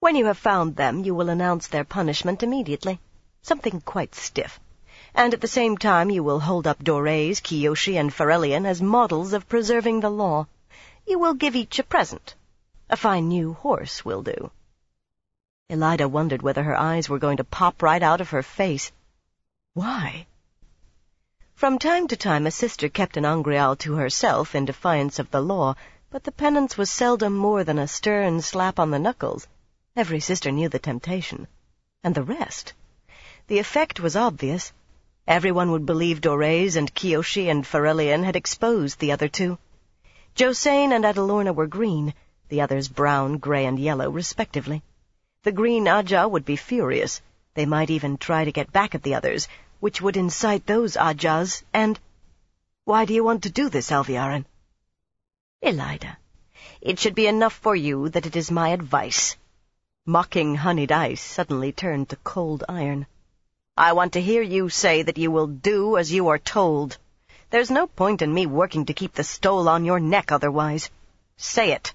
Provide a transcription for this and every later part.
When you have found them, you will announce their punishment immediately, something quite stiff, and at the same time you will hold up Dorés, Kiyoshi, and Ferellian as models of preserving the law. You will give each a present. A fine new horse will do." Elida wondered whether her eyes were going to pop right out of her face. Why? From time to time a sister kept an Angreal to herself in defiance of the law, but the penance was seldom more than a stern slap on the knuckles. Every sister knew the temptation. And the rest? The effect was obvious. Everyone would believe Dorés and Kiyoshi and Ferellian had exposed the other two. Josane and Adalorna were green, the others brown, gray, and yellow, respectively. The green Aja would be furious. They might even try to get back at the others, which would incite those Ajas, and— "Why do you want to do this, Alviarin?" "Elida, it should be enough for you that it is my advice." Mocking honeyed ice suddenly turned to cold iron. "I want to hear you say that you will do as you are told. There's no point in me working to keep the stole on your neck otherwise. Say it."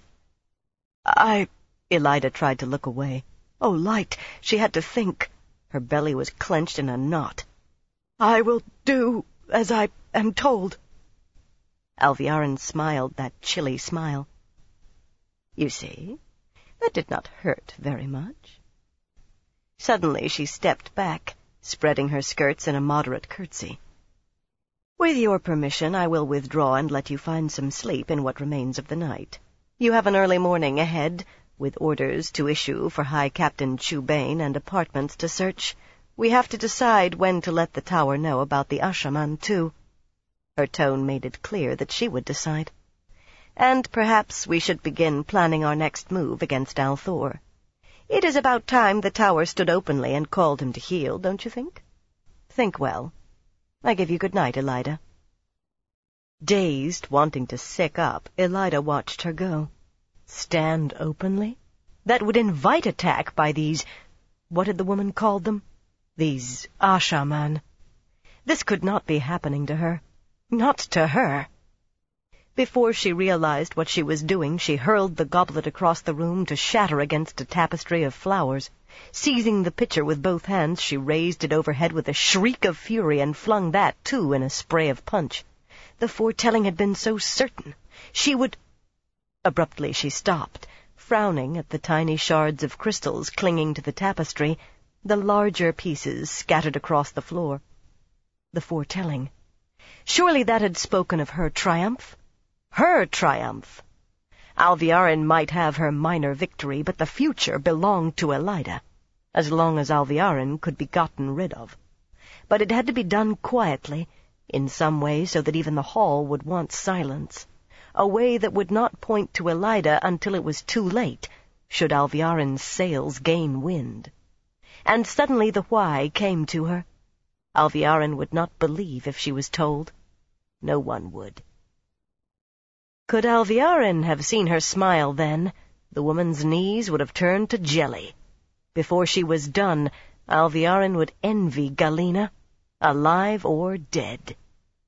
Elida tried to look away. Oh, Light, she had to think. Her belly was clenched in a knot. "I will do as I am told." Alviarin smiled that chilly smile. "You see, that did not hurt very much." Suddenly she stepped back, spreading her skirts in a moderate curtsy. "With your permission, I will withdraw and let you find some sleep in what remains of the night. You have an early morning ahead, with orders to issue for High Captain Chubane and apartments to search. We have to decide when to let the tower know about the Ashaman, too." Her tone made it clear that she would decide. "And perhaps we should begin planning our next move against Althor. It is about time the tower stood openly and called him to heel, don't you think? Think well. I give you good night, Elida." Dazed, wanting to sick up, Elida watched her go. Stand openly? That would invite attack by these—what had the woman called them? These Ashaman. This could not be happening to her. Not to her. Before she realized what she was doing, she hurled the goblet across the room to shatter against a tapestry of flowers. Seizing the pitcher with both hands, she raised it overhead with a shriek of fury and flung that, too, in a spray of punch. The foretelling had been so certain. She would— Abruptly she stopped, frowning at the tiny shards of crystals clinging to the tapestry, the larger pieces scattered across the floor. The foretelling. Surely that had spoken of her triumph? Her triumph! Alviarin might have her minor victory, but the future belonged to Elida, as long as Alviarin could be gotten rid of. But it had to be done quietly, in some way so that even the hall would want silence. A way that would not point to Elida until it was too late, should Alviarin's sails gain wind. And suddenly the why came to her. Alviarin would not believe if she was told. No one would. Could Alviarin have seen her smile then, the woman's knees would have turned to jelly. Before she was done, Alviarin would envy Galena, alive or dead.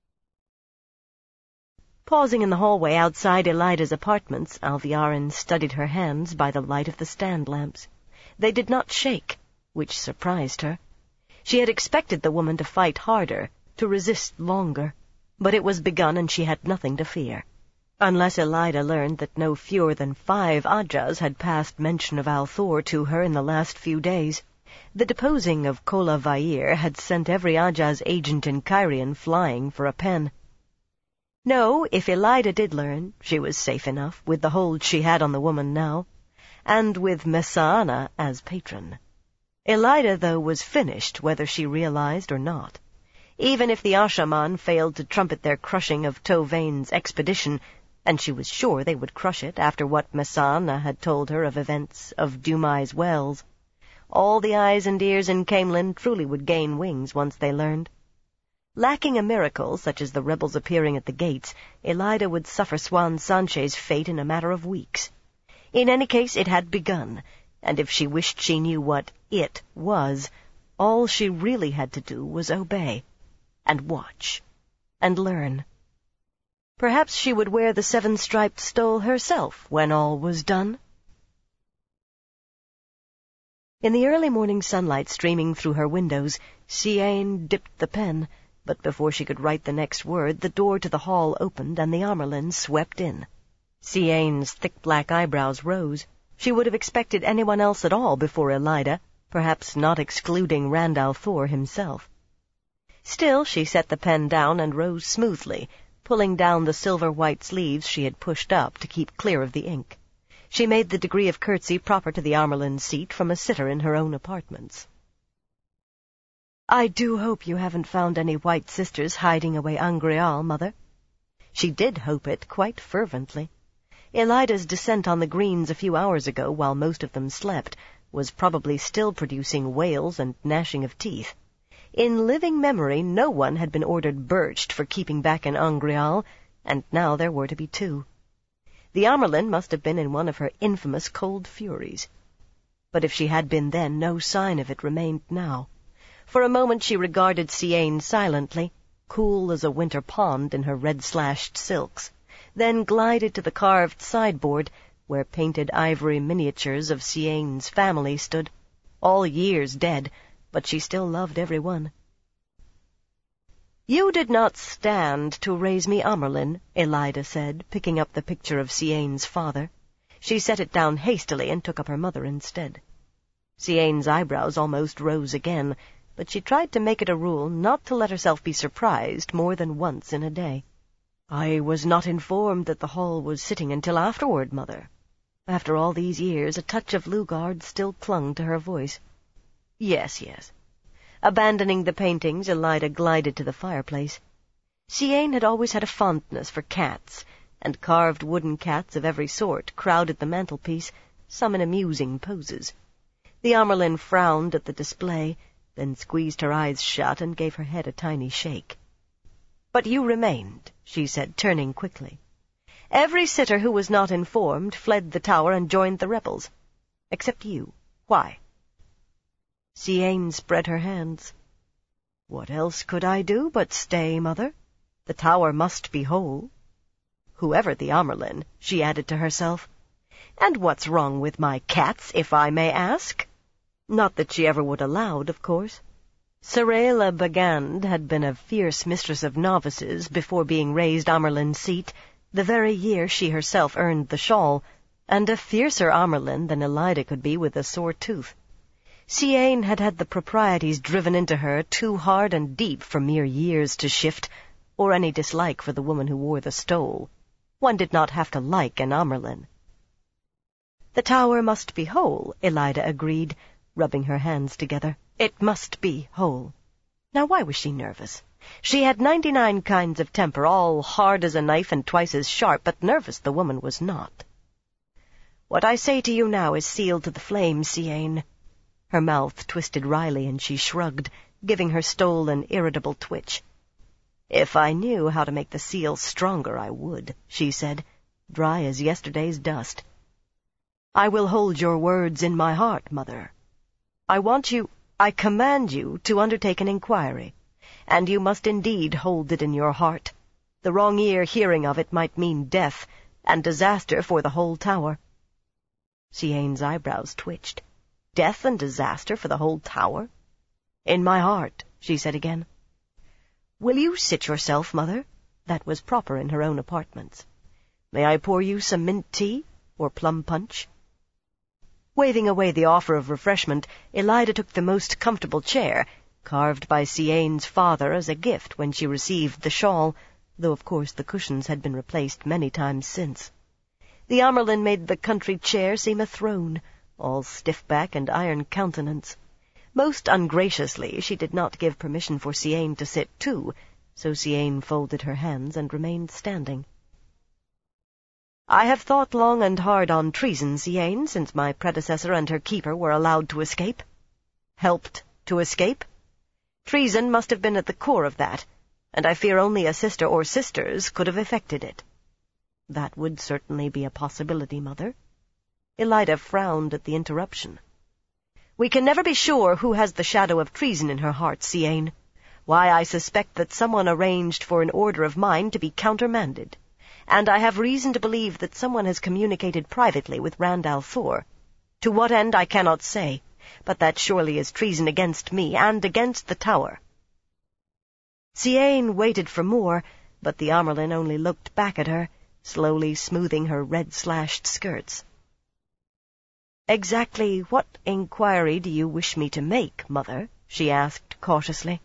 Pausing in the hallway outside Elida's apartments, Alviarin studied her hands by the light of the stand lamps. They did not shake, which surprised her. She had expected the woman to fight harder, to resist longer, but it was begun and she had nothing to fear. Unless Elida learned that no fewer than 5 Ajas had passed mention of Althor to her in the last few days. The deposing of Kola Vair had sent every Aja's agent in Cairhien flying for a pen. No, if Elida did learn, she was safe enough, with the hold she had on the woman now, and with Messana as patron. Elida, though, was finished, whether she realized or not. Even if the Ashaman failed to trumpet their crushing of Tovane's expedition, and she was sure they would crush it after what Messana had told her of events of Dumai's wells, all the eyes and ears in Caemlyn truly would gain wings once they learned. Lacking a miracle, such as the rebels appearing at the gates, Elida would suffer Swan Sanche's fate in a matter of weeks. In any case, it had begun, and if she wished she knew what it was, all she really had to do was obey, and watch, and learn. Perhaps she would wear the 7-striped stole herself when all was done. In the early morning sunlight streaming through her windows, Siain dipped the pen, but before she could write the next word, the door to the hall opened and the Amyrlin swept in. Siain's thick black eyebrows rose. She would have expected anyone else at all before Elida, perhaps not excluding Rand al'Thor himself. Still, she set the pen down and rose smoothly, pulling down the silver-white sleeves she had pushed up to keep clear of the ink. She made the degree of curtsy proper to the Amyrlin's seat from a sitter in her own apartments. "I do hope you haven't found any white sisters hiding away Angreal, Mother." She did hope it quite fervently. Elida's descent on the Greens a few hours ago, while most of them slept, was probably still producing wails and gnashing of teeth. In living memory, no one had been ordered birched for keeping back an Angreal, and now there were to be 2. The Amyrlin must have been in one of her infamous cold furies. But if she had been then, no sign of it remained now. For a moment she regarded Siain silently, cool as a winter pond in her red-slashed silks, then glided to the carved sideboard, where painted ivory miniatures of Siain's family stood, all years dead, but she still loved every one. "You did not stand to raise me Amyrlin," Elida said, picking up the picture of Siain's father. She set it down hastily and took up her mother instead. Siain's eyebrows almost rose again, but she tried to make it a rule not to let herself be surprised more than once in a day. "I was not informed that the hall was sitting until afterward, Mother." After all these years, a touch of Lugard still clung to her voice. Yes. Abandoning the paintings, Elida glided to the fireplace. Siain had always had a fondness for cats, and carved wooden cats of every sort crowded the mantelpiece, some in amusing poses. The Amyrlin frowned at the display, then squeezed her eyes shut and gave her head a tiny shake. "But you remained," she said, turning quickly. "Every sitter who was not informed fled the tower and joined the rebels. Except you. Why?" Siain spread her hands. "What else could I do but stay, Mother? The tower must be whole. Whoever the Amyrlin," she added to herself. "And what's wrong with my cats, if I may ask?" Not that she ever would aloud, of course. Sarayla Bagand had been a fierce mistress of novices before being raised Amyrlin's seat, the very year she herself earned the shawl, and a fiercer Amyrlin than Elida could be with a sore tooth. Siain had had the proprieties driven into her too hard and deep for mere years to shift, or any dislike for the woman who wore the stole. One did not have to like an Amyrlin. "The tower must be whole," Elida agreed, rubbing her hands together. "It must be whole." Now why was she nervous? She had 99 kinds of temper, all hard as a knife and twice as sharp, but nervous the woman was not. "What I say to you now is sealed to the flame, Siain." Her mouth twisted wryly and she shrugged, giving her stole an irritable twitch. "If I knew how to make the seal stronger, I would," she said, dry as yesterday's dust. "I will hold your words in my heart, Mother. I command you to undertake an inquiry, and you must indeed hold it in your heart. The wrong ear hearing of it might mean death and disaster for the whole tower." Siain's eyebrows twitched. "Death and disaster for the whole tower?" "In my heart," she said again. "Will you sit yourself, Mother?" That was proper in her own apartments. "May I pour you some mint tea or plum punch?" Waving away the offer of refreshment, Elida took the most comfortable chair, carved by Siain's father as a gift when she received the shawl, though of course the cushions had been replaced many times since. The Amyrlin made the country chair seem a throne, all stiff back and iron countenance. Most ungraciously she did not give permission for Siain to sit too, so Siain folded her hands and remained standing. "I have thought long and hard on treason, Siain, since my predecessor and her keeper were allowed to escape. Helped to escape. Treason must have been at the core of that, and I fear only a sister or sisters could have effected it." "That would certainly be a possibility, Mother." Elida frowned at the interruption. "We can never be sure who has the shadow of treason in her heart, Siain. Why, I suspect that someone arranged for an order of mine to be countermanded, and I have reason to believe that someone has communicated privately with Rand al'Thor. To what end I cannot say, but that surely is treason against me and against the tower." Ciane waited for more, but the Amyrlin only looked back at her, slowly smoothing her red-slashed skirts. "Exactly what inquiry do you wish me to make, Mother?" she asked cautiously.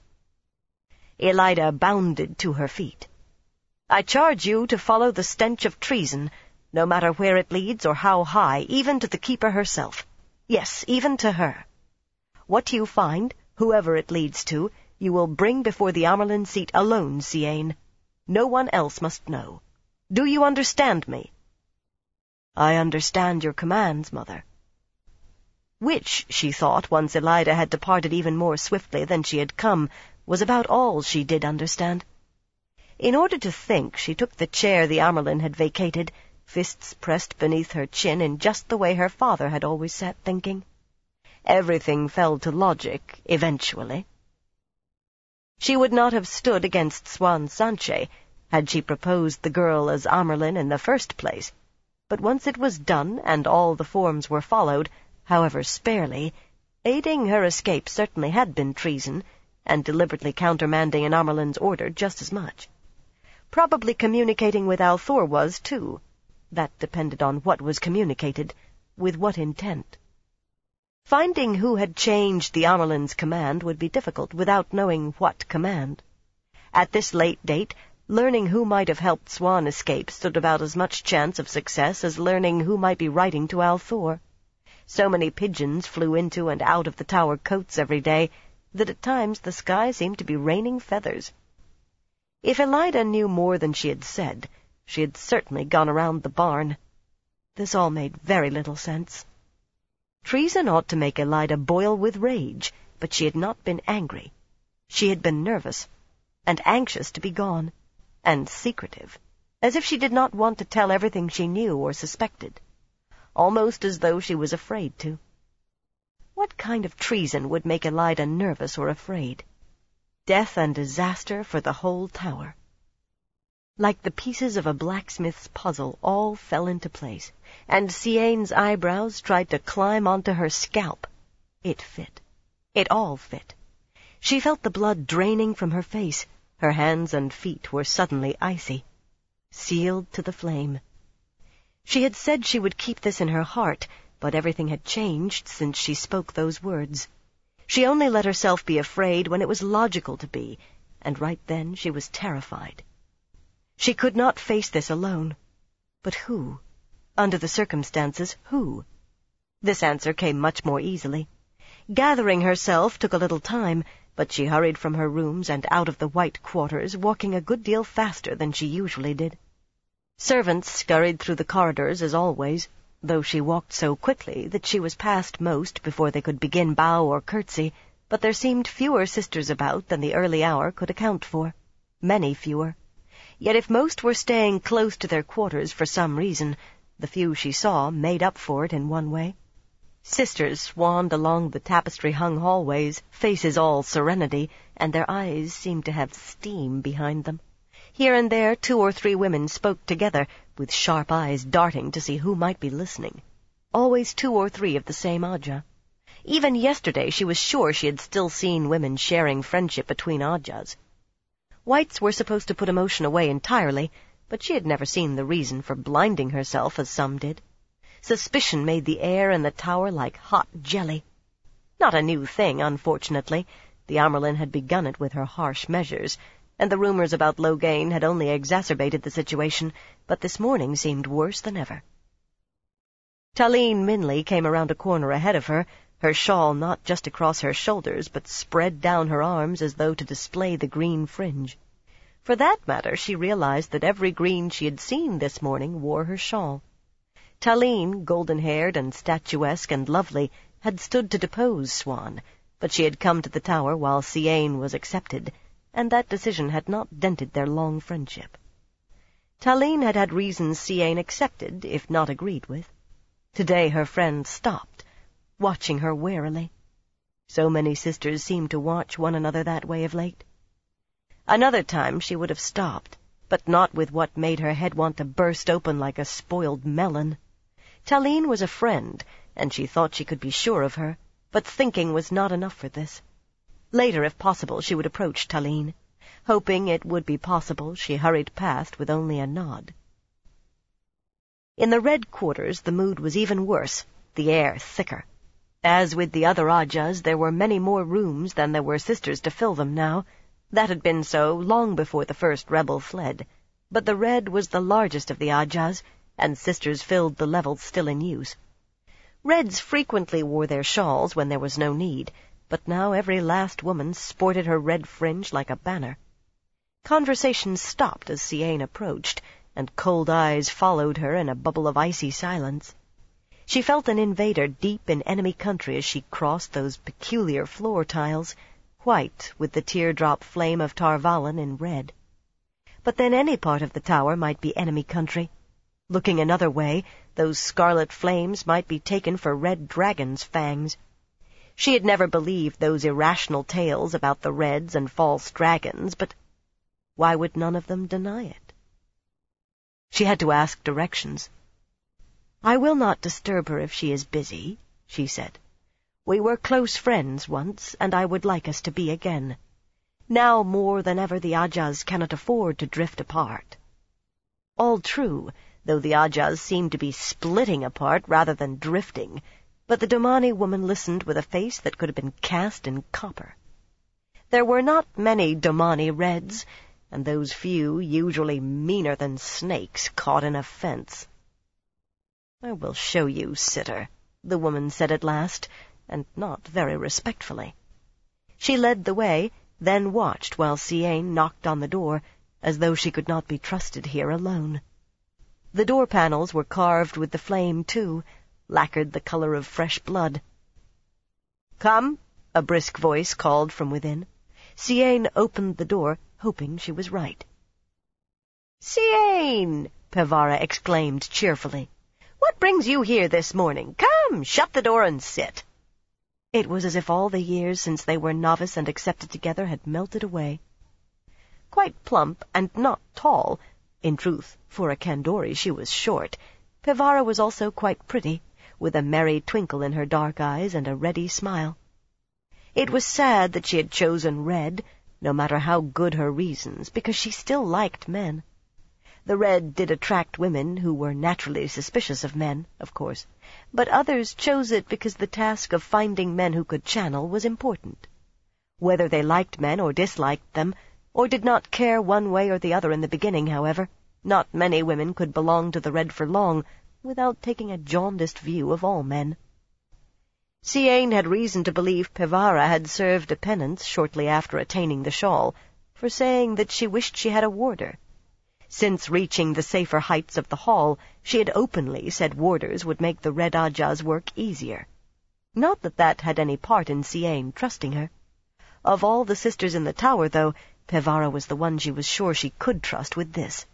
Elaida bounded to her feet. "I charge you to follow the stench of treason, no matter where it leads or how high, even to the Keeper herself. Yes, even to her. What you find, whoever it leads to, you will bring before the Amyrlin seat alone, Ciane. No one else must know. Do you understand me?" "I understand your commands, Mother." Which, she thought, once Elaida had departed even more swiftly than she had come, was about all she did understand. In order to think, she took the chair the Amyrlin had vacated, fists pressed beneath her chin in just the way her father had always sat thinking. Everything fell to logic, eventually. She would not have stood against Sian Sanche had she proposed the girl as Amyrlin in the first place, but once it was done and all the forms were followed, however sparely, aiding her escape certainly had been treason, and deliberately countermanding an Amyrlin's order just as much. Probably communicating with Althor was, too. That depended on what was communicated, with what intent. Finding who had changed the Amyrlin's command would be difficult without knowing what command. At this late date, learning who might have helped Sian escape stood about as much chance of success as learning who might be writing to Althor. So many pigeons flew into and out of the tower cotes every day that at times the sky seemed to be raining feathers. If Elaida knew more than she had said, she had certainly gone around the barn. This all made very little sense. Treason ought to make Elaida boil with rage, but she had not been angry. She had been nervous, and anxious to be gone, and secretive, as if she did not want to tell everything she knew or suspected, almost as though she was afraid to. What kind of treason would make Elaida nervous or afraid? Death and disaster for the whole tower. Like the pieces of a blacksmith's puzzle, all fell into place, and Ciane's eyebrows tried to climb onto her scalp. It fit. It all fit. She felt the blood draining from her face. Her hands and feet were suddenly icy, sealed to the flame. She had said she would keep this in her heart, but everything had changed since she spoke those words. She only let herself be afraid when it was logical to be, and right then she was terrified. She could not face this alone. But who? Under the circumstances, who? This answer came much more easily. Gathering herself took a little time, but she hurried from her rooms and out of the white quarters, walking a good deal faster than she usually did. Servants scurried through the corridors as always, though she walked so quickly that she was past most before they could begin bow or curtsy, but there seemed fewer sisters about than the early hour could account for. Many fewer. Yet if most were staying close to their quarters for some reason, the few she saw made up for it in one way. Sisters swanned along the tapestry-hung hallways, faces all serenity, and their eyes seemed to have steam behind them. Here and there 2 or 3 women spoke together, with sharp eyes darting to see who might be listening. Always 2 or 3 of the same Ajah. Even yesterday she was sure she had still seen women sharing friendship between Ajahs. Whites were supposed to put emotion away entirely, but she had never seen the reason for blinding herself as some did. Suspicion made the air in the tower like hot jelly. Not a new thing, unfortunately. The Amyrlin had begun it with her harsh measures, and the rumors about Loghain had only exacerbated the situation, but this morning seemed worse than ever. Talene Minley came around a corner ahead of her, her shawl not just across her shoulders, but spread down her arms as though to display the green fringe. For that matter, she realized that every green she had seen this morning wore her shawl. Talene, golden-haired and statuesque and lovely, had stood to depose Sian, but she had come to the tower while Ciane was accepted, and that decision had not dented their long friendship. Talene had had reasons Ciane accepted, if not agreed with. Today her friend stopped, watching her warily. So many sisters seemed to watch one another that way of late. Another time she would have stopped, but not with what made her head want to burst open like a spoiled melon. Talene was a friend, and she thought she could be sure of her, But thinking was not enough for this. Later, if possible, she would approach Taline. Hoping it would be possible, she hurried past with only a nod. In the Red Quarters the mood was even worse, the air thicker. As with the other Ajahs, there were many more rooms than there were sisters to fill them now. That had been so long before the first rebel fled. But the Red was the largest of the Ajahs, and sisters filled the levels still in use. Reds frequently wore their shawls when there was no need, but now every last woman sported her red fringe like a banner. Conversation stopped as Siain approached, and cold eyes followed her in a bubble of icy silence. She felt an invader deep in enemy country as she crossed those peculiar floor tiles, white with the teardrop flame of Tar Valon in red. But then any part of the tower might be enemy country. Looking another way, those scarlet flames might be taken for red dragons' fangs. She had never believed those irrational tales about the Reds and false dragons, but why would none of them deny it? She had to ask directions. "I will not disturb her if she is busy," she said. "We were close friends once, and I would like us to be again. Now more than ever the Ajahs cannot afford to drift apart." All true, though the Ajahs seemed to be splitting apart rather than drifting, but the Domani woman listened with a face that could have been cast in copper. There were not many Domani Reds, and those few, usually meaner than snakes, caught in a fence. "I will show you, sitter," the woman said at last, and not very respectfully. She led the way, then watched while Siain knocked on the door, as though she could not be trusted here alone. The door panels were carved with the flame, too, lacquered the color of fresh blood. "Come," a brisk voice called from within. Siain opened the door, hoping she was right. "Siain!" Pevara exclaimed cheerfully. "What brings you here this morning? Come, shut the door and sit." It was as if all the years since they were novice and accepted together had melted away. Quite plump and not tall, in truth, for a Kandori she was short, Pevara was also quite pretty, with a merry twinkle in her dark eyes and a ready smile. It was sad that she had chosen Red, no matter how good her reasons, because she still liked men. The Red did attract women who were naturally suspicious of men, of course, but others chose it because the task of finding men who could channel was important. Whether they liked men or disliked them, or did not care one way or the other in the beginning, however, not many women could belong to the Red for long without taking a jaundiced view of all men. Siain had reason to believe Pevara had served a penance shortly after attaining the shawl, for saying that she wished she had a warder. Since reaching the safer heights of the hall, she had openly said warders would make the Red Ajah's work easier. Not that that had any part in Siain trusting her. Of all the sisters in the tower, though, Pevara was the one she was sure she could trust with this.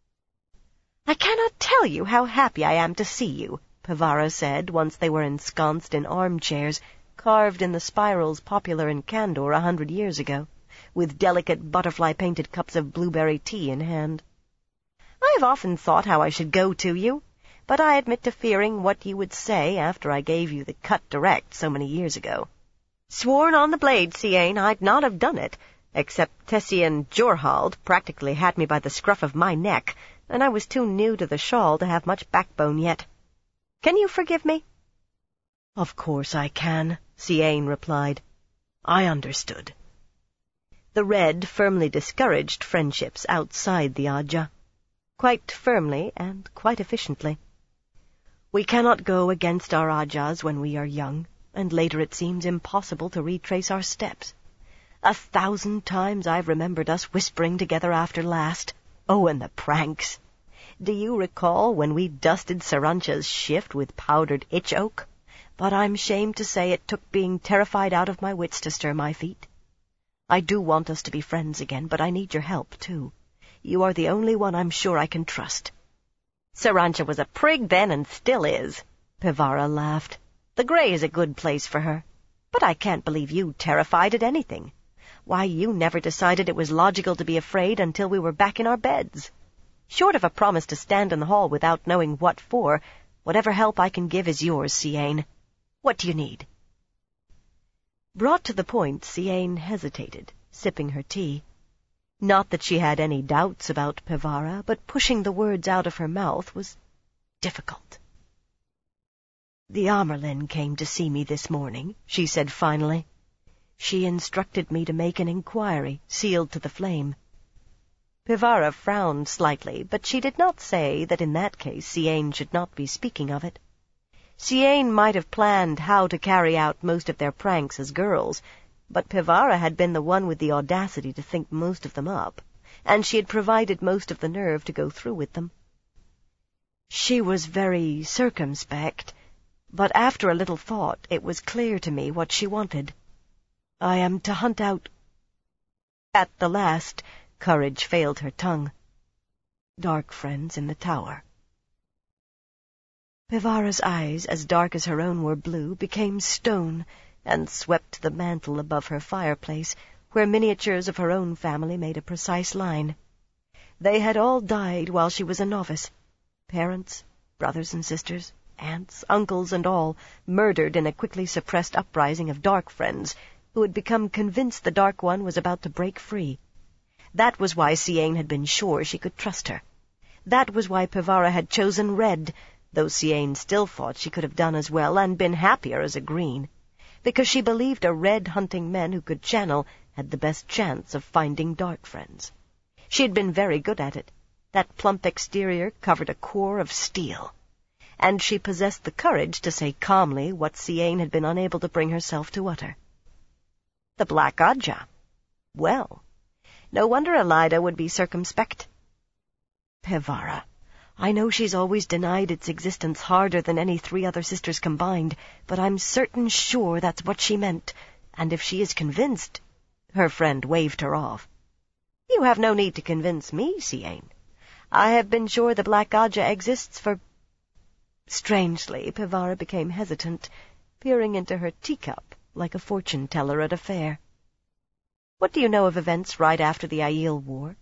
"I cannot tell you how happy I am to see you," Pevara said, once they were ensconced in armchairs, carved in the spirals popular in Kandor 100 years ago, with delicate butterfly-painted cups of blueberry tea in hand. "I have often thought how I should go to you, but I admit to fearing what you would say after I gave you the cut direct so many years ago. Sworn on the blade, Siain, I'd not have done it, except Tessian Jorhald practically had me by the scruff of my neck, and I was too new to the shawl to have much backbone yet. Can you forgive me?" "Of course I can," Siain replied. "I understood." The Red firmly discouraged friendships outside the Ajah. Quite firmly and quite efficiently. "We cannot go against our Ajahs when we are young, and later it seems impossible to retrace our steps. 1,000 times I've remembered us whispering together after last. Oh, and the pranks! Do you recall when we dusted Sarancha's shift with powdered itch oak? But I'm shamed to say it took being terrified out of my wits to stir my feet. I do want us to be friends again, but I need your help, too. You are the only one I'm sure I can trust." "Sarancha was a prig then and still is," Pevara laughed. "The Grey is a good place for her. But I can't believe you terrified at anything. Why, you never decided it was logical to be afraid until we were back in our beds. Short of a promise to stand in the hall without knowing what for, whatever help I can give is yours, Siain. What do you need?" Brought to the point, Siain hesitated, sipping her tea. Not that she had any doubts about Pevara, but pushing the words out of her mouth was difficult. "The Amyrlin came to see me this morning," she said finally. "She instructed me to make an inquiry, sealed to the flame." Pevara frowned slightly, but she did not say that in that case Siain should not be speaking of it. Siain might have planned how to carry out most of their pranks as girls, but Pevara had been the one with the audacity to think most of them up, and she had provided most of the nerve to go through with them. "She was very circumspect, but after a little thought it was clear to me what she wanted. I am to hunt out—" At the last, courage failed her tongue. "Dark friends in the tower." Pevara's eyes, as dark as her own were blue, became stone, and swept to the mantel above her fireplace, where miniatures of her own family made a precise line. They had all died while she was a novice. Parents, brothers and sisters, aunts, uncles, and all, murdered in a quickly suppressed uprising of dark friends, who had become convinced the Dark One was about to break free. That was why Siain had been sure she could trust her. That was why Pevara had chosen red, though Siain still thought she could have done as well and been happier as a green, because she believed a red hunting men who could channel had the best chance of finding dark friends. She had been very good at it. That plump exterior covered a core of steel, and she possessed the courage to say calmly what Siain had been unable to bring herself to utter. The Black Ajah. Well, no wonder Elaida would be circumspect. Pevara, I know she's always denied its existence harder than any 3 other sisters combined, but I'm certain sure that's what she meant, and if she is convinced— Her friend waved her off. "You have no need to convince me, Siain. I have been sure the Black Ajah exists for—" Strangely, Pevara became hesitant, peering into her teacup like a fortune-teller at a fair. "What do you know of events right after the Aiel War?"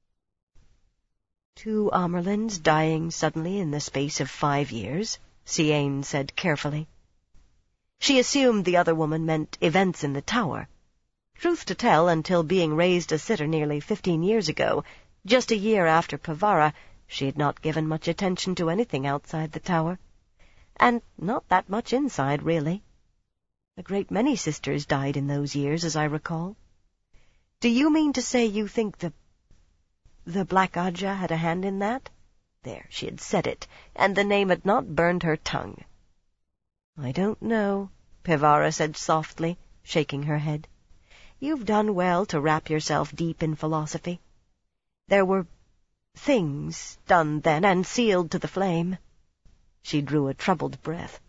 2 Amyrlins dying suddenly in the space of 5 years, Siain said carefully. She assumed the other woman meant events in the tower. Truth to tell, until being raised a sitter nearly 15 years ago, just a year after Pevara, she had not given much attention to anything outside the tower. And not that much inside, really. A great many sisters died in those years, as I recall. Do you mean to say you think the Black Ajah had a hand in that? There, she had said it, and the name had not burned her tongue. I don't know, Pevara said softly, shaking her head. You've done well to wrap yourself deep in philosophy. There were things done then and sealed to the flame. She drew a troubled breath.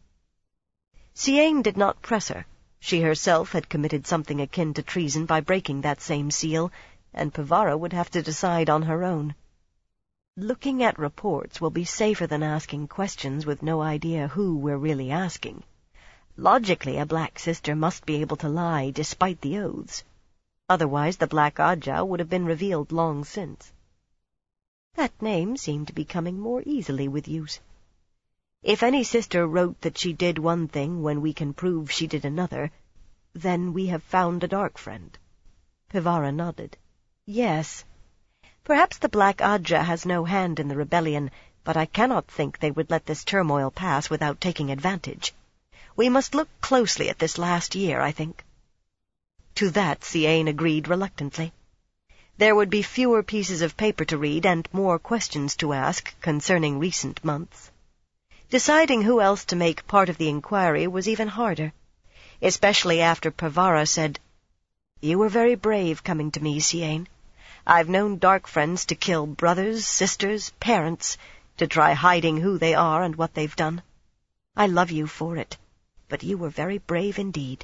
Siain did not press her. She herself had committed something akin to treason by breaking that same seal, and Pevara would have to decide on her own. Looking at reports will be safer than asking questions with no idea who we're really asking. Logically, a black sister must be able to lie despite the oaths. Otherwise, the Black Ajah would have been revealed long since. That name seemed to be coming more easily with use. If any sister wrote that she did one thing when we can prove she did another, then we have found a dark friend. Pevara nodded. Yes. Perhaps the Black Ajah has no hand in the rebellion, but I cannot think they would let this turmoil pass without taking advantage. We must look closely at this last year, I think. To that Siain agreed reluctantly. There would be fewer pieces of paper to read and more questions to ask concerning recent months. Deciding who else to make part of the inquiry was even harder, especially after Pevara said, You were very brave coming to me, Siain. I've known dark friends to kill brothers, sisters, parents, to try hiding who they are and what they've done. I love you for it, but you were very brave indeed.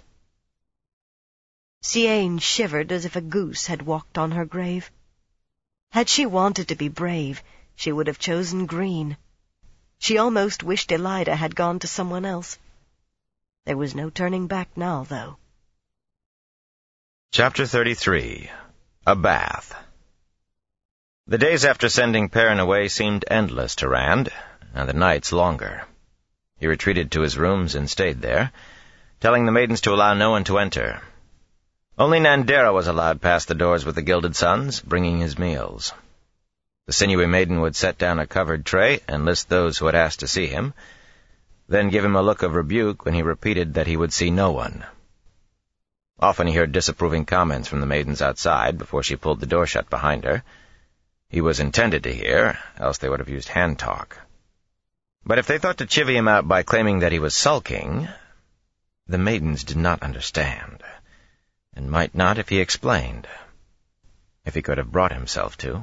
Siain shivered as if a goose had walked on her grave. Had she wanted to be brave, she would have chosen green. She almost wished Elaida had gone to someone else. There was no turning back now, though. Chapter 33. A Bath. The days after sending Perrin away seemed endless to Rand, and the nights longer. He retreated to his rooms and stayed there, telling the maidens to allow no one to enter. Only Nandera was allowed past the doors with the gilded suns, bringing his meals. The sinewy maiden would set down a covered tray and list those who had asked to see him, then give him a look of rebuke when he repeated that he would see no one. Often he heard disapproving comments from the maidens outside before she pulled the door shut behind her. He was intended to hear, else they would have used hand talk. But if they thought to chivvy him out by claiming that he was sulking, the maidens did not understand, and might not if he explained, if he could have brought himself to.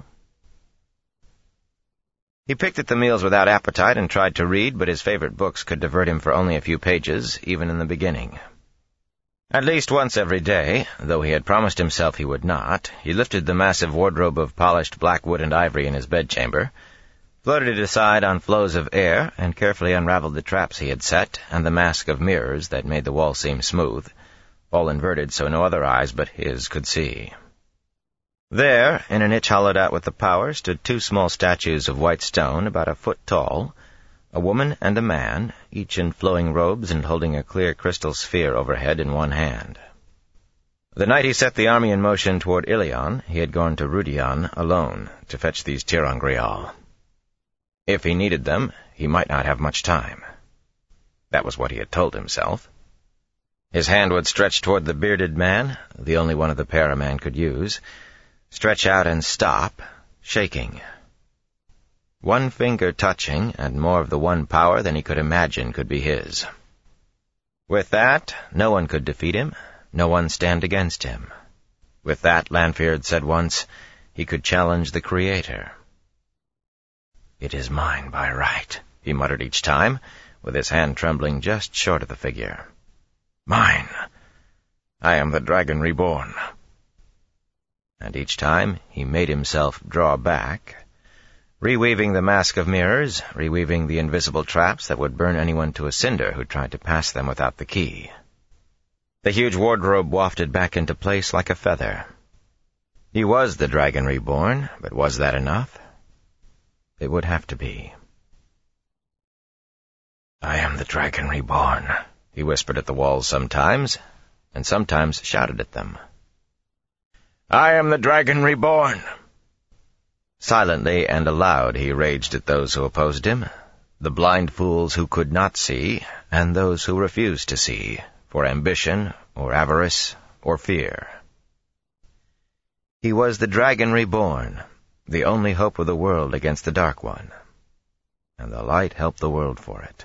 He picked at the meals without appetite and tried to read, but his favorite books could divert him for only a few pages, even in the beginning. At least once every day, though he had promised himself he would not, he lifted the massive wardrobe of polished black wood and ivory in his bedchamber, floated it aside on flows of air, and carefully unraveled the traps he had set and the mask of mirrors that made the wall seem smooth, all inverted so no other eyes but his could see. There, in a niche hollowed out with the power, stood 2 small statues of white stone about a foot tall, a woman and a man, each in flowing robes and holding a clear crystal sphere overhead in one hand. The night he set the army in motion toward Ilion, he had gone to Rudion alone to fetch these tir'angreal. If he needed them, he might not have much time. That was what he had told himself. His hand would stretch toward the bearded man, the only one of the pair a man could use, stretch out and stop, shaking. One finger touching, and more of the one power than he could imagine could be his. With that, no one could defeat him, no one stand against him. With that, Lanfear said once, he could challenge the Creator. "It is mine by right," he muttered each time, with his hand trembling just short of the figure. "Mine! I am the Dragon Reborn." And each time he made himself draw back, reweaving the mask of mirrors, reweaving the invisible traps that would burn anyone to a cinder who tried to pass them without the key. The huge wardrobe wafted back into place like a feather. He was the Dragon Reborn, but was that enough? It would have to be. "I am the Dragon Reborn," he whispered at the walls sometimes, and sometimes shouted at them. "I am the Dragon Reborn." Silently and aloud he raged at those who opposed him, the blind fools who could not see, and those who refused to see, for ambition, or avarice, or fear. He was the Dragon Reborn, the only hope of the world against the Dark One, and the light helped the world for it.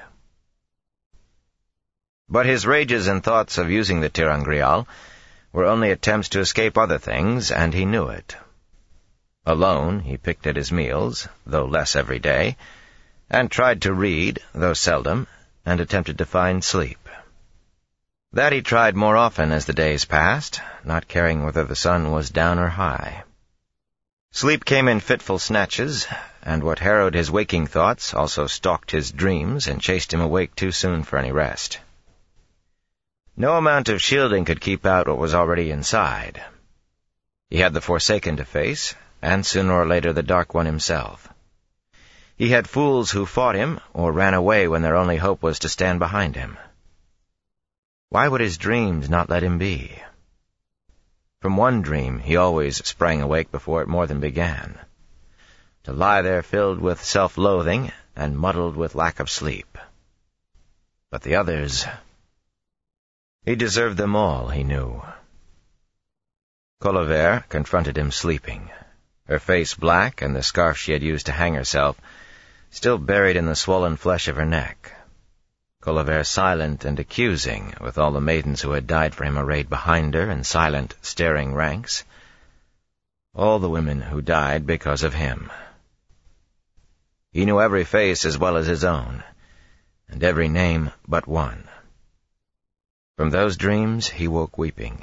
But his rages and thoughts of using the tir'angreal were only attempts to escape other things, and he knew it. Alone, he picked at his meals, though less every day, and tried to read, though seldom, and attempted to find sleep. That he tried more often as the days passed, not caring whether the sun was down or high. Sleep came in fitful snatches, and what harrowed his waking thoughts also stalked his dreams and chased him awake too soon for any rest. No amount of shielding could keep out what was already inside. He had the Forsaken to face, and sooner or later the Dark One himself. He had fools who fought him, or ran away when their only hope was to stand behind him. Why would his dreams not let him be? From one dream he always sprang awake before it more than began, to lie there filled with self-loathing and muddled with lack of sleep. But the others... he deserved them all, he knew. Colliver confronted him sleeping, her face black and the scarf she had used to hang herself still buried in the swollen flesh of her neck. Colliver silent and accusing, with all the maidens who had died for him arrayed behind her in silent, staring ranks. All the women who died because of him. He knew every face as well as his own, and every name but one. From those dreams he woke weeping.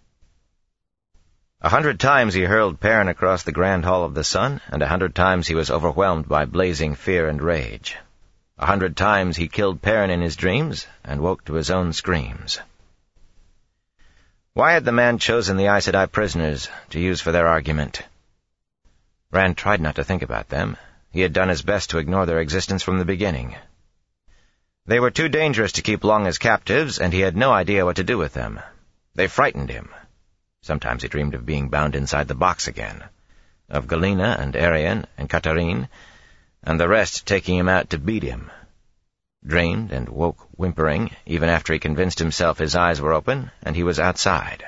100 times he hurled Perrin across the grand hall of the sun, and 100 times he was overwhelmed by blazing fear and rage. 100 times he killed Perrin in his dreams, and woke to his own screams. Why had the man chosen the Aes Sedai prisoners to use for their argument? Rand tried not to think about them. He had done his best to ignore their existence from the beginning. They were too dangerous to keep long as captives, and he had no idea what to do with them. They frightened him. Sometimes he dreamed of being bound inside the box again, of Galina and Arian and Katarine, and the rest taking him out to beat him. Dreamed and woke whimpering, even after he convinced himself his eyes were open and he was outside.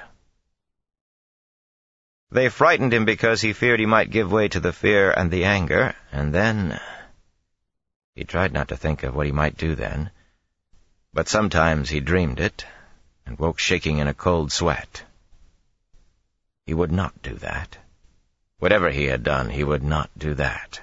They frightened him because he feared he might give way to the fear and the anger, and then... He tried not to think of what he might do then, but sometimes he dreamed it, and woke shaking in a cold sweat. He would not do that. Whatever he had done, he would not do that.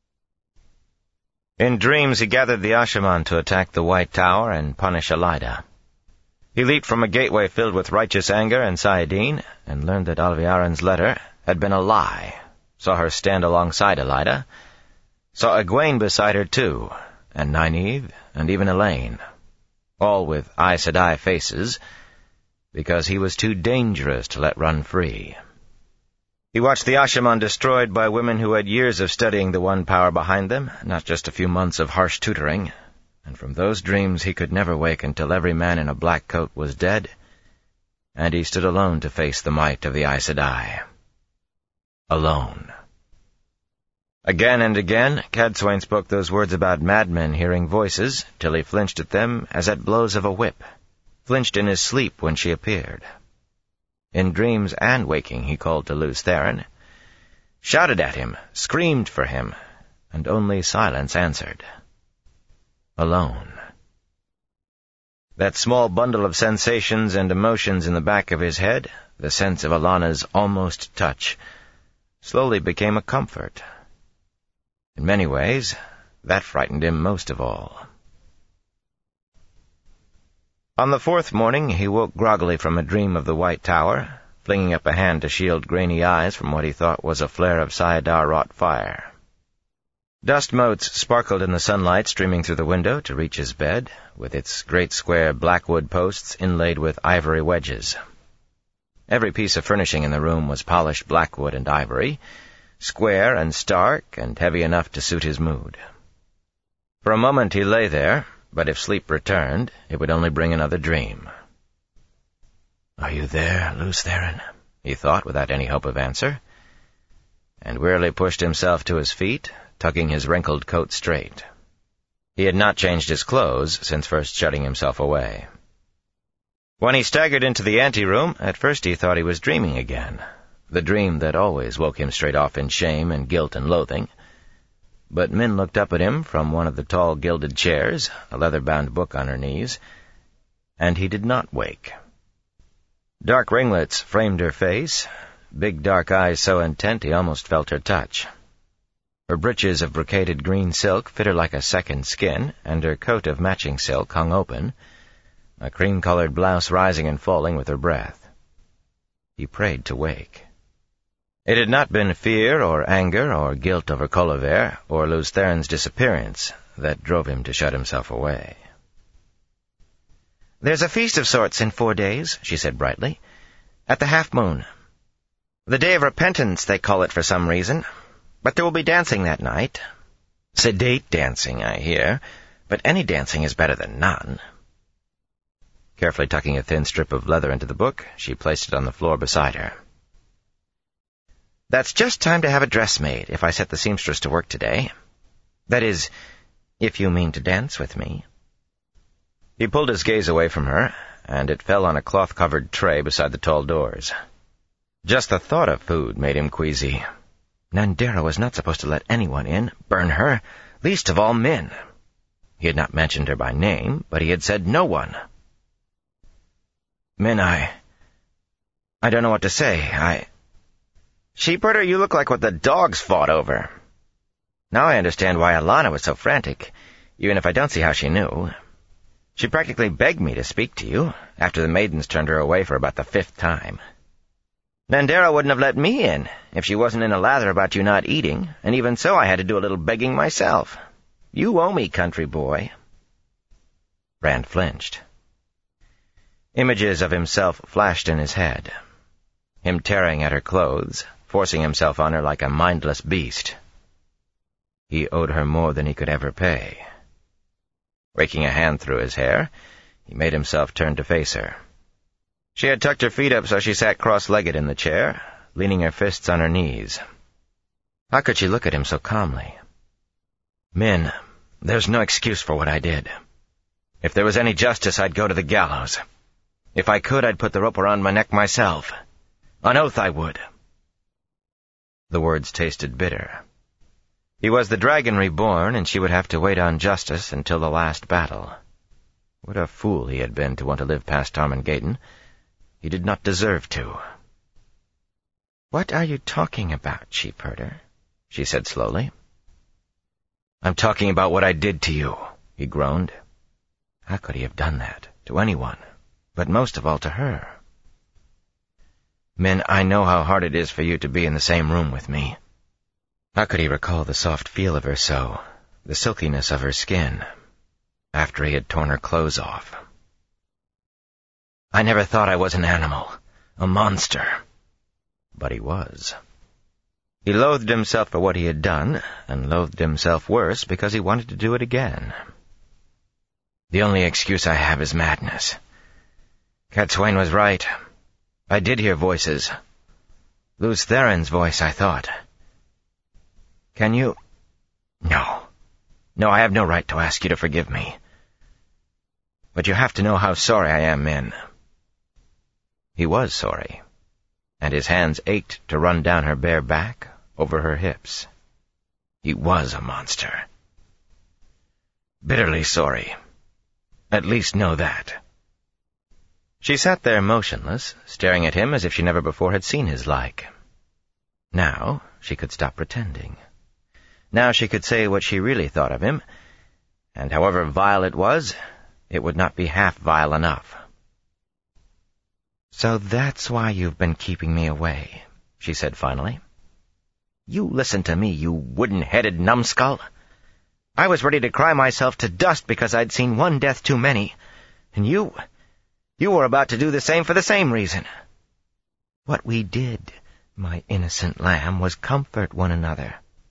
In dreams he gathered the Ashaman to attack the White Tower and punish Elaida. He leaped from a gateway filled with righteous anger and Saladin, and learned that Alviarin's letter had been a lie, saw her stand alongside Elaida, saw Egwene beside her too, and Nynaeve, and even Elaine, all with Aes Sedai faces, because he was too dangerous to let run free. He watched the Ashaman destroyed by women who had years of studying the one power behind them, not just a few months of harsh tutoring, and from those dreams he could never wake until every man in a black coat was dead, and he stood alone to face the might of the Aes Sedai. Alone. Again and again, Cadsuane spoke those words about madmen hearing voices, till he flinched at them as at blows of a whip, flinched in his sleep when she appeared. In dreams and waking he called to Lews Therin, shouted at him, screamed for him, and only silence answered. Alone. That small bundle of sensations and emotions in the back of his head, the sense of Alana's almost touch, slowly became a comfort. In many ways, that frightened him most of all. On the fourth morning, he woke groggily from a dream of the White Tower, flinging up a hand to shield grainy eyes from what he thought was a flare of Sayadar-wrought fire. Dust motes sparkled in the sunlight streaming through the window to reach his bed, with its great square blackwood posts inlaid with ivory wedges. Every piece of furnishing in the room was polished blackwood and ivory, square and stark and heavy enough to suit his mood. For a moment he lay there, but if sleep returned, it would only bring another dream. "Are you there, Lews Therin?" he thought without any hope of answer, and wearily pushed himself to his feet, tugging his wrinkled coat straight. He had not changed his clothes since first shutting himself away. When he staggered into the anteroom, at first he thought he was dreaming again, the dream that always woke him straight off in shame and guilt and loathing. But Min looked up at him from one of the tall gilded chairs, a leather-bound book on her knees, and he did not wake. Dark ringlets framed her face, big dark eyes so intent he almost felt her touch. Her breeches of brocaded green silk fit her like a second skin, and her coat of matching silk hung open, a cream-colored blouse rising and falling with her breath. He prayed to wake. It had not been fear or anger or guilt over Colliver or Lews Therin's disappearance that drove him to shut himself away. "There's a feast of sorts in 4 days," she said brightly, "at the half-moon. The Day of Repentance, they call it for some reason. But there will be dancing that night. Sedate dancing, I hear, but any dancing is better than none." Carefully tucking a thin strip of leather into the book, she placed it on the floor beside her. "That's just time to have a dress made, if I set the seamstress to work today. That is, if you mean to dance with me." He pulled his gaze away from her, and it fell on a cloth-covered tray beside the tall doors. Just the thought of food made him queasy. Nandera was not supposed to let anyone in, burn her, least of all Min. He had not mentioned her by name, but he had said no one. "Min, I don't know what to say. Sheepherder, you look like what the dogs fought over." Now I understand why Alana was so frantic, even if I don't see how she knew. She practically begged me to speak to you, after the maidens turned her away for about the 5th time. Nandera wouldn't have let me in, if she wasn't in a lather about you not eating, and even so I had to do a little begging myself. You owe me, country boy." Rand flinched. Images of himself flashed in his head. Him tearing at her clothes, forcing himself on her like a mindless beast. He owed her more than he could ever pay. Raking a hand through his hair, he made himself turn to face her. She had tucked her feet up so she sat cross-legged in the chair, leaning her fists on her knees. How could she look at him so calmly? "Min, there's no excuse for what I did. If there was any justice, I'd go to the gallows. If I could, I'd put the rope around my neck myself. On oath I would." The words tasted bitter. He was the dragon reborn, and she would have to wait on justice until the last battle. What a fool he had been to want to live past Tarmangaden. He did not deserve to. "What are you talking about, sheepherder?" she said slowly. "I'm talking about what I did to you," he groaned. How could he have done that to anyone, but most of all to her? "Min, I know how hard it is for you to be in the same room with me." How could he recall the soft feel of her so, the silkiness of her skin, after he had torn her clothes off? "I never thought I was an animal, a monster." But he was. He loathed himself for what he had done, and loathed himself worse because he wanted to do it again. "The only excuse I have is madness. Cadsuane was right. I did hear voices. Lews Theron's voice, I thought. Can you—" No, I have no right to ask you to forgive me. But you have to know how sorry I am, Min." He was sorry, and his hands ached to run down her bare back, over her hips. He was a monster. "Bitterly sorry. At least know that." She sat there motionless, staring at him as if she never before had seen his like. Now she could stop pretending. Now she could say what she really thought of him, and however vile it would not be half vile enough. "So that's why you've been keeping me away," she said finally. "You listen to me, you wooden-headed numbskull. I was ready to cry myself to dust because I'd seen one death too many, and you were about to do the same for the same reason. What we did, my innocent lamb, was comfort one another.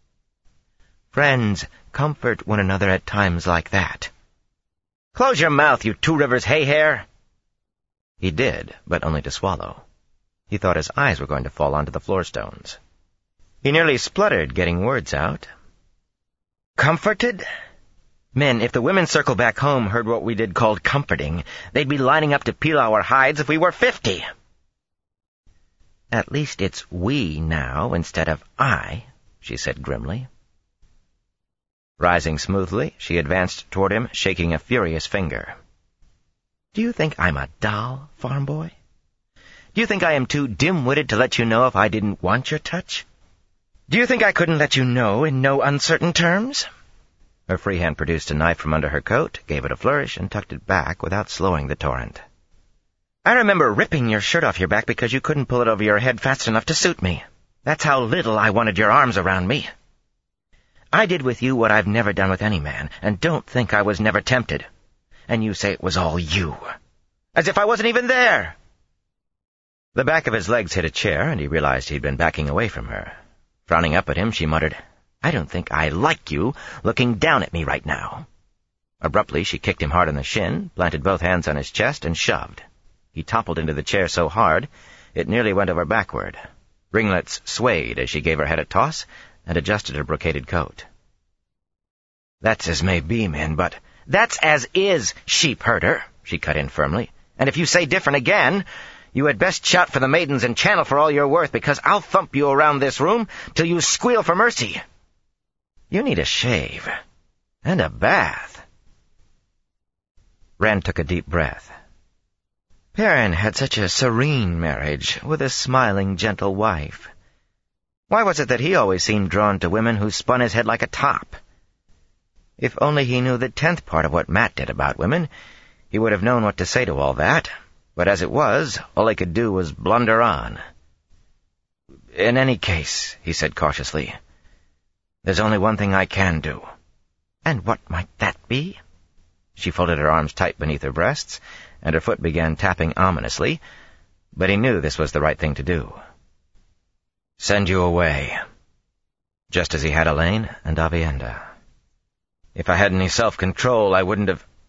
Friends comfort one another at times like that. Close your mouth, you Two Rivers hay-hair!" He did, but only to swallow. He thought his eyes were going to fall onto the floor-stones. He nearly spluttered, getting words out. "Comforted? Men, if the women's circle back home heard what we did called comforting, they'd be lining up to peel our hides if we were 50. "At least it's we now instead of I," she said grimly. Rising smoothly, she advanced toward him, shaking a furious finger. "Do you think I'm a doll, farm boy? Do you think I am too dim-witted to let you know if I didn't want your touch? Do you think I couldn't let you know in no uncertain terms?" Her free hand produced a knife from under her coat, gave it a flourish, and tucked it back without slowing the torrent. "I remember ripping your shirt off your back because you couldn't pull it over your head fast enough to suit me. That's how little I wanted your arms around me. I did with you what I've never done with any man, and don't think I was never tempted. And you say it was all you. As if I wasn't even there!" The back of his legs hit a chair, and he realized he'd been backing away from her. Frowning up at him, she muttered, "I don't think I like you looking down at me right now." Abruptly, she kicked him hard on the shin, planted both hands on his chest, and shoved. He toppled into the chair so hard, it nearly went over backward. Ringlets swayed as she gave her head a toss and adjusted her brocaded coat. "That's as may be, Min, but—" "That's as is, sheep-herder," she cut in firmly. "And if you say different again, you had best shout for the maidens and channel for all you're worth, because I'll thump you around this room till you squeal for mercy. You need a shave. And a bath." Rand took a deep breath. Perrin had such a serene marriage, with a smiling, gentle wife. Why was it that he always seemed drawn to women who spun his head like a top? If only he knew the 10th part of what Matt did about women, he would have known what to say to all that. But as it was, all he could do was blunder on. "In any case," he said cautiously, "there's only one thing I can do." "And what might that be?" She folded her arms tight beneath her breasts, and her foot began tapping ominously, but he knew this was the right thing to do. "Send you away." Just as he had Elaine and Avienda. "If I had any self-control, I wouldn't have—"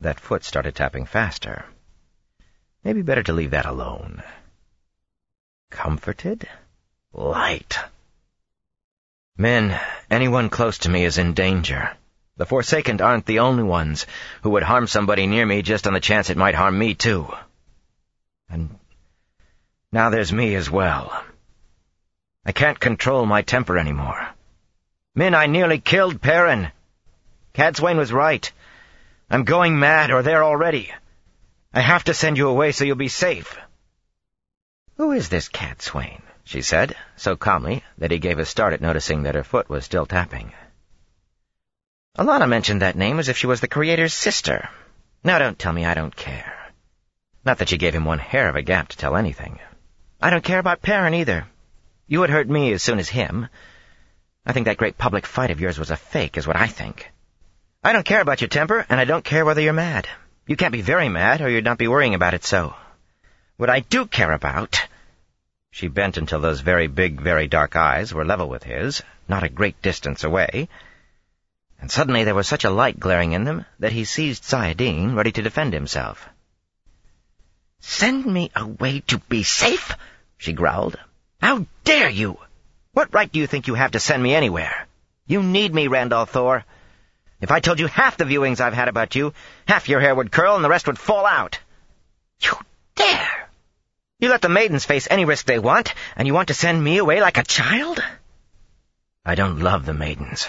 that foot started tapping faster. Maybe better to leave that alone. Comforted? Light. Men, anyone close to me is in danger. The Forsaken aren't the only ones who would harm somebody near me just on the chance it might harm me, too. And now there's me as well. I can't control my temper anymore. Min, I nearly killed Perrin. Cadsuane was right. I'm going mad, or there already. I have to send you away so you'll be safe. Who is this Cadsuane? She said, so calmly that he gave a start at noticing that her foot was still tapping. Alana mentioned that name as if she was the Creator's sister. Now don't tell me I don't care. Not that she gave him one hair of a gap to tell anything. I don't care about Perrin either. You would hurt me as soon as him. I think that great public fight of yours was a fake, is what I think. I don't care about your temper, and I don't care whether you're mad. You can't be very mad, or you'd not be worrying about it so. What I do care about... She bent until those very big, very dark eyes were level with his, not a great distance away, and suddenly there was such a light glaring in them that he seized Saladin, ready to defend himself. "Send me away to be safe?" she growled. "How dare you? What right do you think you have to send me anywhere? You need me, Randall Thor. If I told you half the viewings I've had about you, half your hair would curl and the rest would fall out. You dare! You let the maidens face any risk they want, and you want to send me away like a child? I don't love the maidens."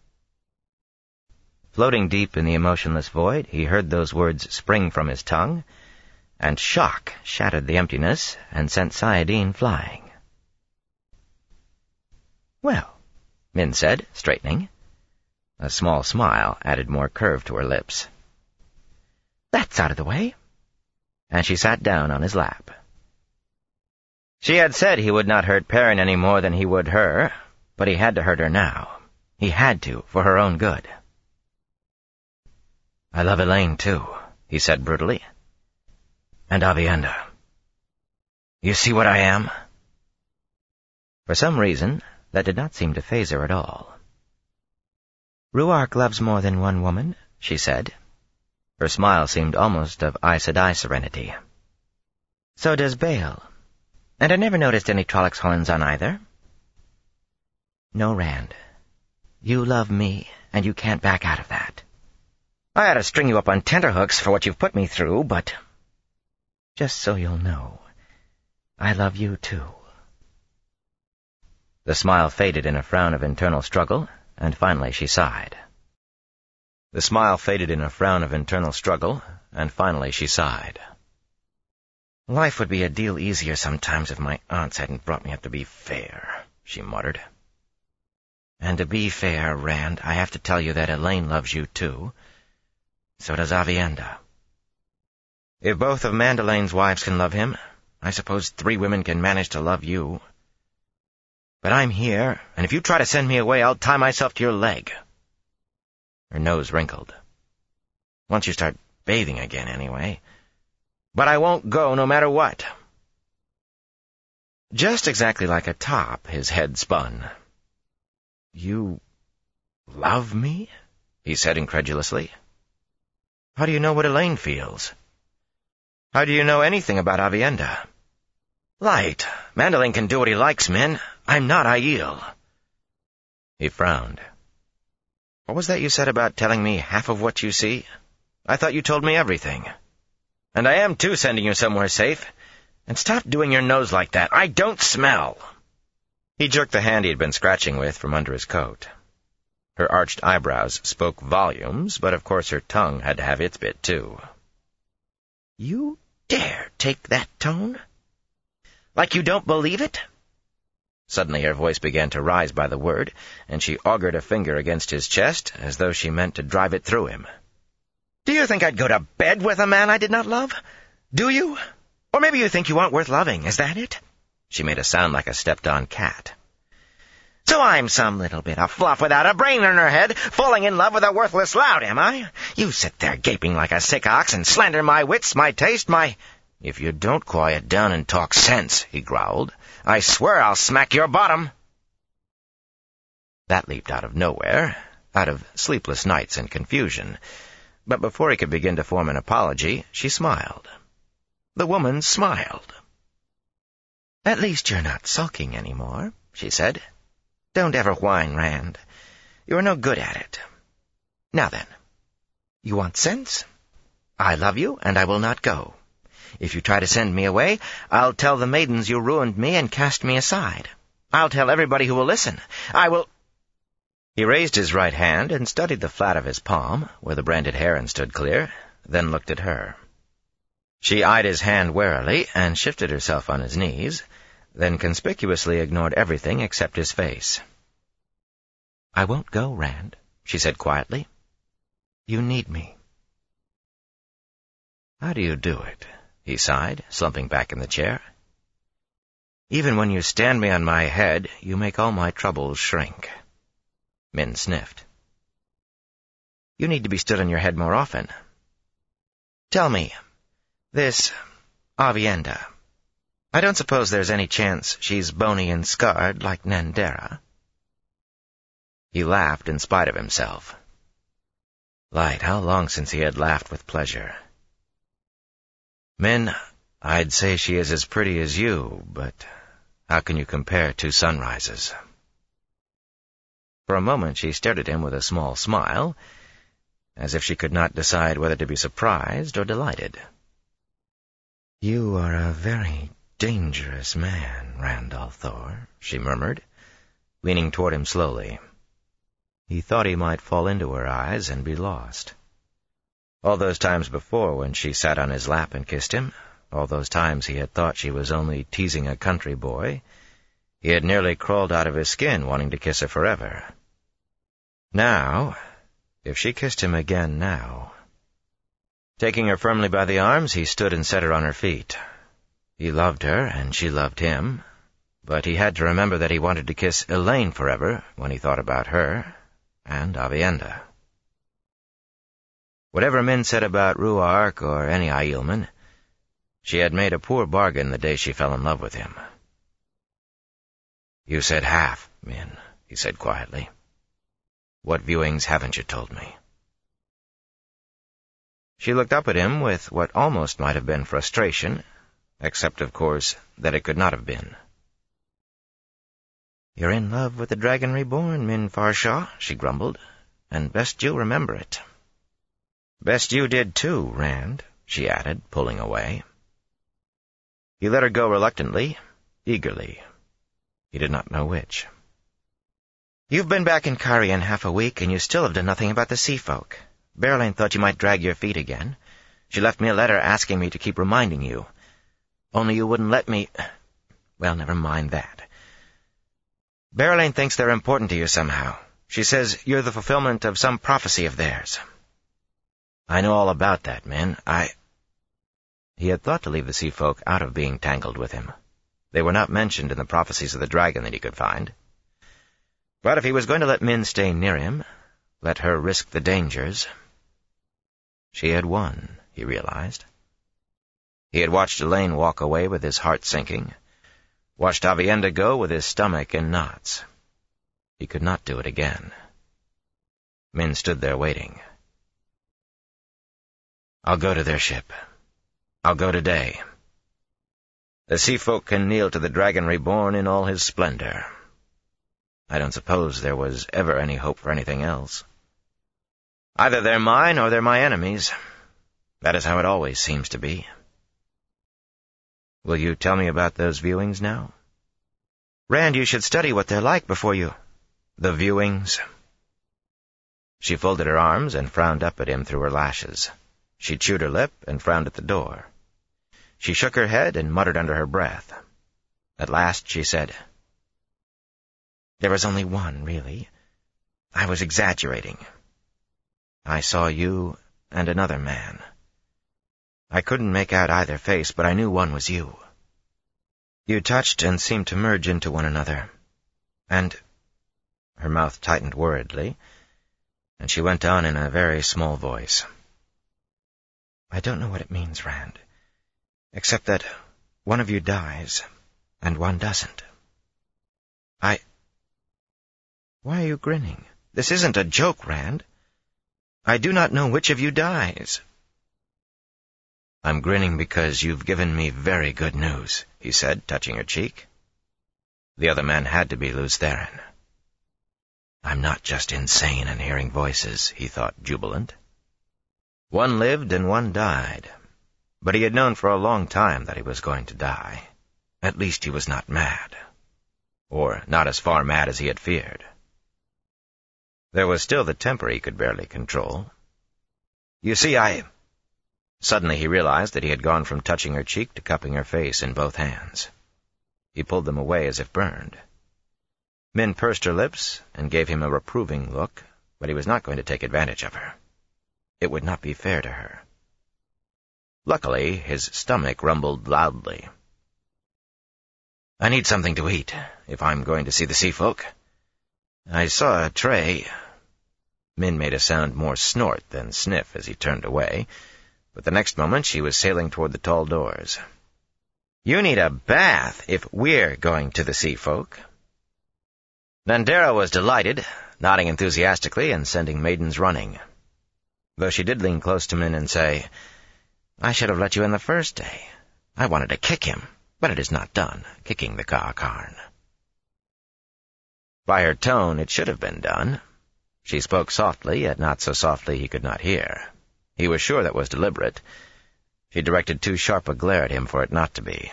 Floating deep in the emotionless void, he heard those words spring from his tongue, and shock shattered the emptiness and sent Saladin flying. "Well," Min said, straightening. A small smile added more curve to her lips. "That's out of the way." And she sat down on his lap. She had said he would not hurt Perrin any more than he would her, but he had to hurt her now. He had to, for her own good. "I love Elaine, too," he said brutally. "And Aviendha. You see what I am?" For some reason, that did not seem to faze her at all. "Rhuarc loves more than one woman," she said. Her smile seemed almost of Aes Sedai serenity. "So does Bael. And I never noticed any Trollocs Hollins on either." "No, Rand. You love me, and you can't back out of that. I ought to string you up on tenterhooks for what you've put me through, but... just so you'll know, I love you too." The smile faded in a frown of internal struggle, and finally she sighed. "Life would be a deal easier sometimes if my aunts hadn't brought me up to be fair," she muttered. "And to be fair, Rand, I have to tell you that Elaine loves you too. So does Aviendha. If both of Mandelaine's wives can love him, I suppose 3 women can manage to love you. But I'm here, and if you try to send me away, I'll tie myself to your leg." Her nose wrinkled. "Once you start bathing again, anyway. But I won't go no matter what." Just exactly like a top, his head spun. "You love me?" he said incredulously. "How do you know what Elaine feels? How do you know anything about Aviendha?" "Light. Mandelain can do what he likes, Min. I'm not Aiel." He frowned. "What was that you said about telling me half of what you see? I thought you told me everything. And I am, too, sending you somewhere safe. And stop doing your nose like that. I don't smell." He jerked the hand he had been scratching with from under his coat. Her arched eyebrows spoke volumes, but of course her tongue had to have its bit, too. "You dare take that tone? Like you don't believe it?" Suddenly her voice began to rise by the word, and she augured a finger against his chest, as though she meant to drive it through him. "Do you think I'd go to bed with a man I did not love? Do you? Or maybe you think you aren't worth loving, is that it?" She made a sound like a stepped-on cat. "So I'm some little bit of fluff without a brain in her head, falling in love with a worthless lout, am I? You sit there gaping like a sick ox and slander my wits, my taste, my—" "If you don't quiet down and talk sense," he growled, "I swear I'll smack your bottom." That leaped out of nowhere, out of sleepless nights and confusion, But before he could begin to form an apology, she smiled. The woman smiled. "At least you're not sulking anymore," she said. "Don't ever whine, Rand. You're no good at it. Now then, you want sense? I love you, and I will not go. If you try to send me away, I'll tell the maidens you ruined me and cast me aside. I'll tell everybody who will listen. I will—" He raised his right hand and studied the flat of his palm, where the branded heron stood clear, then looked at her. She eyed his hand warily and shifted herself on his knees, then conspicuously ignored everything except his face. "I won't go, Rand," she said quietly. "You need me." "How do you do it?" he sighed, slumping back in the chair. "Even when you stand me on my head, you make all my troubles shrink." Min sniffed. "You need to be stood on your head more often. Tell me, this Aviendha, I don't suppose there's any chance she's bony and scarred like Nandera?" He laughed in spite of himself. Light, how long since he had laughed with pleasure. "Min, I'd say she is as pretty as you, but how can you compare two sunrises?" For a moment she stared at him with a small smile, as if she could not decide whether to be surprised or delighted. "You are a very dangerous man, Rand al'Thor," she murmured, leaning toward him slowly. He thought he might fall into her eyes and be lost. All those times before when she sat on his lap and kissed him, all those times he had thought she was only teasing a country boy, he had nearly crawled out of his skin wanting to kiss her forever. Now, if she kissed him again now... Taking her firmly by the arms, he stood and set her on her feet. He loved her, and she loved him, but he had to remember that he wanted to kiss Elaine forever when he thought about her, and Aviendha. Whatever Min said about Rhuarc or any Aielman, she had made a poor bargain the day she fell in love with him. "You said half, Min," he said quietly. "What viewings haven't you told me?" She looked up at him with what almost might have been frustration, except, of course, that it could not have been. "You're in love with the Dragon Reborn, Min Farshaw," she grumbled, "and best you remember it." "Best you did too, Rand," she added, pulling away. He let her go reluctantly, eagerly. He did not know which. "You've been back in Cairhien half a week, and you still have done nothing about the sea folk. Berelain thought you might drag your feet again. She left me a letter asking me to keep reminding you. Only you wouldn't let me... Well, never mind that. Berelain thinks they're important to you somehow. She says you're the fulfillment of some prophecy of theirs." "I know all about that, Min. He had thought to leave the sea folk out of being tangled with him. They were not mentioned in the prophecies of the dragon that he could find. But if he was going to let Min stay near him, let her risk the dangers... She had won, he realized. He had watched Elaine walk away with his heart sinking, watched Aviendha go with his stomach in knots. He could not do it again. Min stood there waiting. "I'll go to their ship. I'll go today. The sea folk can kneel to the Dragon Reborn in all his splendor. I don't suppose there was ever any hope for anything else. Either they're mine or they're my enemies. That is how it always seems to be." "Will you tell me about those viewings now?" "Rand, you should study what they're like before you—" "The viewings?" She folded her arms and frowned up at him through her lashes. She chewed her lip and frowned at the door. She shook her head and muttered under her breath. At last she said, "There was only one, really. I was exaggerating. I saw you and another man. I couldn't make out either face, but I knew one was you. You touched and seemed to merge into one another. And—" Her mouth tightened worriedly, and she went on in a very small voice. "I don't know what it means, Rand, except that one of you dies, and one doesn't. Why are you grinning? This isn't a joke, Rand. I do not know which of you dies." "I'm grinning because you've given me very good news," he said, touching her cheek. The other man had to be Lews Therin. "I'm not just insane and hearing voices," he thought, jubilant. One lived and one died, but he had known for a long time that he was going to die. At least he was not mad. Or not as far mad as he had feared. There was still the temper he could barely control. "You see, Suddenly he realized that he had gone from touching her cheek to cupping her face in both hands. He pulled them away as if burned. Min pursed her lips and gave him a reproving look, but he was not going to take advantage of her. It would not be fair to her. Luckily, his stomach rumbled loudly. "I need something to eat, if I'm going to see the sea folk. I saw a tray." Min made a sound more snort than sniff as he turned away, but the next moment she was sailing toward the tall doors. "You need a bath if we're going to the sea folk." Nandera was delighted, nodding enthusiastically and sending maidens running. Though she did lean close to Min and say, "I should have let you in the first day. I wanted to kick him, but it is not done, kicking the Ka'akarn." By her tone, it should have been done. She spoke softly, yet not so softly he could not hear. He was sure that was deliberate. She directed too sharp a glare at him for it not to be.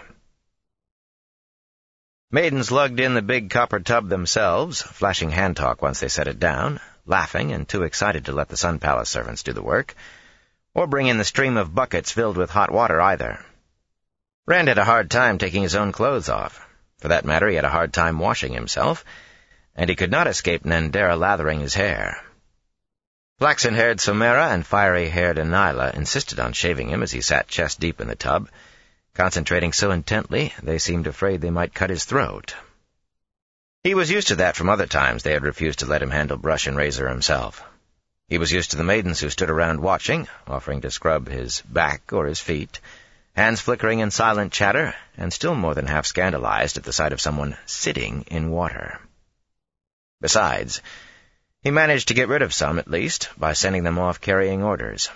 Maidens lugged in the big copper tub themselves, flashing hand-talk once they set it down, laughing and too excited to let the Sun Palace servants do the work, or bring in the stream of buckets filled with hot water either. Rand had a hard time taking his own clothes off. For that matter, he had a hard time washing himself, and he could not escape Nandera lathering his hair. Flaxen-haired Somera and fiery-haired Anila insisted on shaving him as he sat chest-deep in the tub, concentrating so intently they seemed afraid they might cut his throat. He was used to that from other times they had refused to let him handle brush and razor himself. He was used to the maidens who stood around watching, offering to scrub his back or his feet, hands flickering in silent chatter, and still more than half scandalized at the sight of someone sitting in water. Besides, he managed to get rid of some, at least, by sending them off carrying orders.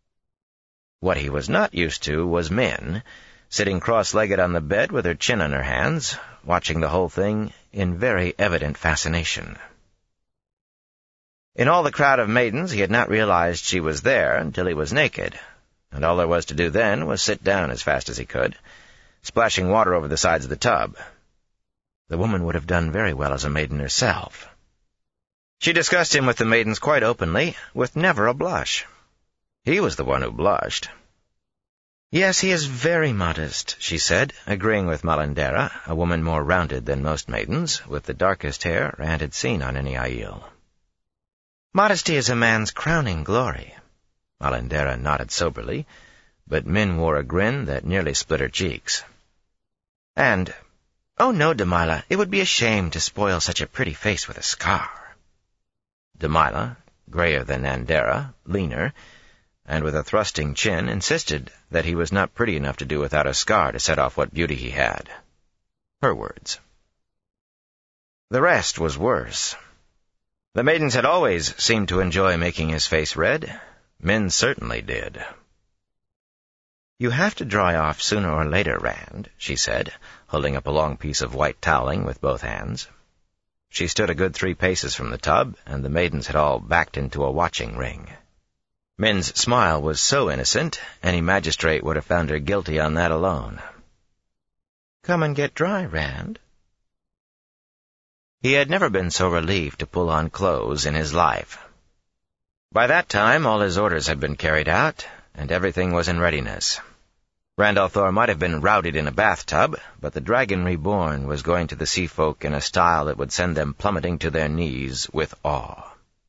What he was not used to was Min, sitting cross-legged on the bed with her chin on her hands, watching the whole thing in very evident fascination. In all the crowd of maidens, he had not realized she was there until he was naked, and all there was to do then was sit down as fast as he could, splashing water over the sides of the tub. The woman would have done very well as a maiden herself. She discussed him with the maidens quite openly, with never a blush. He was the one who blushed. "Yes, he is very modest," she said, agreeing with Malandera, a woman more rounded than most maidens, with the darkest hair Rand had seen on any Aiel. "Modesty is a man's crowning glory." Malandera nodded soberly, but Min wore a grin that nearly split her cheeks. "And, oh no, Delilah, it would be a shame to spoil such a pretty face with a scar." Delilah, grayer than Nandera, leaner, and with a thrusting chin, insisted that he was not pretty enough to do without a scar to set off what beauty he had. Her words. The rest was worse. The maidens had always seemed to enjoy making his face red. Min certainly did. "You have to dry off sooner or later, Rand," she said, holding up a long piece of white toweling with both hands. She stood a good 3 paces from the tub, and the maidens had all backed into a watching ring. Min's smile was so innocent, any magistrate would have found her guilty on that alone. "Come and get dry, Rand." He had never been so relieved to pull on clothes in his life. By that time, all his orders had been carried out, and everything was in readiness. Rand al'Thor might have been routed in a bathtub, but the Dragon Reborn was going to the sea folk in a style that would send them plummeting to their knees with awe.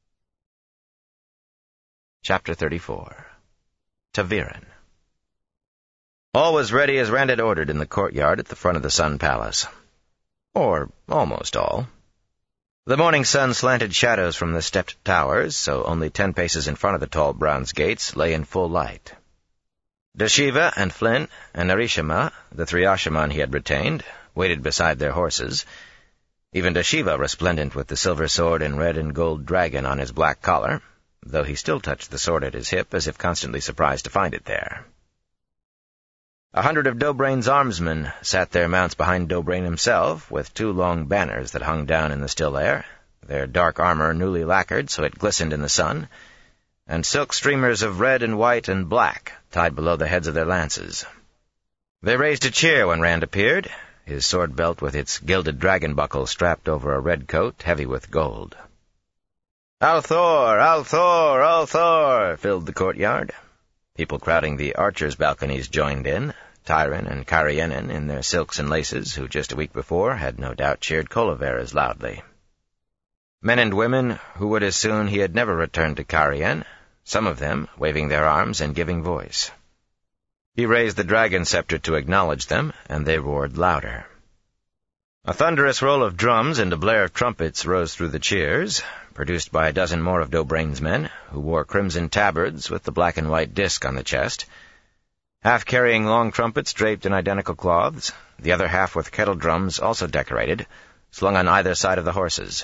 Chapter 34. ta'Veren. All was ready as Rand had ordered in the courtyard at the front of the Sun Palace. Or almost all. The morning sun slanted shadows from the stepped towers, so only 10 paces in front of the tall bronze gates lay in full light. Dashiva and Flint and Narishima, the 3 Ashaman he had retained, waited beside their horses, even Dashiva resplendent with the silver sword and red and gold dragon on his black collar, though he still touched the sword at his hip as if constantly surprised to find it there. 100 of Dobrain's armsmen sat their mounts behind Dobrain himself, with 2 long banners that hung down in the still air, their dark armor newly lacquered so it glistened in the sun, and silk streamers of red and white and black tied below the heads of their lances. They raised a cheer when Rand appeared, his sword belt with its gilded dragon buckle strapped over a red coat heavy with gold. "Althor! Althor! Althor!" filled the courtyard. People crowding the archers' balconies joined in, Tyron and Carienen in their silks and laces, who just a week before had no doubt cheered Coliver as loudly. Men and women who would as soon he had never returned to Carien, some of them waving their arms and giving voice. He raised the dragon scepter to acknowledge them, and they roared louder. A thunderous roll of drums and a blare of trumpets rose through the cheers, produced by a dozen more of Dobrain's men, who wore crimson tabards with the black and white disk on the chest, half carrying long trumpets draped in identical cloths, the other half with kettle drums also decorated, slung on either side of the horses.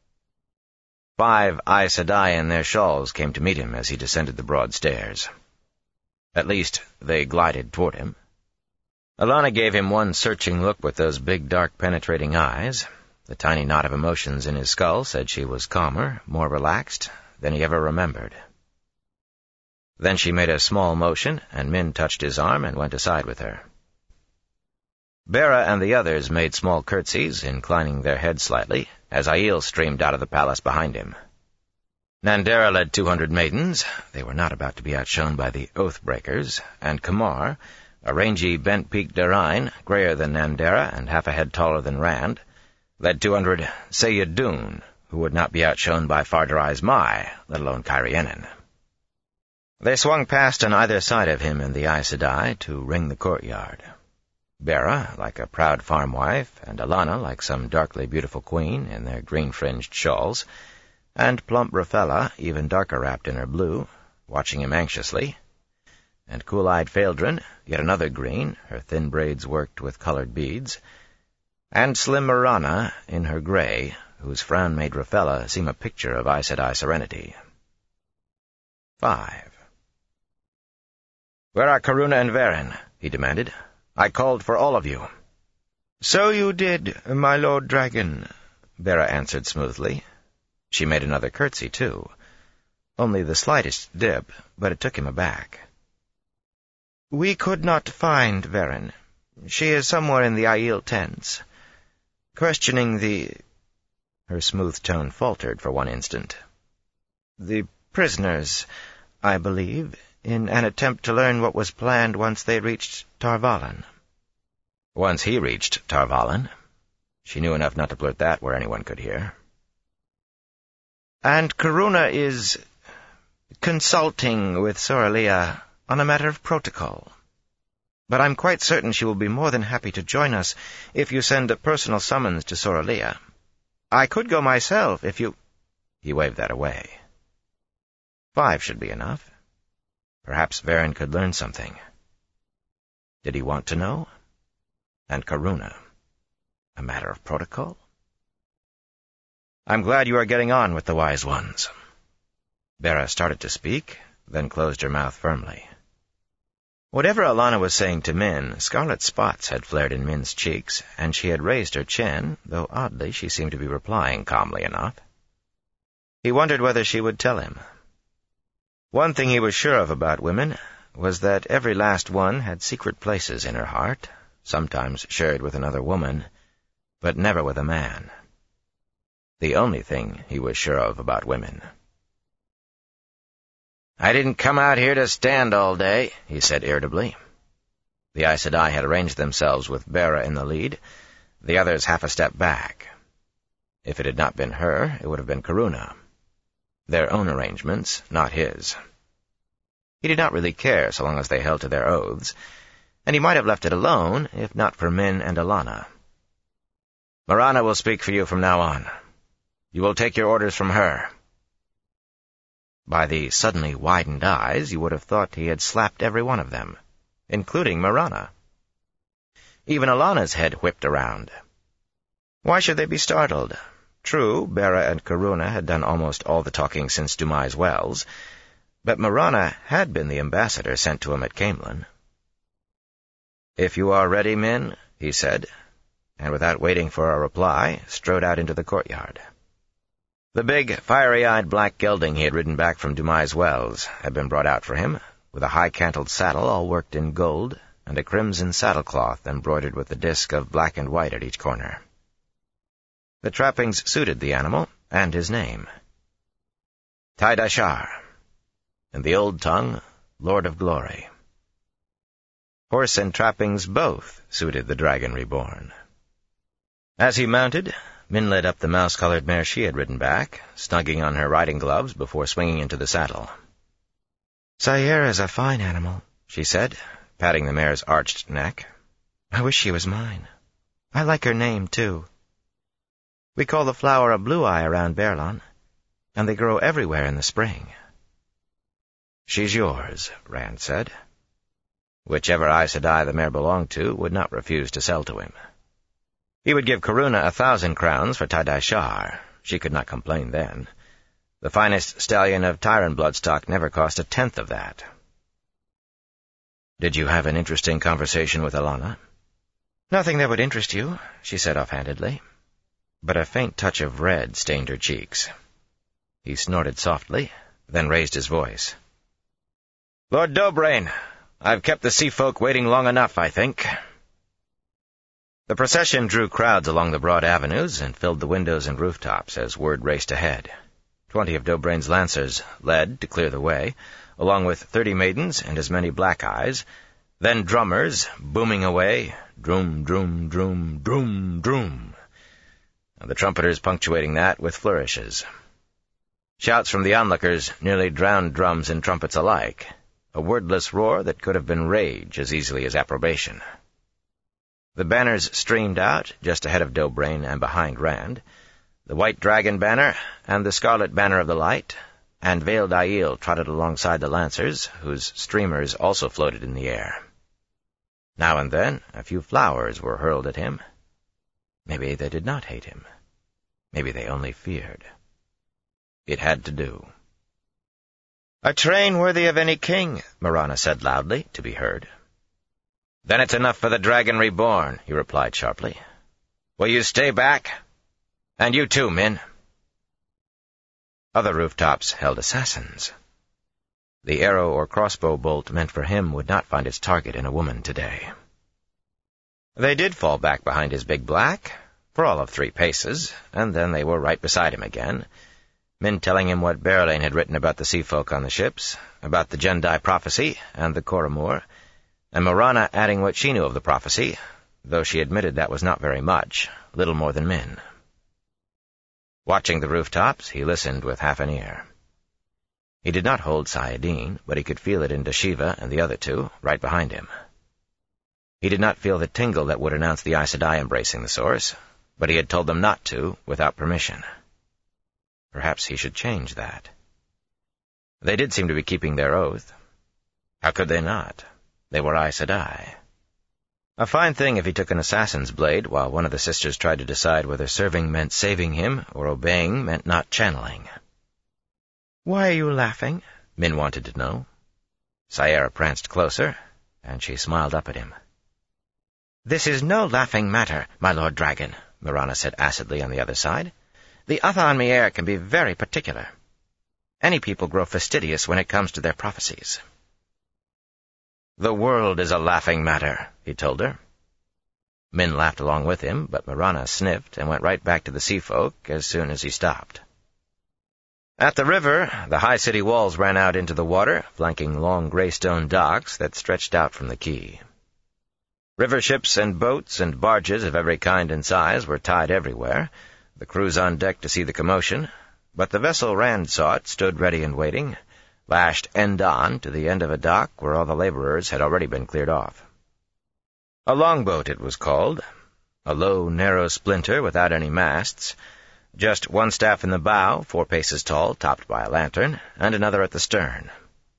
5 Aes Sedai in their shawls came to meet him as he descended the broad stairs. At least, they glided toward him. Alanna gave him one searching look with those big, dark, penetrating eyes. The tiny knot of emotions in his skull said she was calmer, more relaxed than he ever remembered. Then she made a small motion, and Min touched his arm and went aside with her. Bera and the others made small curtsies, inclining their heads slightly, as Aiel streamed out of the palace behind him. Nandera led 200 maidens. They were not about to be outshone by the Oathbreakers, and Kamar, a rangy, bent-peaked Darine, grayer than Nandera and half a head taller than Rand, led 200 Seyedun, who would not be outshone by Fardarai's Mai, let alone Carienen. They swung past on either side of him and the Aes Sedai to ring the courtyard. Bera, like a proud farm wife, and Alanna, like some darkly beautiful queen, in their green-fringed shawls, and plump Raphella, even darker wrapped in her blue, watching him anxiously, and cool-eyed Phaeldrin, yet another green, her thin braids worked with colored beads, and slim Marana, in her gray, whose frown made Raphella seem a picture of Aes Sedai serenity. 5. "Where are Karuna and Varen?" he demanded. "I called for all of you." "So you did, my Lord Dragon," Bera answered smoothly. She made another curtsy, too. Only the slightest dip, but it took him aback. "We could not find Varen. She is somewhere in the Aiel tents, questioning the—" Her smooth tone faltered for one instant. "The prisoners, I believe, in an attempt to learn what was planned once they reached Tar Valon." Once he reached Tar Valon. She knew enough not to blurt that where anyone could hear. "And Karuna is consulting with Sorilea on a matter of protocol. But I'm quite certain she will be more than happy to join us if you send a personal summons to Sorilea. I could go myself if you—" He waved that away. 5 should be enough. Perhaps Varen could learn something. Did he want to know? And Karuna. A matter of protocol? "I'm glad you are getting on with the Wise Ones." Bera started to speak, then closed her mouth firmly. Whatever Alanna was saying to Min, scarlet spots had flared in Min's cheeks, and she had raised her chin, though oddly she seemed to be replying calmly enough. He wondered whether she would tell him. One thing he was sure of about women was that every last one had secret places in her heart, sometimes shared with another woman, but never with a man. The only thing he was sure of about women. "I didn't come out here to stand all day," he said irritably. The Aes Sedai had arranged themselves with Bera in the lead, the others half a step back. If it had not been her, it would have been Karuna. Their own arrangements, not his. He did not really care so long as they held to their oaths, and he might have left it alone if not for Min and Alanna. "Marana will speak for you from now on. You will take your orders from her." By the suddenly widened eyes, you would have thought he had slapped every one of them, including Marana. Even Alanna's head whipped around. Why should they be startled? True, Bera and Karuna had done almost all the talking since Dumai's Wells, but Marana had been the ambassador sent to him at Camelin. "If you are ready, Min," he said, and without waiting for a reply, strode out into the courtyard. The big, fiery-eyed black gelding he had ridden back from Dumai's Wells had been brought out for him, with a high-cantled saddle all worked in gold, and a crimson saddlecloth embroidered with a disk of black and white at each corner. The trappings suited the animal, and his name. Taidashar, in the old tongue, Lord of Glory. Horse and trappings both suited the dragon reborn. As he mounted, Min led up the mouse-colored mare she had ridden back, snugging on her riding gloves before swinging into the saddle. "Sayera's a fine animal," she said, patting the mare's arched neck. "I wish she was mine. I like her name, too. We call the flower a blue-eye around Baerlon, and they grow everywhere in the spring." "She's yours," Rand said. Whichever Aes Sedai the mare belonged to would not refuse to sell to him. He would give Karuna 1,000 crowns for Taidashar. She could not complain then. The finest stallion of Tyran bloodstock never cost 1/10 of that. "Did you have an interesting conversation with Alana?" "Nothing that would interest you," she said offhandedly. But a faint touch of red stained her cheeks. He snorted softly, then raised his voice. "Lord Dobrain, I've kept the sea folk waiting long enough, I think." The procession drew crowds along the broad avenues and filled the windows and rooftops as word raced ahead. 20 of Dobrain's lancers led to clear the way, along with 30 maidens and as many black eyes, then drummers booming away, drum, drum, drum, drum, drum, and the trumpeters punctuating that with flourishes. Shouts from the onlookers nearly drowned drums and trumpets alike, a wordless roar that could have been rage as easily as approbation. The banners streamed out just ahead of Dobrain and behind Rand, the white dragon banner and the scarlet banner of the light, and Veiled Aiel trotted alongside the lancers, whose streamers also floated in the air. Now and then a few flowers were hurled at him. Maybe they did not hate him. Maybe they only feared. It had to do. "A train worthy of any king," Marana said loudly, to be heard. "Then it's enough for the dragon reborn," he replied sharply. "Will you stay back? And you too, Min." Other rooftops held assassins. The arrow or crossbow bolt meant for him would not find its target in a woman today. They did fall back behind his big black, for all of 3 paces, and then they were right beside him again, Min telling him what Berelain had written about the sea folk on the ships, about the Jendai prophecy and the Coromur, and Marana adding what she knew of the prophecy, though she admitted that was not very much, little more than Min. Watching the rooftops, he listened with half an ear. He did not hold Sayadin, but he could feel it in Dashiva and the other 2, right behind him. He did not feel the tingle that would announce the Aes Sedai embracing the source, but he had told them not to, without permission. Perhaps he should change that. They did seem to be keeping their oath. How could they not? They were Aes Sedai. A fine thing if he took an assassin's blade while one of the sisters tried to decide whether serving meant saving him or obeying meant not channeling. "Why are you laughing?" Min wanted to know. Sayera pranced closer, and she smiled up at him. "This is no laughing matter, my Lord Dragon," Marana said acidly on the other side. "The Athan Mi'er can be very particular. Any people grow fastidious when it comes to their prophecies." "The world is a laughing matter," he told her. Min laughed along with him, but Marana sniffed and went right back to the sea folk as soon as he stopped. At the river, the high city walls ran out into the water, flanking long gray stone docks that stretched out from the quay. River ships and boats and barges of every kind and size were tied everywhere, the crews on deck to see the commotion, but the vessel Rand sought stood ready and waiting, lashed end-on to the end of a dock where all the laborers had already been cleared off. A longboat, it was called, a low, narrow splinter without any masts, just one staff in the bow, 4 paces tall, topped by a lantern, and another at the stern.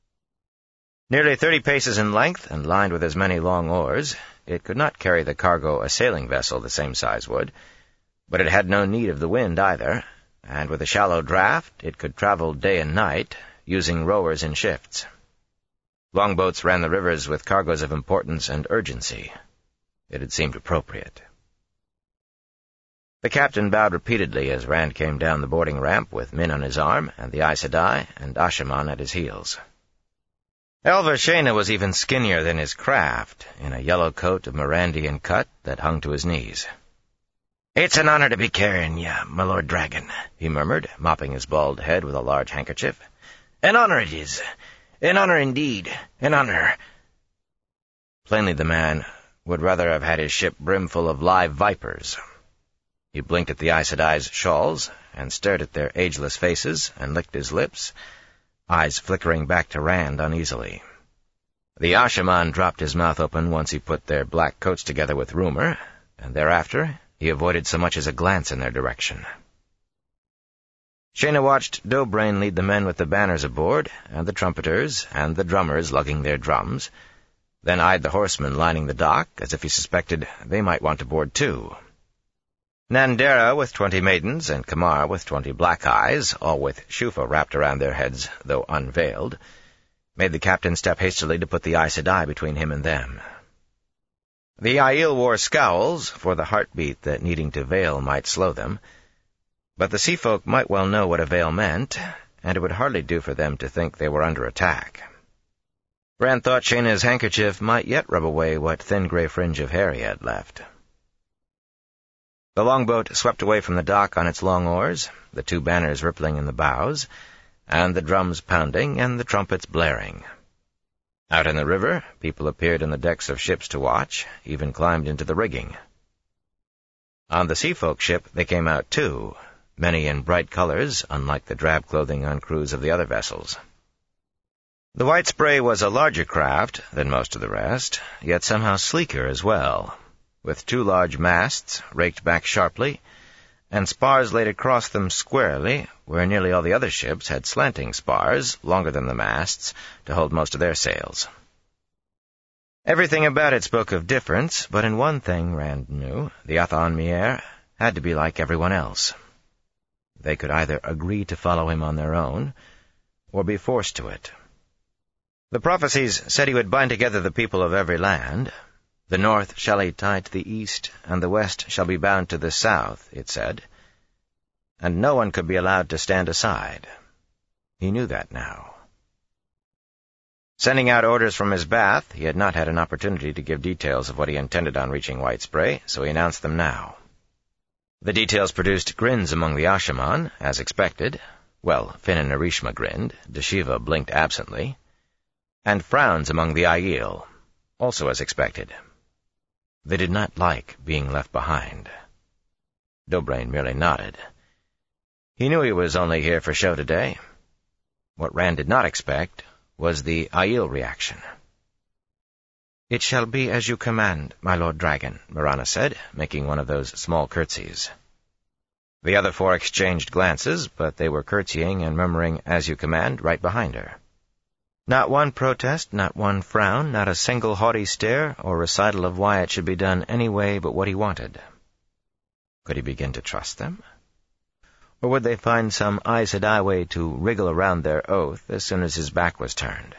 Nearly 30 paces in length and lined with as many long oars, it could not carry the cargo a sailing vessel the same size would, But it had no need of the wind either, and with a shallow draft it could travel day and night, using rowers in shifts. Longboats ran the rivers with cargoes of importance and urgency. It had seemed appropriate. The captain bowed repeatedly as Rand came down the boarding ramp with Min on his arm and the Aes Sedai and Ashaman at his heels. Elva Shayna was even skinnier than his craft, in a yellow coat of Mirandian cut that hung to his knees. "It's an honor to be carrying you, my Lord Dragon," he murmured, mopping his bald head with a large handkerchief. "An honor it is. An honor indeed. An honor." Plainly the man would rather have had his ship brimful of live vipers. He blinked at the Aes Sedai's shawls, and stared at their ageless faces, and licked his lips, eyes flickering back to Rand uneasily. The Ashaman dropped his mouth open once he put their black coats together with rumor, and thereafter he avoided so much as a glance in their direction. Shayna watched Dobrain lead the men with the banners aboard, and the trumpeters and the drummers lugging their drums, then eyed the horsemen lining the dock as if he suspected they might want to board too. Nandera with 20 maidens, and Kamar with 20 black eyes, all with shufa wrapped around their heads, though unveiled, made the captain step hastily to put the Aes Sedai between him and them. The Aiel wore scowls, for the heartbeat that needing to veil might slow them, but the seafolk might well know what a veil meant, and it would hardly do for them to think they were under attack. Rand thought Shayna's handkerchief might yet rub away what thin gray fringe of hair he had left. The longboat swept away from the dock on its long oars, the 2 banners rippling in the bows, and the drums pounding and the trumpets blaring. Out in the river, people appeared on the decks of ships to watch, even climbed into the rigging. On the seafolk ship they came out too, many in bright colors, unlike the drab clothing on crews of the other vessels. The White Spray was a larger craft than most of the rest, yet somehow sleeker as well, with 2 large masts raked back sharply, and spars laid across them squarely, where nearly all the other ships had slanting spars, longer than the masts, to hold most of their sails. Everything about it spoke of difference, but in one thing, Rand knew, the Atha'an Mier had to be like everyone else. They could either agree to follow him on their own, or be forced to it. The prophecies said he would bind together the people of every land. The north shall he tie to the east, and the west shall be bound to the south, it said. And no one could be allowed to stand aside. He knew that now. Sending out orders from his bath, he had not had an opportunity to give details of what he intended on reaching White Spray, so he announced them now. The details produced grins among the Ashaman, as expected. Well, Finn and Narishma grinned, Deshiva blinked absently, and frowns among the Aiel, also as expected. They did not like being left behind. Dobrain merely nodded. He knew he was only here for show today. What Rand did not expect was the Aiel reaction. "It shall be as you command, my Lord Dragon," Marana said, making one of those small curtsies. The other 4 exchanged glances, but they were curtsying and murmuring "as you command" right behind her. Not one protest, not one frown, not a single haughty stare or recital of why it should be done any way but what he wanted. Could he begin to trust them? Or would they find some Aes Sedai way to wriggle around their oath as soon as his back was turned?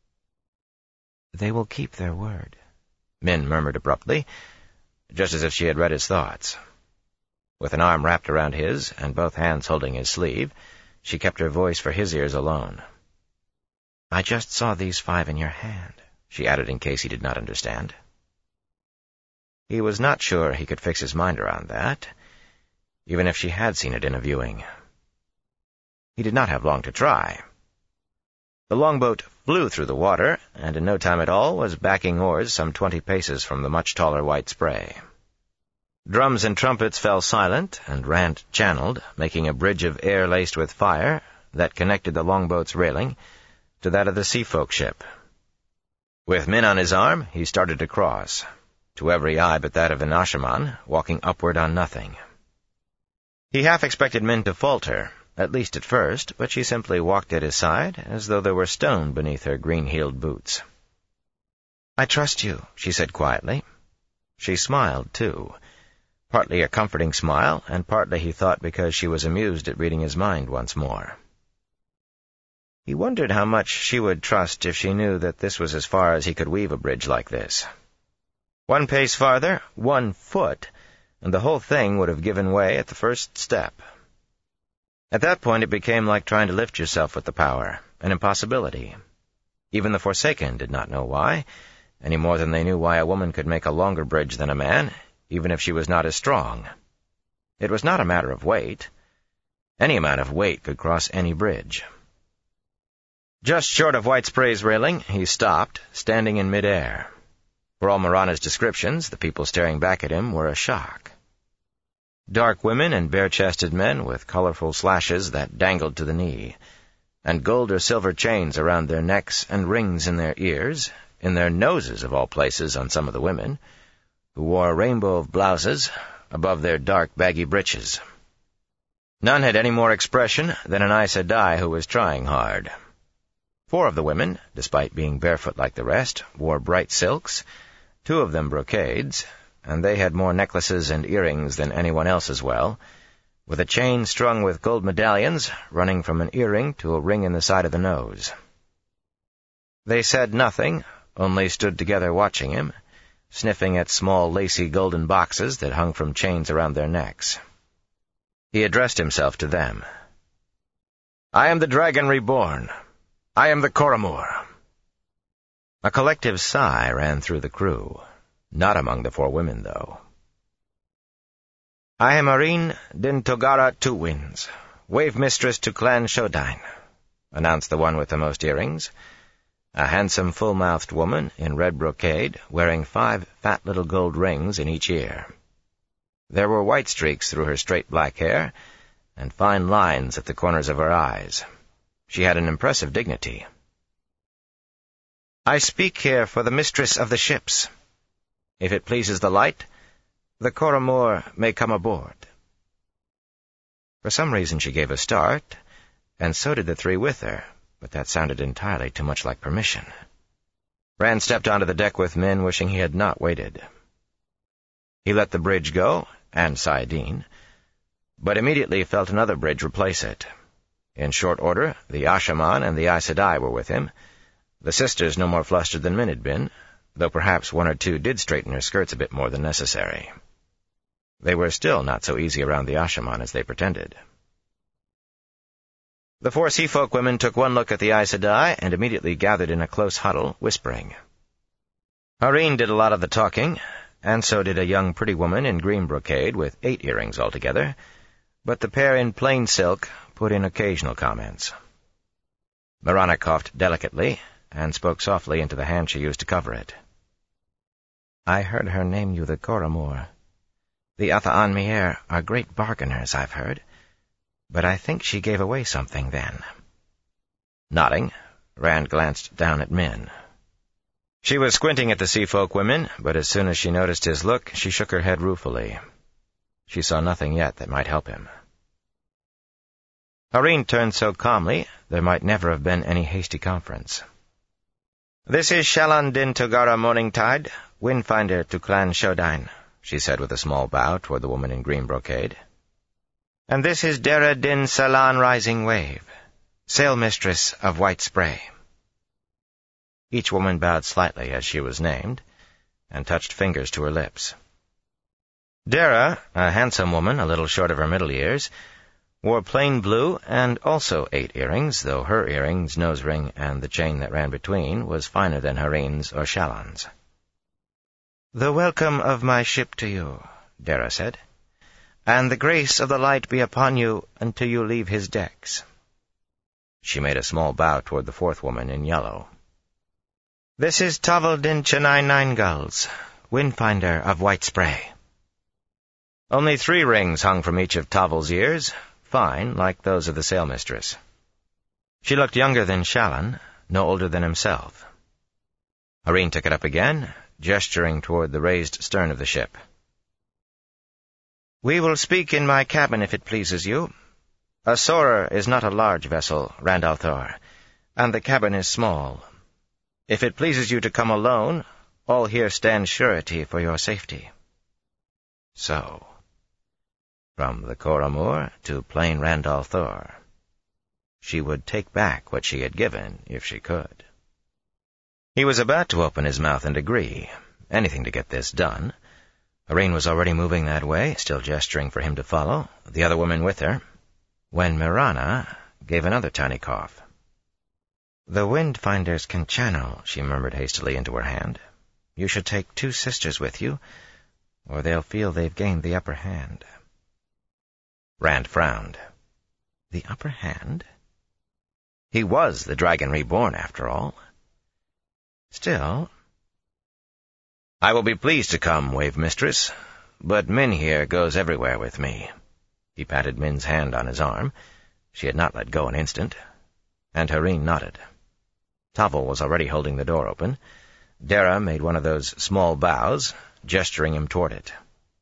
"They will keep their word," Min murmured abruptly, just as if she had read his thoughts. With an arm wrapped around his, and both hands holding his sleeve, she kept her voice for his ears alone. "I just saw these 5 in your hand," she added in case he did not understand. He was not sure he could fix his mind around that, even if she had seen it in a viewing. He did not have long to try. The longboat flew through the water, and in no time at all was backing oars some 20 paces from the much taller White Spray. Drums and trumpets fell silent, and Rand channeled, making a bridge of air laced with fire that connected the longboat's railing to that of the seafolk ship. With Min on his arm, he started across, to every eye but that of an Ashaman, walking upward on nothing. He half expected Min to falter, at least at first, but she simply walked at his side, as though there were stone beneath her green-heeled boots. "I trust you," she said quietly. She smiled, too, partly a comforting smile, and partly, he thought, because she was amused at reading his mind once more. He wondered how much she would trust if she knew that this was as far as he could weave a bridge like this. 1 pace farther, 1 foot, and the whole thing would have given way at the first step. At that point it became like trying to lift yourself with the power, an impossibility. Even the Forsaken did not know why, any more than they knew why a woman could make a longer bridge than a man, even if she was not as strong. It was not a matter of weight. Any amount of weight could cross any bridge. Just short of White Spray's railing, he stopped, standing in mid-air. For all Marana's descriptions, the people staring back at him were a shock. Dark women and bare-chested men with colorful slashes that dangled to the knee, and gold or silver chains around their necks and rings in their ears, in their noses of all places on some of the women, who wore a rainbow of blouses above their dark baggy breeches. None had any more expression than an Aes Sedai who was trying hard. 4 of the women, despite being barefoot like the rest, wore bright silks, 2 of them brocades, and they had more necklaces and earrings than anyone else as well, with a chain strung with gold medallions running from an earring to a ring in the side of the nose. They said nothing, only stood together watching him, sniffing at small lacy golden boxes that hung from chains around their necks. He addressed himself to them. "I am the Dragon Reborn. I am the Coromor." A collective sigh ran through the crew, not among the 4 women, though. "I am Areen Din Togara Two Winds, Wave Mistress to Clan Shodain," announced the one with the most earrings, a handsome, full-mouthed woman in red brocade, wearing 5 fat little gold rings in each ear. There were white streaks through her straight black hair, and fine lines at the corners of her eyes. She had an impressive dignity. "I speak here for the mistress of the ships. If it pleases the light, the Coromor may come aboard." For some reason she gave a start, and so did the 3 with her, but that sounded entirely too much like permission. Rand stepped onto the deck with men wishing he had not waited. He let the bridge go, and Saidin, but immediately felt another bridge replace it. In short order, the Ashaman and the Aes Sedai were with him, the sisters no more flustered than Min had been, though perhaps 1 or 2 did straighten her skirts a bit more than necessary. They were still not so easy around the Ashaman as they pretended. The 4 Seafolk women took one look at the Aes Sedai and immediately gathered in a close huddle, whispering. Hareen did a lot of the talking, and so did a young pretty woman in green brocade with 8 earrings altogether, but the pair in plain silk put in occasional comments. Marana coughed delicately and spoke softly into the hand she used to cover it. "I heard her name you the Coromor. The Atha'an Mier are great bargainers, I've heard, but I think she gave away something then." Nodding, Rand glanced down at Min. She was squinting at the Seafolk women, but as soon as she noticed his look, she shook her head ruefully. She saw nothing yet that might help him. Hareen turned so calmly there might never have been any hasty conference. "This is Shallan Din Togara Morningtide, Windfinder to Clan Shodain," she said with a small bow toward the woman in green brocade. "And this is Dera Din Salan Rising Wave, Sail Mistress of White Spray." Each woman bowed slightly as she was named, and touched fingers to her lips. Dera, a handsome woman a little short of her middle years, wore plain blue and also 8 earrings, though her earrings, nose ring, and the chain that ran between was finer than Hareen's or Shallan's. "The welcome of my ship to you," Dera said, "and the grace of the light be upon you until you leave his decks." She made a small bow toward the 4th woman in yellow. "This is Tavel Din Chennai Nine Gulls, Windfinder of White Spray." Only 3 rings hung from each of Tavel's ears, fine, like those of the sailmistress. She looked younger than Shallan, no older than himself. Hareen took it up again, gesturing toward the raised stern of the ship. "We will speak in my cabin if it pleases you. A Sorer is not a large vessel, Rand al'Thor, and the cabin is small. If it pleases you to come alone, all here stand surety for your safety." So, from the Coramor to plain Randall Thor. She would take back what she had given, if she could. He was about to open his mouth and agree, anything to get this done. Irene was already moving that way, still gesturing for him to follow, the other woman with her, when Marana gave another tiny cough. "The Windfinders can channel," she murmured hastily into her hand. "You should take 2 sisters with you, or they'll feel they've gained the upper hand." Rand frowned. The upper hand? He was the Dragon Reborn, after all. Still... "I will be pleased to come, Wave Mistress, but Min here goes everywhere with me." He patted Min's hand on his arm. She had not let go an instant. And Hareen nodded. Tavel was already holding the door open. Dara made one of those small bows, gesturing him toward it.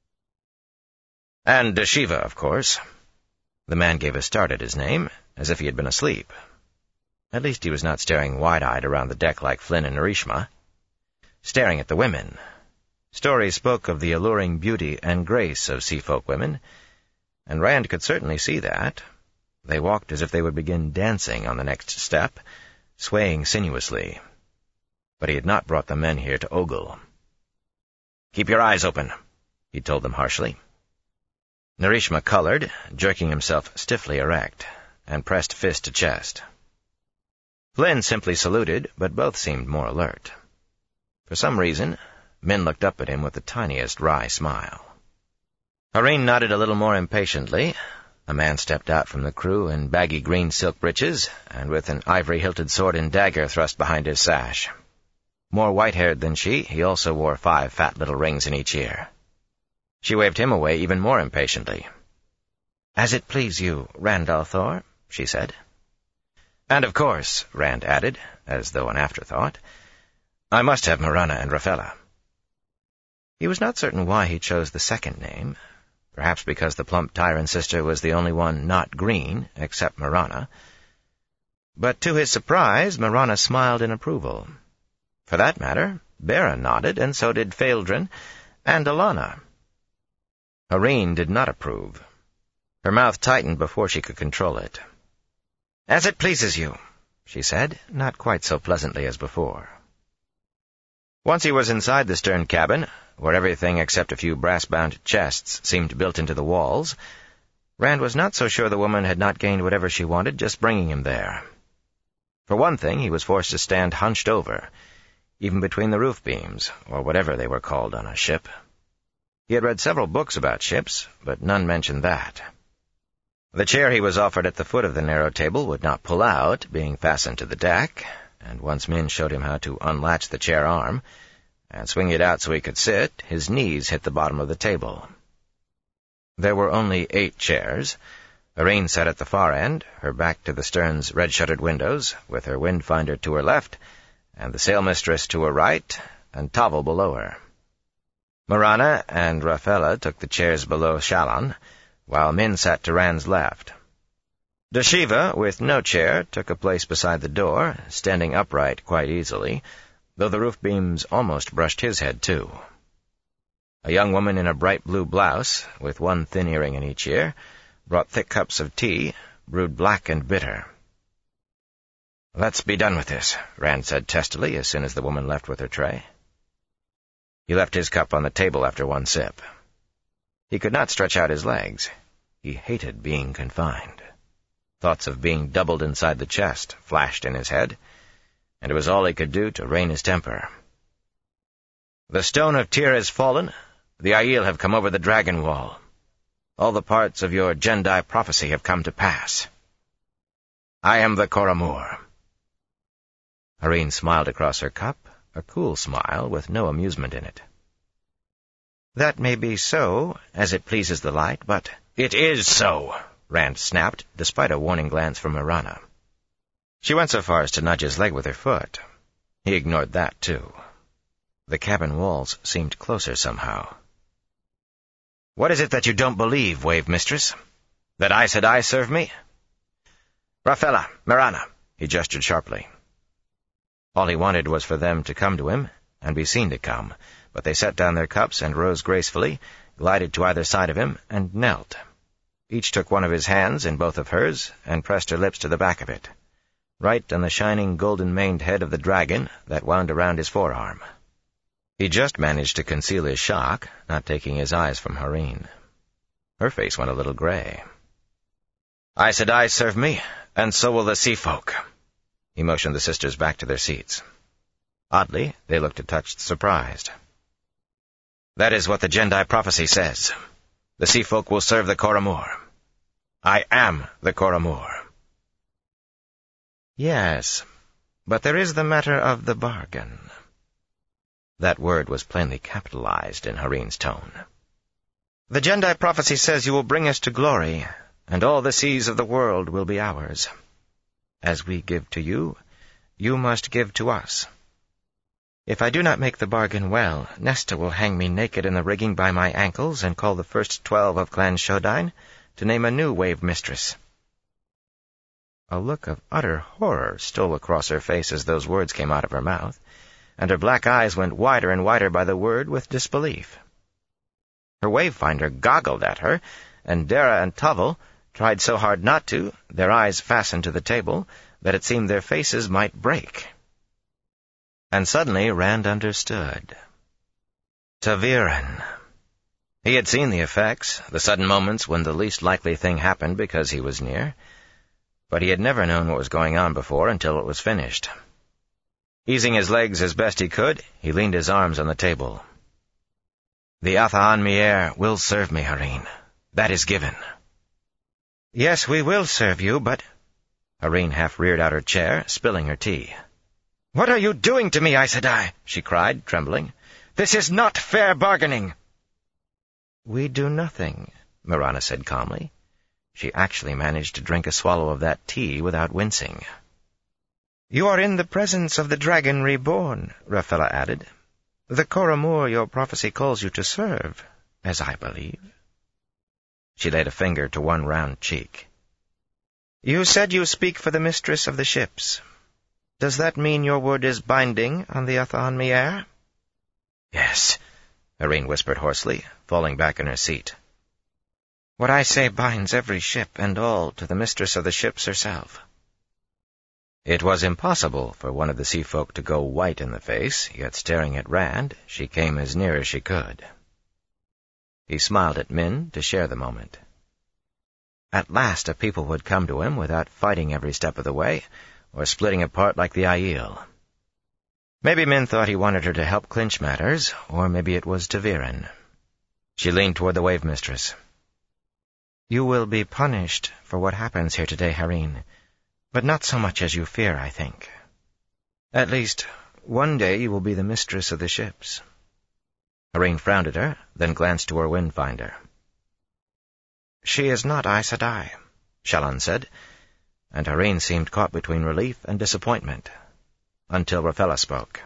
"And Dashiva, of course." The man gave a start at his name, as if he had been asleep. At least he was not staring wide-eyed around the deck like Flynn and Narishma. Staring at the women. Stories spoke of the alluring beauty and grace of sea-folk women, and Rand could certainly see that. They walked as if they would begin dancing on the next step, swaying sinuously. But he had not brought the men here to ogle. "Keep your eyes open," he told them harshly. Narishma colored, jerking himself stiffly erect, and pressed fist to chest. Flynn simply saluted, but both seemed more alert. For some reason, Min looked up at him with the tiniest wry smile. Hareen nodded a little more impatiently. A man stepped out from the crew in baggy green silk breeches, and with an ivory-hilted sword and dagger thrust behind his sash. More white-haired than she, he also wore 5 fat little rings in each ear. She waved him away even more impatiently. "As it please you, Randall Thor," she said. "And of course," Rand added, as though an afterthought, "I must have Marana and Raphella." He was not certain why he chose the second name, perhaps because the plump tyrant sister was the only one not green, except Marana. But to his surprise, Marana smiled in approval. For that matter, Bera nodded, and so did Phaeldrin and Alana. Hareen did not approve. Her mouth tightened before she could control it. "As it pleases you," she said, not quite so pleasantly as before. Once he was inside the stern cabin, where everything except a few brass-bound chests seemed built into the walls, Rand was not so sure the woman had not gained whatever she wanted just bringing him there. For one thing, he was forced to stand hunched over, even between the roof beams, or whatever they were called on a ship. He had read several books about ships, but none mentioned that. The chair he was offered at the foot of the narrow table would not pull out, being fastened to the deck, and once Min showed him how to unlatch the chair arm and swing it out so he could sit, his knees hit the bottom of the table. There were only 8 chairs. Irene sat at the far end, her back to the stern's red-shuttered windows, with her windfinder to her left, and the sailmistress to her right, and Tavel below her. Marana and Raphella took the chairs below Shallan, while Min sat to Rand's left. Dashiva, with no chair, took a place beside the door, standing upright quite easily, though the roof beams almost brushed his head, too. A young woman in a bright blue blouse, with one thin earring in each ear, brought thick cups of tea, brewed black and bitter. "Let's be done with this," Rand said testily as soon as the woman left with her tray. He left his cup on the table after one sip. He could not stretch out his legs. He hated being confined. Thoughts of being doubled inside the chest flashed in his head, and it was all he could do to rein his temper. "The stone of Tyr has fallen. The Aiel have come over the dragon wall. All the parts of your Jendai prophecy have come to pass. I am the Coramor." Hareen smiled across her cup, a cool smile with no amusement in it. "That may be so, as it pleases the light, but—" "It is so," Rand snapped, despite a warning glance from Marana. She went so far as to nudge his leg with her foot. He ignored that, too. The cabin walls seemed closer somehow. "What is it that you don't believe, Wave Mistress? That Aes Sedai serve me?" "Raphella, Marana," he gestured sharply. All he wanted was for them to come to him, and be seen to come, but they set down their cups and rose gracefully, glided to either side of him, and knelt. Each took one of his hands in both of hers and pressed her lips to the back of it, right on the shining golden-maned head of the dragon that wound around his forearm. He just managed to conceal his shock, not taking his eyes from Hareen. Her face went a little gray. Aes Sedai serve me, and so will the sea folk. He motioned the sisters back to their seats. Oddly, they looked a touch surprised. That is what the Jendai prophecy says. The sea folk will serve the Coromur. I am the Coromur. Yes, but there is the matter of the bargain. That word was plainly capitalized in Hareen's tone. The Jendai prophecy says you will bring us to glory, and all the seas of the world will be ours. As we give to you, you must give to us. If I do not make the bargain well, Nesta will hang me naked in the rigging by my ankles and call the first 12 of Clan Shodain to name a new wave mistress. A look of utter horror stole across her face as those words came out of her mouth, and her black eyes went wider and wider by the word with disbelief. Her wavefinder goggled at her, and Dara and Tuvil tried so hard not to, their eyes fastened to the table, that it seemed their faces might break. And suddenly Rand understood. ta'veren. He had seen the effects, the sudden moments when the least likely thing happened because he was near, but he had never known what was going on before until it was finished. Easing his legs as best he could, he leaned his arms on the table. The Athaan Mier will serve me, Hareen. That is given. Yes, we will serve you, but... Hareen half reared out her chair, spilling her tea. What are you doing to me, Aes Sedai? She cried, trembling. This is not fair bargaining. We do nothing, Marana said calmly. She actually managed to drink a swallow of that tea without wincing. You are in the presence of the dragon reborn, Rafella added. The Coromur your prophecy calls you to serve, as I believe. She laid a finger to one round cheek. You said you speak for the mistress of the ships. Does that mean your word is binding on the Athaan Mier? Yes, Hareen whispered hoarsely, falling back in her seat. What I say binds every ship and all to the mistress of the ships herself. It was impossible for one of the sea folk to go white in the face, yet staring at Rand, she came as near as she could. He smiled at Min to share the moment. At last a people would come to him without fighting every step of the way, or splitting apart like the Aiel. Maybe Min thought he wanted her to help clinch matters, or maybe it was ta'veren. She leaned toward the wave mistress. You will be punished for what happens here today, Hareen, but not so much as you fear, I think. At least, one day you will be the mistress of the ships. Hareen frowned at her, then glanced to her windfinder. She is not Aes Sedai, Shallan said, and Hareen seemed caught between relief and disappointment, until Rafella spoke.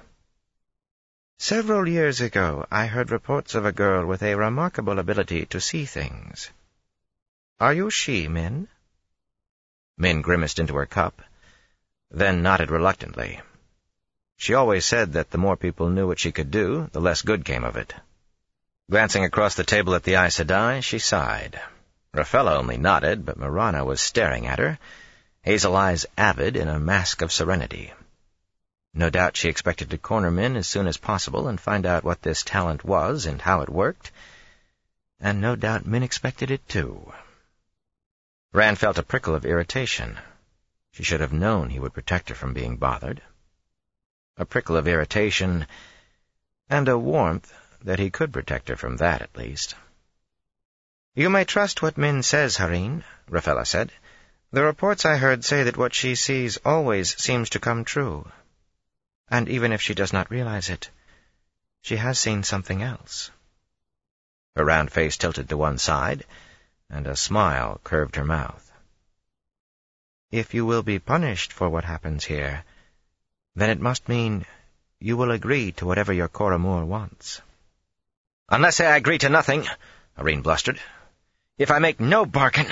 Several years ago I heard reports of a girl with a remarkable ability to see things. Are you she, Min? Min grimaced into her cup, then nodded reluctantly. She always said that the more people knew what she could do, the less good came of it. Glancing across the table at the Aes Sedai, she sighed. Rafella only nodded, but Marana was staring at her, hazel eyes avid in a mask of serenity. No doubt she expected to corner Min as soon as possible and find out what this talent was and how it worked, and no doubt Min expected it too. Rand felt a prickle of irritation. She should have known he would protect her from being bothered. A prickle of irritation, and a warmth that he could protect her from that, at least. You may trust what Min says, Hareen, Rafella said. The reports I heard say that what she sees always seems to come true. And even if she does not realize it, she has seen something else. Her round face tilted to one side, and a smile curved her mouth. If you will be punished for what happens here, then it must mean you will agree to whatever your Coromur wants. Unless I agree to nothing, Hareen blustered. If I make no bargain...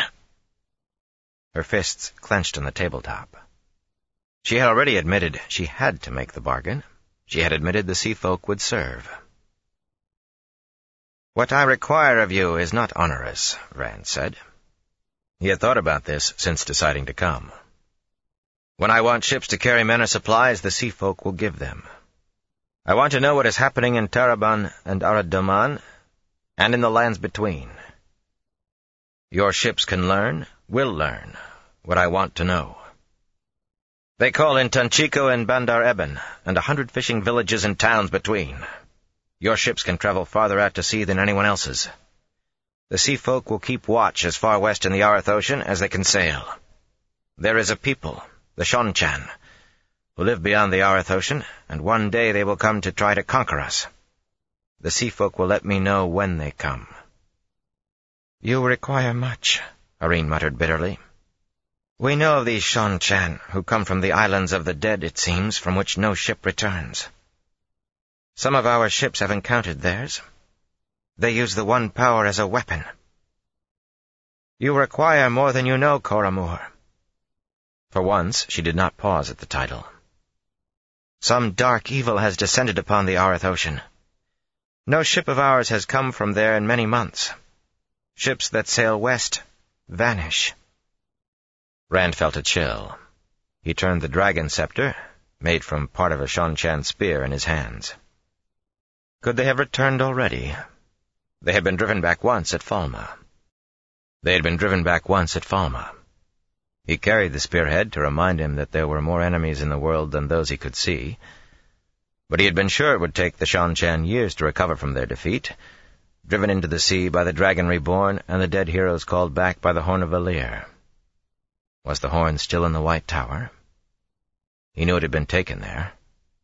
Her fists clenched on the tabletop. She had already admitted she had to make the bargain. She had admitted the sea folk would serve. What I require of you is not onerous, Rand said. He had thought about this since deciding to come. When I want ships to carry men or supplies, the sea folk will give them. I want to know what is happening in Taraban and Aradoman, and in the lands between. Your ships will learn, what I want to know. They call in Tanchico and Bandar Eben, and 100 fishing villages and towns between. Your ships can travel farther out to sea than anyone else's. The sea folk will keep watch as far west in the Arth Ocean as they can sail. There is a people, the Shonchan, who live beyond the Arth Ocean, and one day they will come to try to conquer us. The sea folk will let me know when they come. You require much, Hareen muttered bitterly. We know of these Shonchan, who come from the islands of the dead, it seems, from which no ship returns. Some of our ships have encountered theirs. They use the One Power as a weapon. You require more than you know, Koramur. For once, she did not pause at the title. Some dark evil has descended upon the Arth Ocean. No ship of ours has come from there in many months. Ships that sail west vanish. Rand felt a chill. He turned the dragon scepter, made from part of a Shonchan spear, in his hands. Could they have returned already? They had been driven back once at Falma. He carried the spearhead to remind him that there were more enemies in the world than those he could see, but he had been sure it would take the Shonchan years to recover from their defeat, driven into the sea by the Dragon Reborn and the dead heroes called back by the Horn of Valir. Was the horn still in the White Tower? He knew it had been taken there.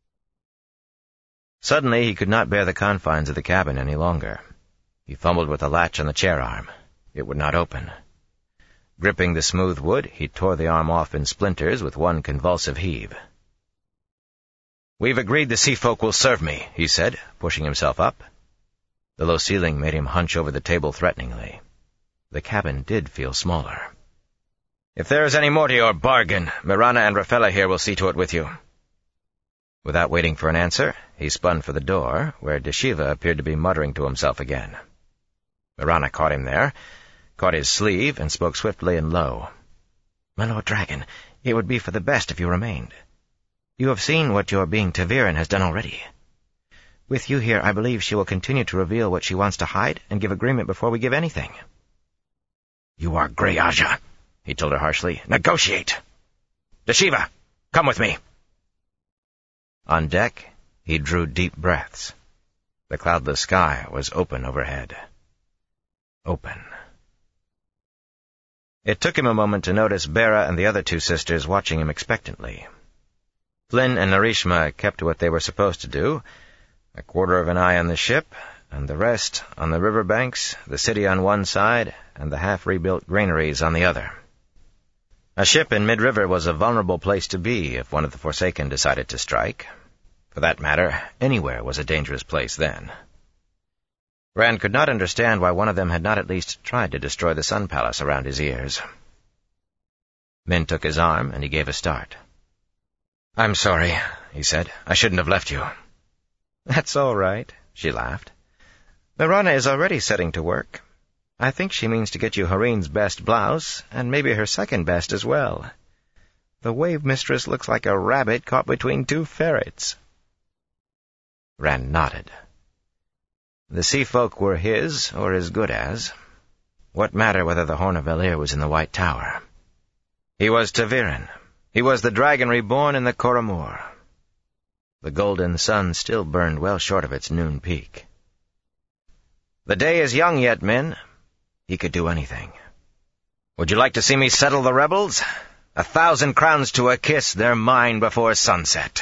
Suddenly he could not bear the confines of the cabin any longer. He fumbled with the latch on the chair arm. It would not open. Gripping the smooth wood, he tore the arm off in splinters with one convulsive heave. "We've agreed the sea folk will serve me," he said, pushing himself up. The low ceiling made him hunch over the table threateningly. The cabin did feel smaller. "If there is any more to your bargain, Mirana and Rafella here will see to it with you." Without waiting for an answer, he spun for the door, where Deshiva appeared to be muttering to himself again. Mirana caught him there, caught his sleeve, and spoke swiftly and low. "My Lord Dragon, it would be for the best if you remained. You have seen what your being Taviran has done already. With you here, I believe she will continue to reveal what she wants to hide and give agreement before we give anything." "You are Grey Aja," he told her harshly. "Negotiate! Deshiva, come with me." On deck, he drew deep breaths. The cloudless sky was open overhead. Open. It took him a moment to notice Bera and the other two sisters watching him expectantly. Flynn and Narishma kept to what they were supposed to do, a quarter of an eye on the ship, and the rest on the river banks, the city on one side, and the half-rebuilt granaries on the other. A ship in mid-river was a vulnerable place to be if one of the Forsaken decided to strike. For that matter, anywhere was a dangerous place then. Rand could not understand why one of them had not at least tried to destroy the Sun Palace around his ears. Min took his arm, and he gave a start. "I'm sorry," he said. "I shouldn't have left you." "That's all right," she laughed. "Mirana is already setting to work. I think she means to get you Hareen's best blouse, and maybe her second best as well. The Wave Mistress looks like a rabbit caught between two ferrets." Rand nodded. The sea folk were his, or as good as. What matter whether the Horn of Valir was in the White Tower? He was Taviran. He was the Dragon Reborn in the Koramur. The golden sun still burned well short of its noon peak. "The day is young yet, Min." He could do anything. "Would you like to see me settle the rebels? 1,000 crowns to a kiss, they're mine before sunset."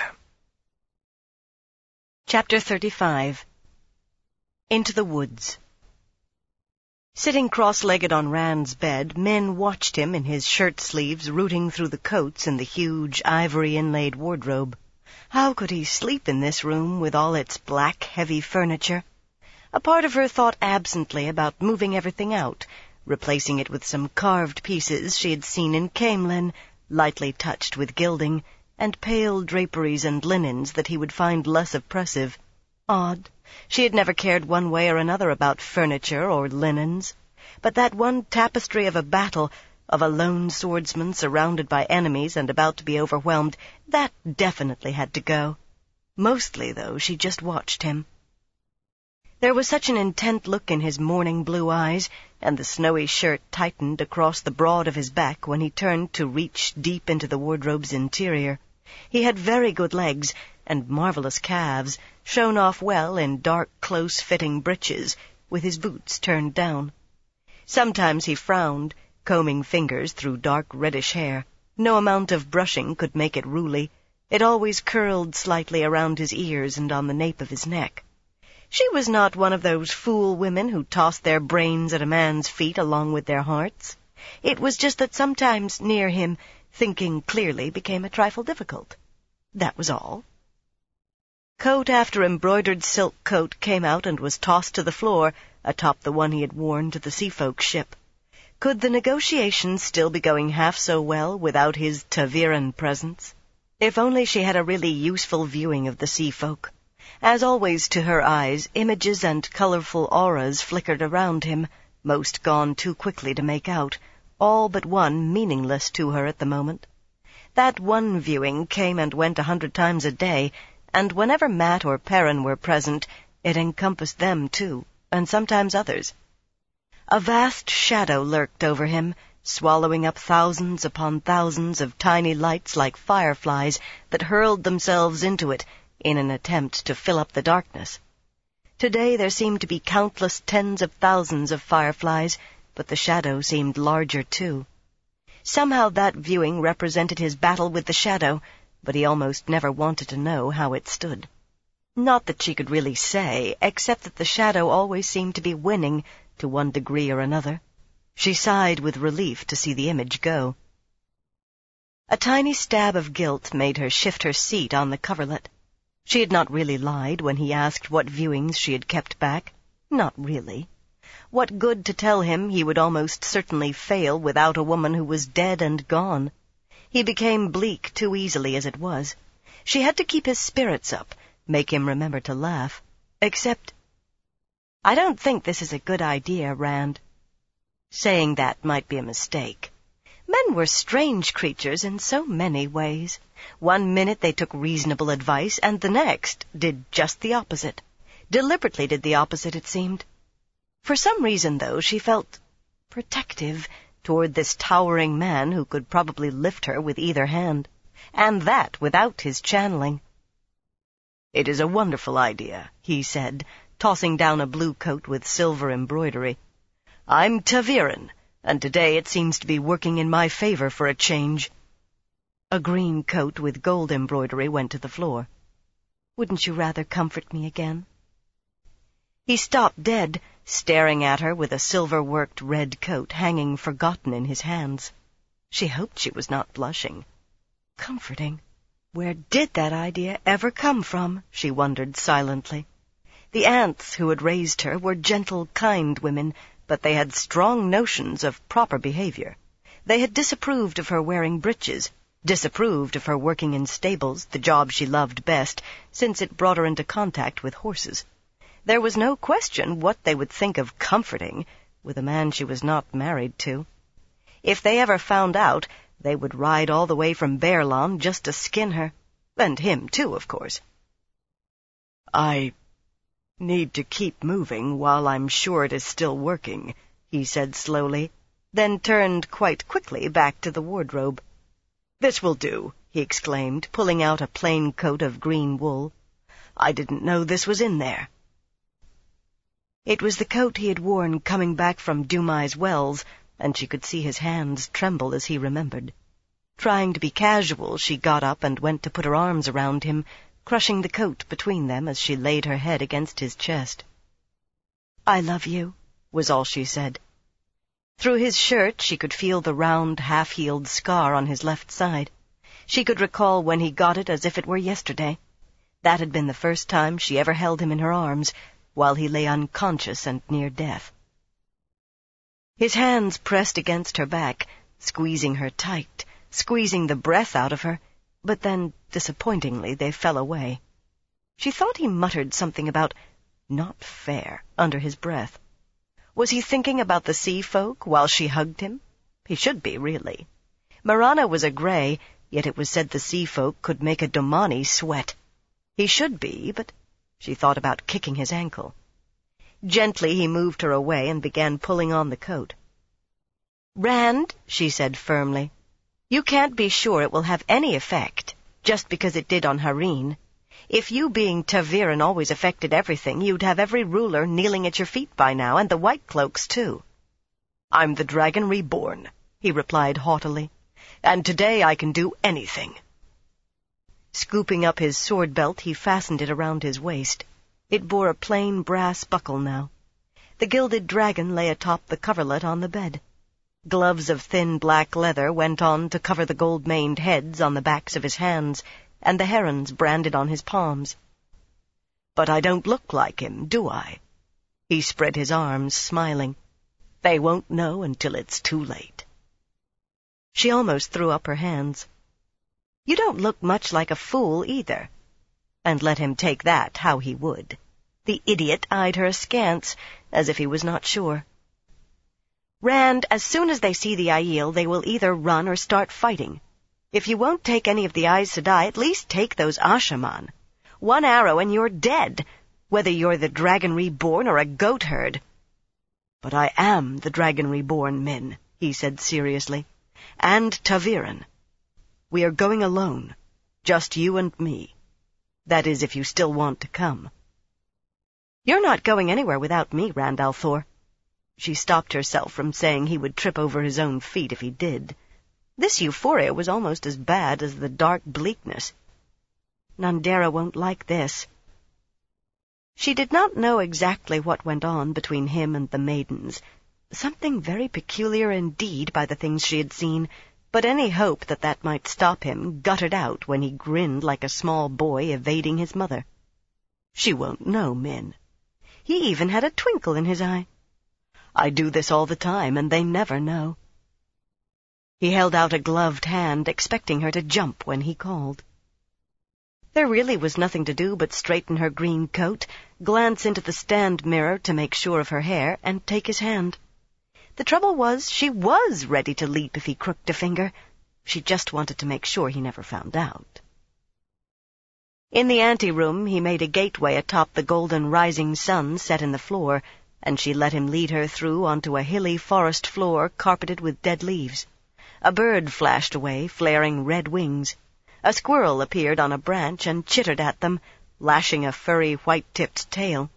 Chapter 35. Into the Woods. Sitting cross-legged on Rand's bed, Min watched him in his shirt-sleeves rooting through the coats in the huge ivory-inlaid wardrobe. How could he sleep in this room with all its black, heavy furniture? A part of her thought absently about moving everything out, replacing it with some carved pieces she had seen in Caemlyn, lightly touched with gilding, and pale draperies and linens that he would find less oppressive. Odd. She had never cared one way or another about furniture or linens. But that one tapestry of a battle, of a lone swordsman surrounded by enemies and about to be overwhelmed, that definitely had to go. Mostly, though, she just watched him. There was such an intent look in his morning blue eyes, and the snowy shirt tightened across the broad of his back when he turned to reach deep into the wardrobe's interior. He had very good legs, and marvelous calves, shown off well in dark, close-fitting breeches, with his boots turned down. Sometimes he frowned, combing fingers through dark reddish hair. No amount of brushing could make it ruly. It always curled slightly around his ears and on the nape of his neck. She was not one of those fool women who toss their brains at a man's feet along with their hearts. It was just that sometimes near him, thinking clearly became a trifle difficult. That was all. Coat after embroidered silk coat came out and was tossed to the floor, atop the one he had worn to the Seafolk ship. Could the negotiations still be going half so well without his ta'viran presence? If only she had a really useful viewing of the Seafolk. As always to her eyes, images and colorful auras flickered around him, most gone too quickly to make out, all but one meaningless to her at the moment. That one viewing came and went 100 times a day, and whenever Matt or Perrin were present, it encompassed them too, and sometimes others. A vast shadow lurked over him, swallowing up thousands upon thousands of tiny lights like fireflies that hurled themselves into it in an attempt to fill up the darkness. Today there seemed to be countless tens of thousands of fireflies, but the shadow seemed larger too. Somehow that viewing represented his battle with the shadow, but he almost never wanted to know how it stood. Not that she could really say, except that the shadow always seemed to be winning to one degree or another. She sighed with relief to see the image go. A tiny stab of guilt made her shift her seat on the coverlet. She had not really lied when he asked what viewings she had kept back. Not really. What good to tell him he would almost certainly fail without a woman who was dead and gone? He became bleak too easily as it was. She had to keep his spirits up, make him remember to laugh. Except, "I don't think this is a good idea, Rand." Saying that might be a mistake. Men were strange creatures in so many ways. One minute they took reasonable advice, and the next did just the opposite. Deliberately did the opposite, it seemed. For some reason, though, she felt protective toward this towering man who could probably lift her with either hand, and that without his channeling. "It is a wonderful idea," he said, tossing down a blue coat with silver embroidery. "I'm ta'viran, and today it seems to be working in my favor for a change." A green coat with gold embroidery went to the floor. "Wouldn't you rather comfort me again?" He stopped dead, staring at her with a silver-worked red coat hanging forgotten in his hands. She hoped she was not blushing. Comforting. Where did that idea ever come from? She wondered silently. The aunts who had raised her were gentle, kind women, but they had strong notions of proper behavior. They had disapproved of her wearing breeches, disapproved of her working in stables, the job she loved best, since it brought her into contact with horses. There was no question what they would think of comforting with a man she was not married to. If they ever found out, they would ride all the way from Baerlon just to skin her. And him, too, of course. "I need to keep moving while I'm sure it is still working," he said slowly, then turned quite quickly back to the wardrobe. "This will do," he exclaimed, pulling out a plain coat of green wool. "I didn't know this was in there." It was the coat he had worn coming back from Dumai's Wells, and she could see his hands tremble as he remembered. Trying to be casual, she got up and went to put her arms around him, crushing the coat between them as she laid her head against his chest. "I love you," was all she said. Through his shirt she could feel the round, half-healed scar on his left side. She could recall when he got it as if it were yesterday. That had been the first time she ever held him in her arms, while he lay unconscious and near death. His hands pressed against her back, squeezing her tight, squeezing the breath out of her, but then, disappointingly, they fell away. She thought he muttered something about "not fair" under his breath. Was he thinking about the sea folk while she hugged him? He should be, really. Marana was a grey, yet it was said the sea folk could make a Domani sweat. He should be, but she thought about kicking his ankle. Gently he moved her away and began pulling on the coat. "Rand," she said firmly, "you can't be sure it will have any effect, just because it did on Hareen. If you being ta'veren always affected everything, you'd have every ruler kneeling at your feet by now, and the White Cloaks, too." "I'm the Dragon Reborn," he replied haughtily, "and today I can do anything." Scooping up his sword belt, he fastened it around his waist. It bore a plain brass buckle now. The gilded dragon lay atop the coverlet on the bed. Gloves of thin black leather went on to cover the gold-maned heads on the backs of his hands, and the herons branded on his palms. "But I don't look like him, do I?" He spread his arms, smiling. "They won't know until it's too late." She almost threw up her hands. "You don't look much like a fool, either." And let him take that how he would. The idiot eyed her askance, as if he was not sure. "Rand, as soon as they see the Aiel, they will either run or start fighting. If you won't take any of the Aes Sedai, at least take those Ashaman. One arrow and you're dead, whether you're the Dragon Reborn or a goat herd." "But I am the Dragon Reborn, Min," he said seriously, "and ta'veren. We are going alone, just you and me. That is, if you still want to come." "You're not going anywhere without me, Rand al'Thor." She stopped herself from saying he would trip over his own feet if he did. This euphoria was almost as bad as the dark bleakness. "Nandera won't like this." She did not know exactly what went on between him and the maidens. Something very peculiar indeed by the things she had seen, but any hope that might stop him guttered out when he grinned like a small boy evading his mother. She won't know, Min. He even had a twinkle in his eye. "I do this all the time, and they never know." He held out a gloved hand, expecting her to jump when he called. There really was nothing to do but straighten her green coat, glance into the stand mirror to make sure of her hair, and take his hand. The trouble was, she was ready to leap if he crooked a finger. She just wanted to make sure he never found out. In the anteroom, he made a gateway atop the golden rising sun set in the floor, and she let him lead her through onto a hilly forest floor carpeted with dead leaves. A bird flashed away, flaring red wings. A squirrel appeared on a branch and chittered at them, lashing a furry white-tipped tail.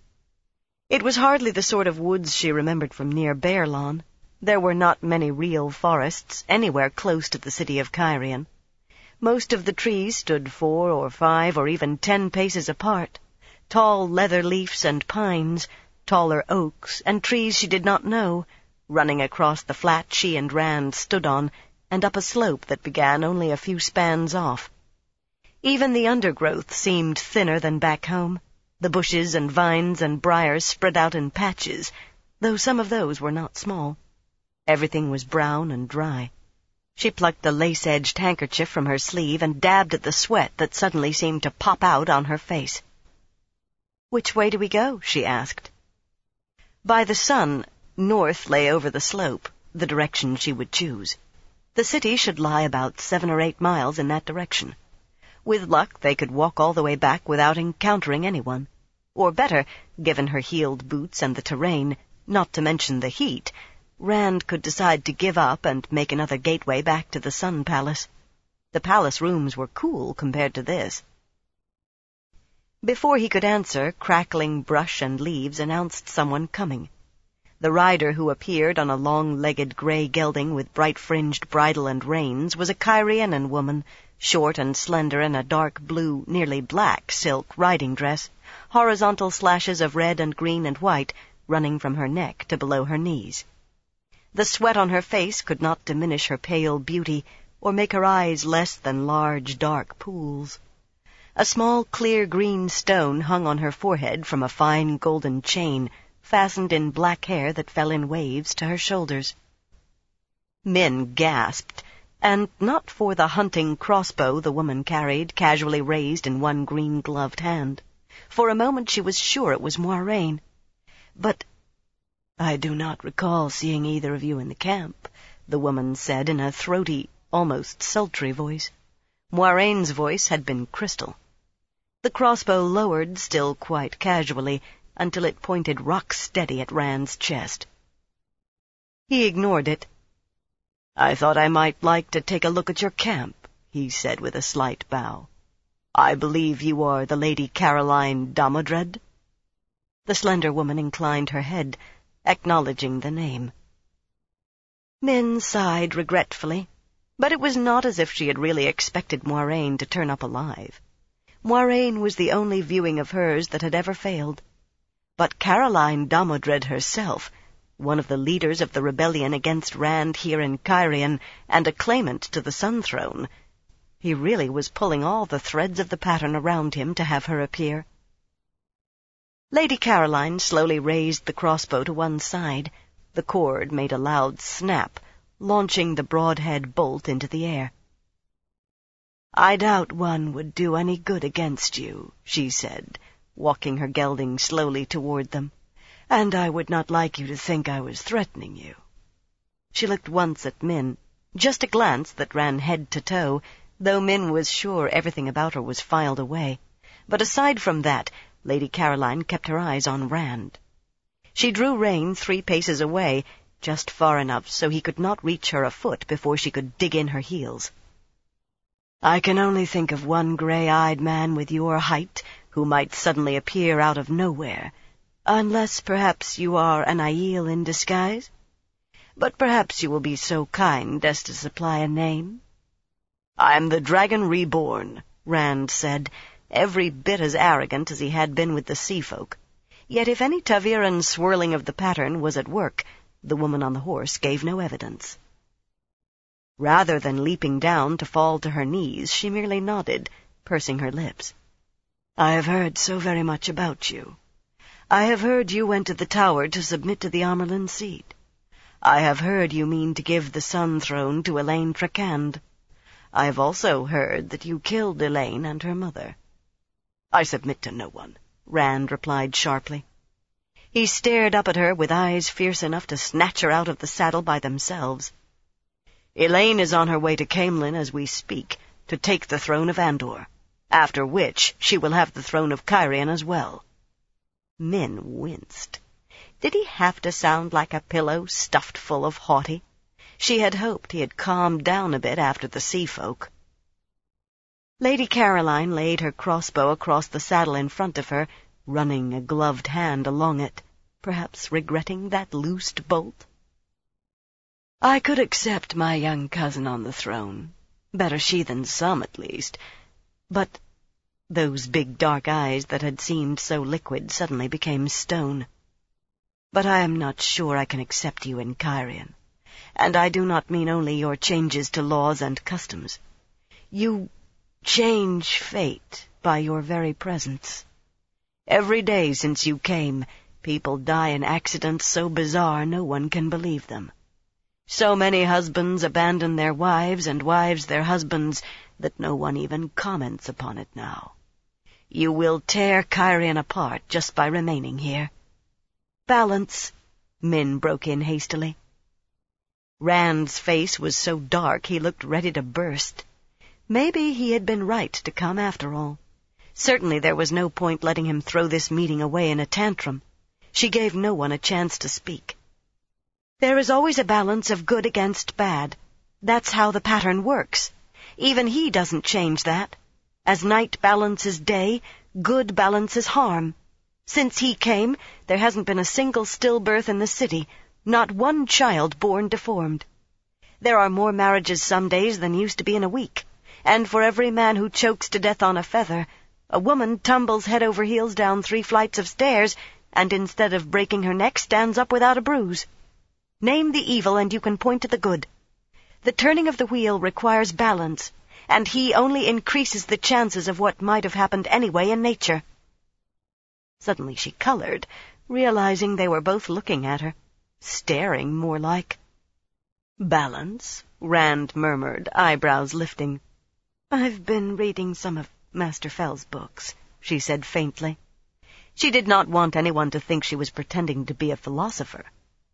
It was hardly the sort of woods she remembered from near Baerlon. There were not many real forests anywhere close to the city of Cairhien. Most of the trees stood 4 or 5 or even 10 paces apart. Tall leather leaves and pines, taller oaks, and trees she did not know, running across the flat she and Rand stood on, and up a slope that began only a few spans off. Even the undergrowth seemed thinner than back home. The bushes and vines and briars spread out in patches, though some of those were not small. Everything was brown and dry. She plucked a lace-edged handkerchief from her sleeve and dabbed at the sweat that suddenly seemed to pop out on her face. "Which way do we go?" she asked. By the sun, north lay over the slope, the direction she would choose. The city should lie about 7 or 8 miles in that direction. With luck, they could walk all the way back without encountering anyone. Or better, given her heeled boots and the terrain, not to mention the heat, Rand could decide to give up and make another gateway back to the Sun Palace. The palace rooms were cool compared to this. Before he could answer, crackling brush and leaves announced someone coming. The rider who appeared on a long-legged gray gelding with bright-fringed bridle and reins was a Cairhienan woman, short and slender in a dark blue, nearly black silk riding dress, horizontal slashes of red and green and white running from her neck to below her knees. The sweat on her face could not diminish her pale beauty or make her eyes less than large, dark pools. A small, clear green stone hung on her forehead from a fine golden chain, fastened in black hair that fell in waves to her shoulders. Min gasped, and not for the hunting crossbow the woman carried, casually raised in one green-gloved hand. For a moment she was sure it was Moiraine. "But I do not recall seeing either of you in the camp," the woman said in a throaty, almost sultry voice. Moiraine's voice had been crystal. The crossbow lowered, still quite casually, until it pointed rock-steady at Rand's chest. He ignored it. "I thought I might like to take a look at your camp," he said with a slight bow. "I believe you are the Lady Caroline Damodred?" The slender woman inclined her head, acknowledging the name. Min sighed regretfully, but it was not as if she had really expected Moiraine to turn up alive. Moiraine was the only viewing of hers that had ever failed. But Caroline Damodred herself, one of the leaders of the rebellion against Rand here in Cairhien and a claimant to the Sun Throne, he really was pulling all the threads of the pattern around him to have her appear. Lady Caroline slowly raised the crossbow to one side. The cord made a loud snap, launching the broadhead bolt into the air. "I doubt one would do any good against you," she said, walking her gelding slowly toward them, "and I would not like you to think I was threatening you." She looked once at Min, just a glance that ran head to toe, though Min was sure everything about her was filed away. But aside from that, Lady Caroline kept her eyes on Rand. She drew rein 3 paces away, just far enough so he could not reach her a foot before she could dig in her heels. "I can only think of one gray-eyed man with your height who might suddenly appear out of nowhere, unless perhaps you are an Aiel in disguise. But perhaps you will be so kind as to supply a name." "I am the Dragon Reborn," Rand said, every bit as arrogant as he had been with the sea folk. Yet if any ta'veren swirling of the pattern was at work, the woman on the horse gave no evidence. Rather than leaping down to fall to her knees, she merely nodded, pursing her lips. "I have heard so very much about you. I have heard you went to the Tower to submit to the Amerlin Seat. I have heard you mean to give the Sun Throne to Elaine Trakand. I have also heard that you killed Elaine and her mother." "I submit to no one," Rand replied sharply. He stared up at her with eyes fierce enough to snatch her out of the saddle by themselves. "Elaine is on her way to Caemlyn as we speak, to take the throne of Andor, after which she will have the throne of Cairhien as well." Min winced. Did he have to sound like a pillow stuffed full of haughty? She had hoped he had calmed down a bit after the sea folk. Lady Caroline laid her crossbow across the saddle in front of her, running a gloved hand along it, perhaps regretting that loosed bolt. "I could accept my young cousin on the throne. Better she than some, at least. But—" those big dark eyes that had seemed so liquid suddenly became stone. "But I am not sure I can accept you in Cairhien. And I do not mean only your changes to laws and customs. You change fate by your very presence. Every day since you came, people die in accidents so bizarre no one can believe them. So many husbands abandon their wives and wives their husbands that no one even comments upon it now. You will tear Cairhien apart just by remaining here." "Balance," Min broke in hastily. Rand's face was so dark he looked ready to burst. Maybe he had been right to come after all. Certainly there was no point letting him throw this meeting away in a tantrum. She gave no one a chance to speak. "There is always a balance of good against bad. That's how the pattern works. Even he doesn't change that. As night balances day, good balances harm. Since he came, there hasn't been a single stillbirth in the city, not one child born deformed. There are more marriages some days than used to be in a week, and for every man who chokes to death on a feather, a woman tumbles head over heels down 3 flights of stairs, and instead of breaking her neck stands up without a bruise. Name the evil and you can point to the good. The turning of the wheel requires balance, and he only increases the chances of what might have happened anyway in nature." Suddenly she colored, realizing they were both looking at her, staring more like. "Balance?" Rand murmured, eyebrows lifting. "I've been reading some of Master Fell's books," she said faintly. She did not want anyone to think she was pretending to be a philosopher.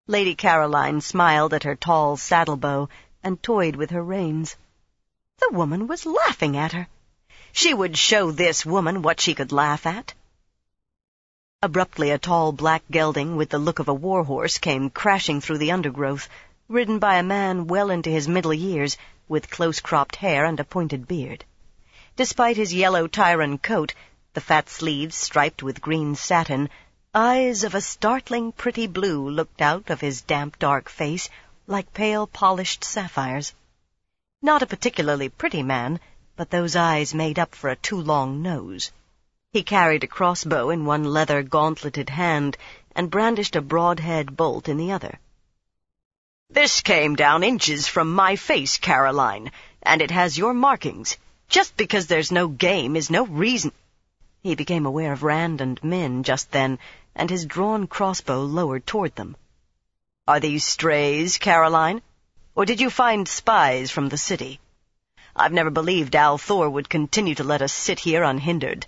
Lady Caroline smiled at her tall saddle-bow and toyed with her reins. The woman was laughing at her. She would show this woman what she could laugh at. Abruptly, a tall black gelding with the look of a war-horse came crashing through the undergrowth, ridden by a man well into his middle years, with close-cropped hair and a pointed beard. Despite his yellow Tyron coat, the fat sleeves striped with green satin, eyes of a startling pretty blue looked out of his damp dark face like pale polished sapphires. Not a particularly pretty man, but those eyes made up for a too long nose. He carried a crossbow in one leather gauntleted hand and brandished a broadhead bolt in the other. "This came down inches from my face, Caroline, and it has your markings. Just because there's no game is no reason—" He became aware of Rand and Min just then, and his drawn crossbow lowered toward them. "Are these strays, Caroline? Or did you find spies from the city? I've never believed Althor would continue to let us sit here unhindered."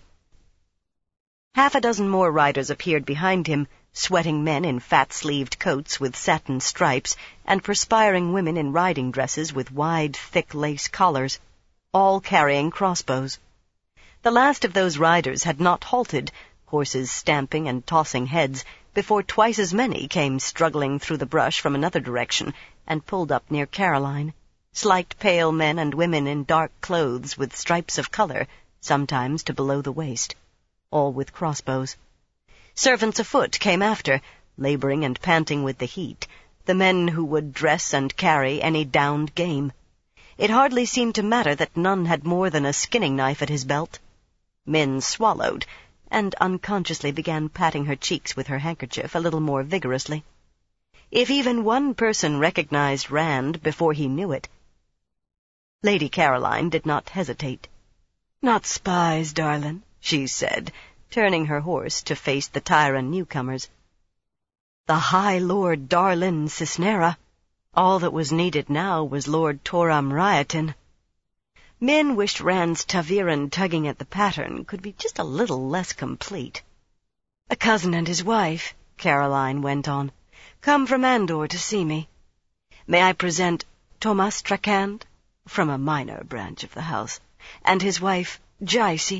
Half a dozen more riders appeared behind him, sweating men in fat-sleeved coats with satin stripes, and perspiring women in riding dresses with wide, thick lace collars, all carrying crossbows. The last of those riders had not halted, horses stamping and tossing heads, before twice as many came struggling through the brush from another direction and pulled up near Caroline, slight pale men and women in dark clothes with stripes of color, sometimes to below the waist, all with crossbows. Servants afoot came after, laboring and panting with the heat, the men who would dress and carry any downed game. It hardly seemed to matter that none had more than a skinning knife at his belt. Min swallowed, and unconsciously began patting her cheeks with her handkerchief a little more vigorously. If even one person recognized Rand before he knew it— Lady Caroline did not hesitate. "Not spies, darlin'," she said, turning her horse to face the Tyron newcomers. The High Lord Darlin Cisnera. All that was needed now was Lord Toram Riotin. Min wished Rand's Taviran tugging at the pattern could be just a little less complete. "A cousin and his wife," Caroline went on, "come from Andor to see me. May I present Tomas Trakand, from a minor branch of the house, and his wife, Jaisi."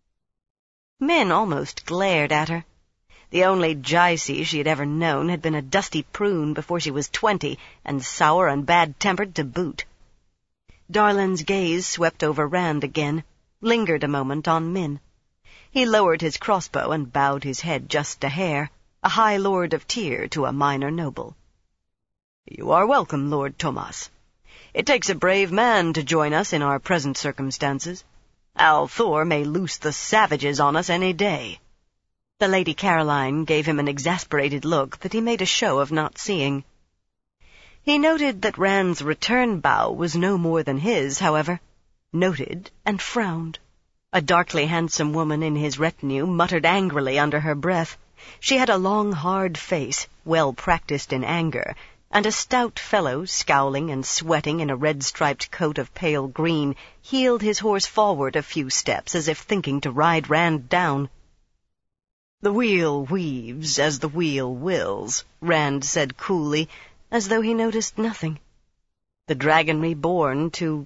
Min almost glared at her. The only Jaisi she had ever known had been a dusty prune before she was 20, and sour and bad-tempered to boot. Darlin's gaze swept over Rand again, lingered a moment on Min. He lowered his crossbow and bowed his head just a hair, a high lord of Tyr to a minor noble. "You are welcome, Lord Tomas. It takes a brave man to join us in our present circumstances. Althor may loose the savages on us any day." The Lady Caroline gave him an exasperated look that he made a show of not seeing. He noted that Rand's return bow was no more than his, however, noted and frowned. A darkly handsome woman in his retinue muttered angrily under her breath. She had a long, hard face, well practiced in anger, and a stout fellow, scowling and sweating in a red-striped coat of pale green, heeled his horse forward a few steps as if thinking to ride Rand down. "The wheel weaves as the wheel wills," Rand said coolly, as though he noticed nothing. The dragon reborn to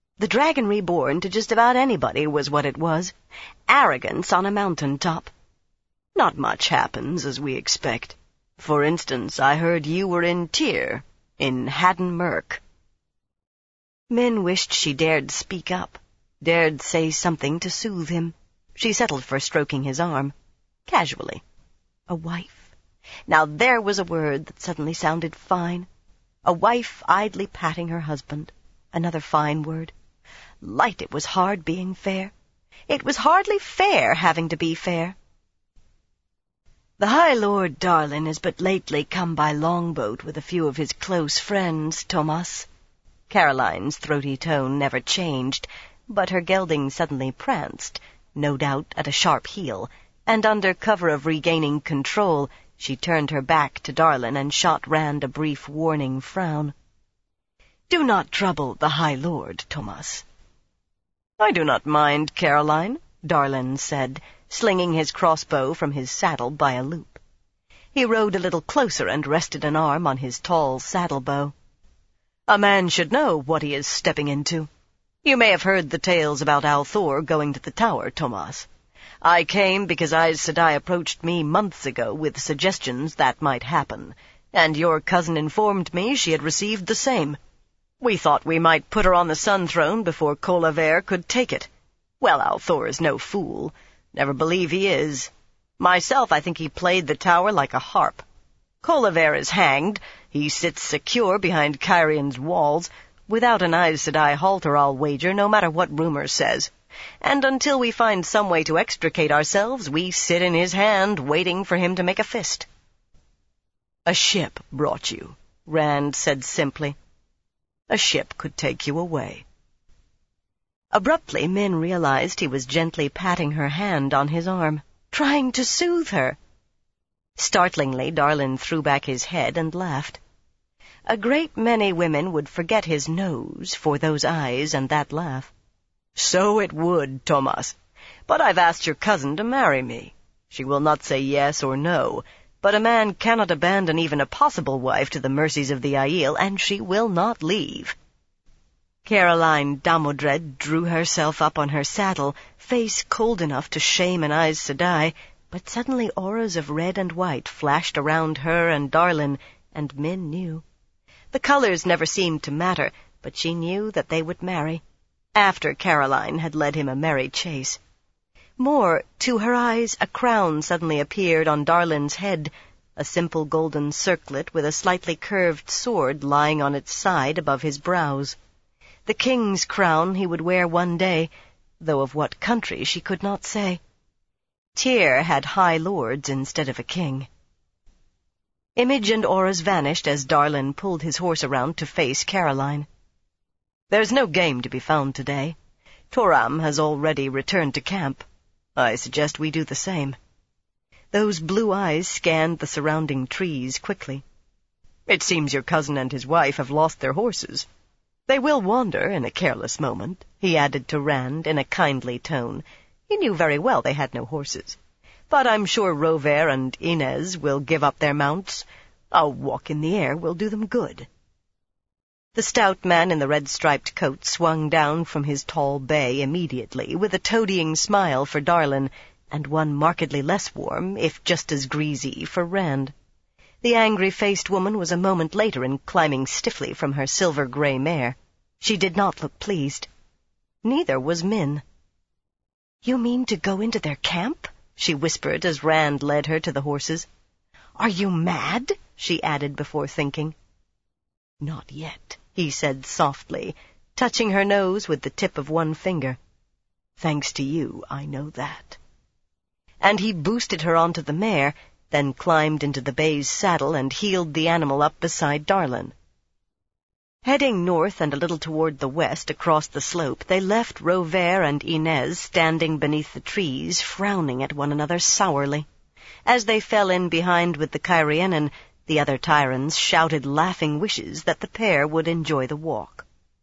just about anybody was what it was. Arrogance on a mountain-top. Not much happens as we expect. For instance, I heard you were in Tyr, in Haddon Merk." Min wished she dared speak up, dared say something to soothe him. She settled for stroking his arm, casually. A wife. Now there was a word that suddenly sounded fine. A wife idly patting her husband. Another fine word. Light, it was hard being fair. It was hardly fair having to be fair. "The High Lord Darlin is but lately come by longboat with a few of his close friends, Tomas." Caroline's throaty tone never changed, but her gelding suddenly pranced, no doubt at a sharp heel, and under cover of regaining control, she turned her back to Darlin and shot Rand a brief warning frown. "Do not trouble the High Lord, Tomas." "I do not mind, Caroline," Darlin said, slinging his crossbow from his saddle by a loop. He rode a little closer and rested an arm on his tall saddle-bow. "A man should know what he is stepping into. You may have heard the tales about Althor going to the tower, Tomas. I came because Aes Sedai approached me months ago with suggestions that might happen, and your cousin informed me she had received the same. We thought we might put her on the Sun Throne before Kolaver could take it. Well, Althor is no fool. Never believe he is. Myself, I think he played the tower like a harp. Kolaver is hanged. He sits secure behind Cairion's walls, without an Aes Sedai halter, I'll wager, no matter what rumor says. And until we find some way to extricate ourselves, we sit in his hand, waiting for him to make a fist." "A ship brought you," Rand said simply. "A ship could take you away." Abruptly, Min realized he was gently patting her hand on his arm, trying to soothe her. Startlingly, Darlin threw back his head and laughed. A great many women would forget his nose for those eyes and that laugh. "So it would, Tomas. But I've asked your cousin to marry me. She will not say yes or no, but a man cannot abandon even a possible wife to the mercies of the Aiel, and she will not leave." Caroline Damodred drew herself up on her saddle, face cold enough to shame an Aes Sedai, but suddenly auras of red and white flashed around her and Darlin, and Min knew. The colors never seemed to matter, but she knew that they would marry, after Caroline had led him a merry chase. More, to her eyes, a crown suddenly appeared on Darlin's head, a simple golden circlet with a slightly curved sword lying on its side above his brows. The king's crown he would wear one day, though of what country she could not say. Tyr had high lords instead of a king. Image and auras vanished as Darlin pulled his horse around to face Caroline. "There's no game to be found today. Toram has already returned to camp. I suggest we do the same." Those blue eyes scanned the surrounding trees quickly. "It seems your cousin and his wife have lost their horses. They will wander in a careless moment," he added to Rand in a kindly tone. He knew very well they had no horses. "But I'm sure Rover and Inez will give up their mounts. A walk in the air will do them good." The stout man in the red-striped coat swung down from his tall bay immediately, with a toadying smile for Darlin, and one markedly less warm, if just as greasy, for Rand. The angry-faced woman was a moment later in climbing stiffly from her silver-gray mare. She did not look pleased. Neither was Min. "You mean to go into their camp?" she whispered as Rand led her to the horses. "Are you mad?" she added before thinking. "Not yet," he said softly, touching her nose with the tip of one finger. "Thanks to you, I know that." And he boosted her onto the mare, then climbed into the bay's saddle and heeled the animal up beside Darlin. Heading north and a little toward the west across the slope, they left Rover and Inez standing beneath the trees, frowning at one another sourly. As they fell in behind with the Cairienin, the other Tyrans shouted laughing wishes that the pair would enjoy the walk.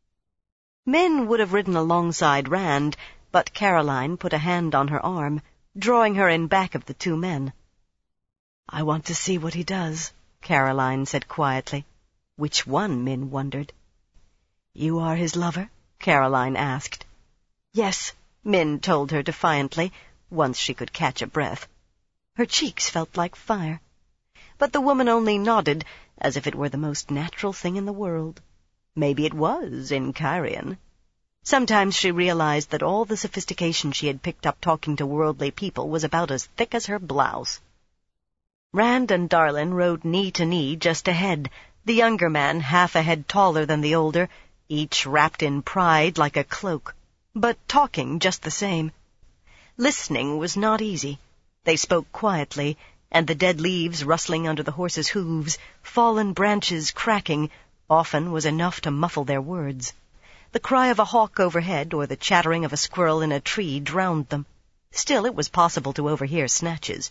Min would have ridden alongside Rand, but Caroline put a hand on her arm, drawing her in back of the two men. "I want to see what he does," Caroline said quietly. Which one, Min wondered. "You are his lover?" Caroline asked. "Yes," Min told her defiantly, once she could catch a breath. Her cheeks felt like fire. But the woman only nodded, as if it were the most natural thing in the world. Maybe it was, in Cairion. Sometimes she realized that all the sophistication she had picked up talking to worldly people was about as thick as her blouse. Rand and Darlin rode knee to knee just ahead, the younger man half a head taller than the older, each wrapped in pride like a cloak, but talking just the same. Listening was not easy. They spoke quietly, and the dead leaves rustling under the horses' hooves, fallen branches cracking, often was enough to muffle their words. The cry of a hawk overhead or the chattering of a squirrel in a tree drowned them. Still, it was possible to overhear snatches.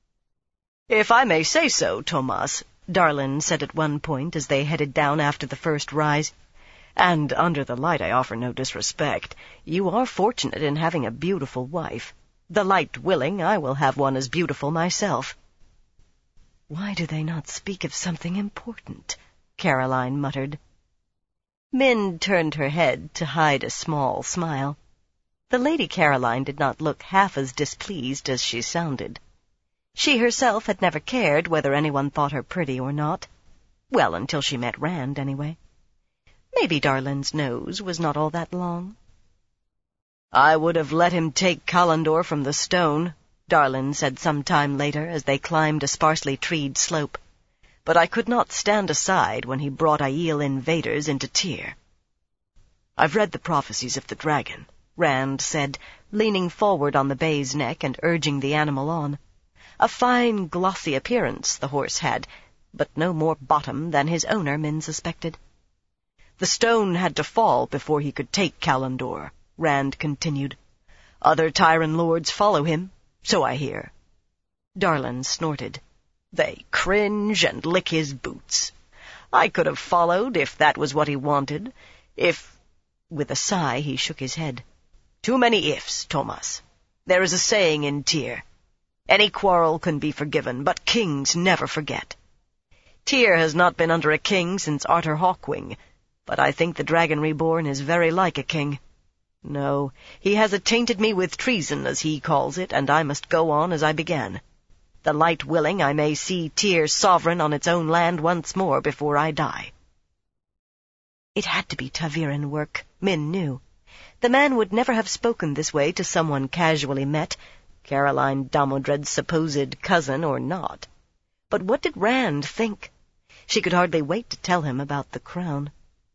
"If I may say so, Tomas," Darlin said at one point as they headed down after the first rise, "and under the light I offer no disrespect, you are fortunate in having a beautiful wife. The light willing, I will have one as beautiful myself." Why do they not speak of something important? Caroline muttered. Min turned her head to hide a small smile. The Lady Caroline did not look half as displeased as she sounded. She herself had never cared whether anyone thought her pretty or not. Well, until she met Rand, anyway. Maybe Darlin's nose was not all that long. "I would have let him take Callandor from the stone," Darlin said some time later as they climbed a sparsely treed slope. "But I could not stand aside when he brought Aiel invaders into Tyr." "I've read the prophecies of the dragon," Rand said, leaning forward on the bay's neck and urging the animal on. A fine, glossy appearance the horse had, but no more bottom than his owner, Min suspected. "The stone had to fall before he could take Callandor," Rand continued. "Other Tyrant lords follow him, so I hear." Darlin snorted. "They cringe and lick his boots. I could have followed if that was what he wanted. If—" With a sigh he shook his head. "Too many ifs, Thomas. There is a saying in Tyr. Any quarrel can be forgiven, but kings never forget. Tyr has not been under a king since Arthur Hawkwing, but I think the Dragon Reborn is very like a king. No, he has attainted me with treason, as he calls it, and I must go on as I began. The light willing, I may see Tyr sovereign on its own land once more before I die." It had to be ta'veren work, Min knew. The man would never have spoken this way to someone casually met, Caroline Damodred's supposed cousin or not. But what did Rand think? She could hardly wait to tell him about the crown.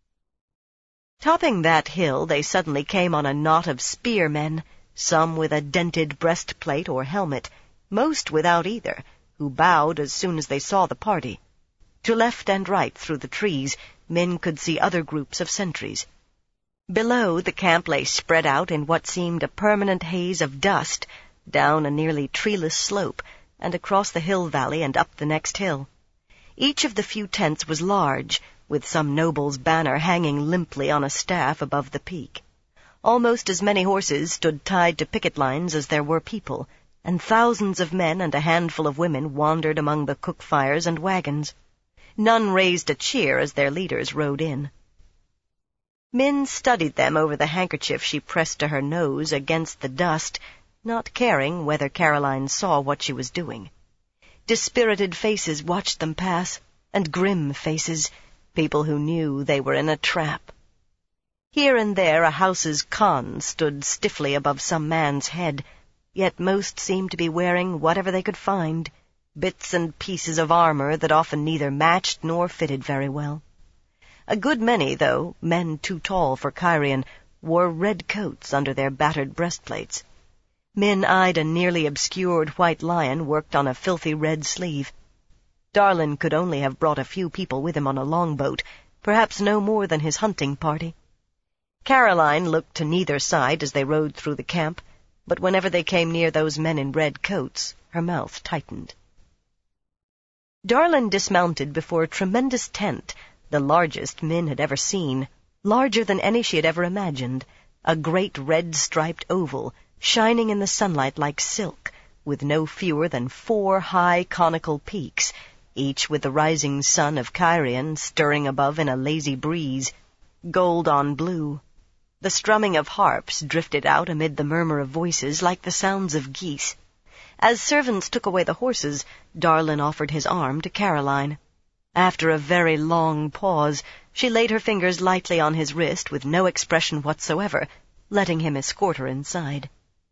Topping that hill, they suddenly came on a knot of spearmen, some with a dented breastplate or helmet, most without either, who bowed as soon as they saw the party. To left and right through the trees, Min could see other groups of sentries. Below, the camp lay spread out in what seemed a permanent haze of dust, down a nearly treeless slope, and across the hill valley and up the next hill. Each of the few tents was large, with some noble's banner hanging limply on a staff above the peak. Almost as many horses stood tied to picket lines as there were people, and thousands of men and a handful of women wandered among the cook fires and wagons. None raised a cheer as their leaders rode in. Min studied them over the handkerchief she pressed to her nose against the dust, not caring whether Caroline saw what she was doing. Dispirited faces watched them pass, and grim faces, people who knew they were in a trap. Here and there a house's Khan stood stiffly above some man's head, yet most seemed to be wearing whatever they could find, bits and pieces of armor that often neither matched nor fitted very well. A good many, though, men too tall for Cairhien, wore red coats under their battered breastplates. Min eyed a nearly obscured white lion worked on a filthy red sleeve. Darlin could only have brought a few people with him on a longboat, perhaps no more than his hunting party. Caroline looked to neither side as they rode through the camp, but whenever they came near those men in red coats, her mouth tightened. Darlin dismounted before a tremendous tent, the largest Min had ever seen, larger than any she had ever imagined, a great red-striped oval, shining in the sunlight like silk, with no fewer than 4 high conical peaks, each with the rising sun of Cairhien stirring above in a lazy breeze, gold on blue. The strumming of harps drifted out amid the murmur of voices like the sounds of geese. As servants took away the horses, Darlin offered his arm to Caroline. After a very long pause, she laid her fingers lightly on his wrist with no expression whatsoever, letting him escort her inside.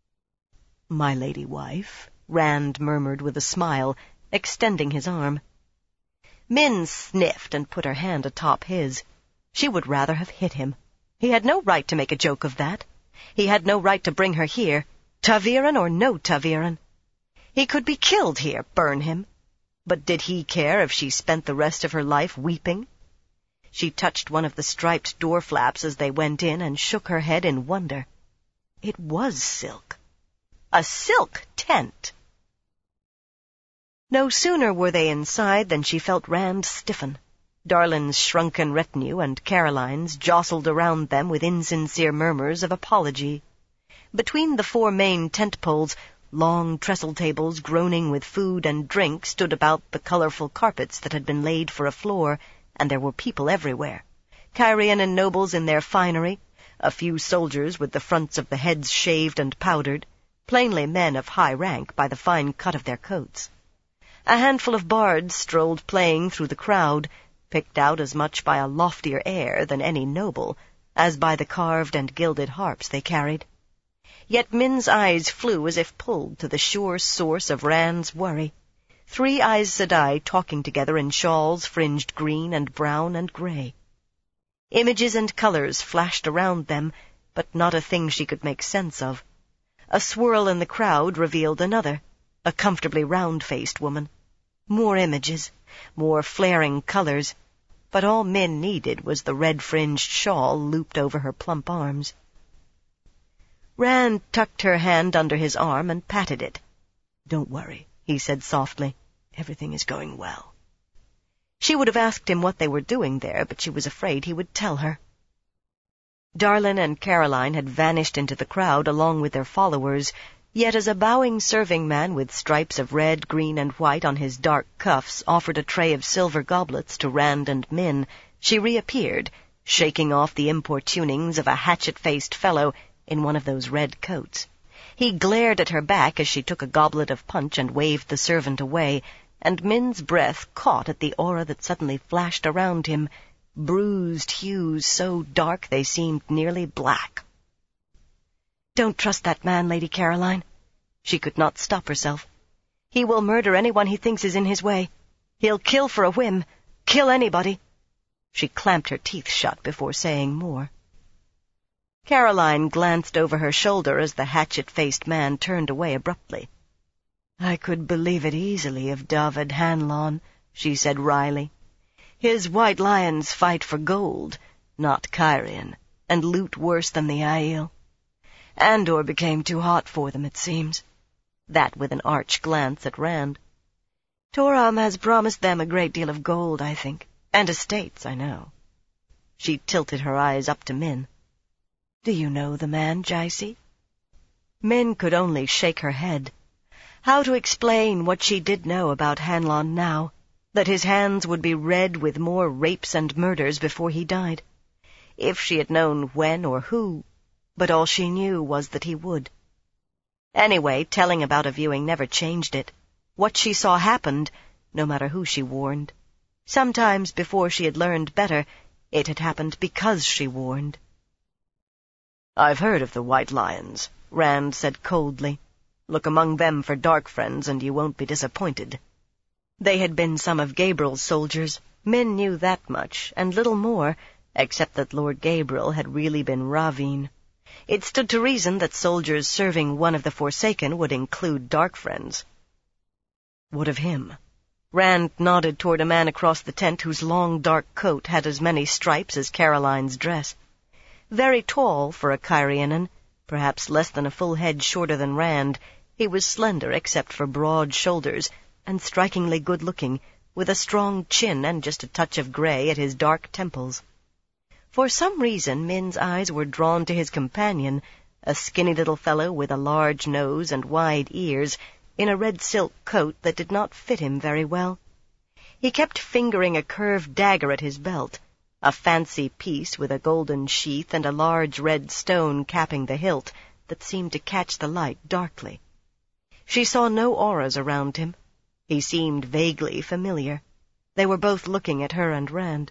"My lady wife," Rand murmured with a smile, extending his arm. Min sniffed and put her hand atop his. She would rather have hit him. He had no right to make a joke of that. He had no right to bring her here, ta'veren or no ta'veren. He could be killed here, burn him. But did he care if she spent the rest of her life weeping? She touched one of the striped door flaps as they went in and shook her head in wonder. It was silk. A silk tent! No sooner were they inside than she felt Rand stiffen. Darlin's shrunken retinue and Caroline's jostled around them with insincere murmurs of apology. Between the 4 main tent poles, Long trestle tables groaning with food and drink stood about the colorful carpets that had been laid for a floor, and there were people everywhere. Cairene nobles in their finery, a few soldiers with the fronts of the heads shaved and powdered, plainly men of high rank by the fine cut of their coats. A handful of bards strolled playing through the crowd, picked out as much by a loftier air than any noble, as by the carved and gilded harps they carried. Yet Min's eyes flew as if pulled to the sure source of Rand's worry. 3 Aes Sedai talking together in shawls fringed green and brown and gray. Images and colors flashed around them, but not a thing she could make sense of. A swirl in the crowd revealed another, a comfortably round-faced woman. More images, more flaring colors, but all Min needed was the red-fringed shawl looped over her plump arms. Rand tucked her hand under his arm and patted it. "Don't worry," he said softly. "Everything is going well." She would have asked him what they were doing there, but she was afraid he would tell her. Darlin and Caroline had vanished into the crowd along with their followers, yet as a bowing serving man with stripes of red, green, and white on his dark cuffs offered a tray of silver goblets to Rand and Min, she reappeared, shaking off the importunings of a hatchet-faced fellow in one of those red coats. He glared at her back as she took a goblet of punch and waved the servant away, and Min's breath caught at the aura that suddenly flashed around him, bruised hues so dark they seemed nearly black. "Don't trust that man, Lady Caroline." She could not stop herself. "He will murder anyone he thinks is in his way. He'll kill for a whim, kill anybody." She clamped her teeth shut before saying more. Caroline glanced over her shoulder as the hatchet-faced man turned away abruptly. "I could believe it easily of David Hanlon," she said wryly. "His white lions fight for gold, not Cairene, and loot worse than the Aiel. Andor became too hot for them, it seems." That with an arch glance at Rand. "Toram has promised them a great deal of gold, I think, and estates, I know." She tilted her eyes up to Min. "Do you know the man, Jaisi?" Min could only shake her head. How to explain what she did know about Hanlon now, that his hands would be red with more rapes and murders before he died? If she had known when or who, but all she knew was that he would. Anyway, telling about a viewing never changed it. What she saw happened, no matter who she warned. Sometimes, before she had learned better, it had happened because she warned. "I've heard of the White Lions," Rand said coldly. "Look among them for dark friends, and you won't be disappointed." They had been some of Gabriel's soldiers. Min knew that much, and little more, except that Lord Gabriel had really been Ravine. It stood to reason that soldiers serving one of the Forsaken would include dark friends. "What of him?" Rand nodded toward a man across the tent whose long dark coat had as many stripes as Caroline's dress. Very tall for a Cairene, perhaps less than a full head shorter than Rand, he was slender except for broad shoulders, and strikingly good-looking, with a strong chin and just a touch of gray at his dark temples. For some reason, Min's eyes were drawn to his companion, a skinny little fellow with a large nose and wide ears, in a red silk coat that did not fit him very well. He kept fingering a curved dagger at his belt, a fancy piece with a golden sheath and a large red stone capping the hilt that seemed to catch the light darkly. She saw no auras around him. He seemed vaguely familiar. They were both looking at her and Rand.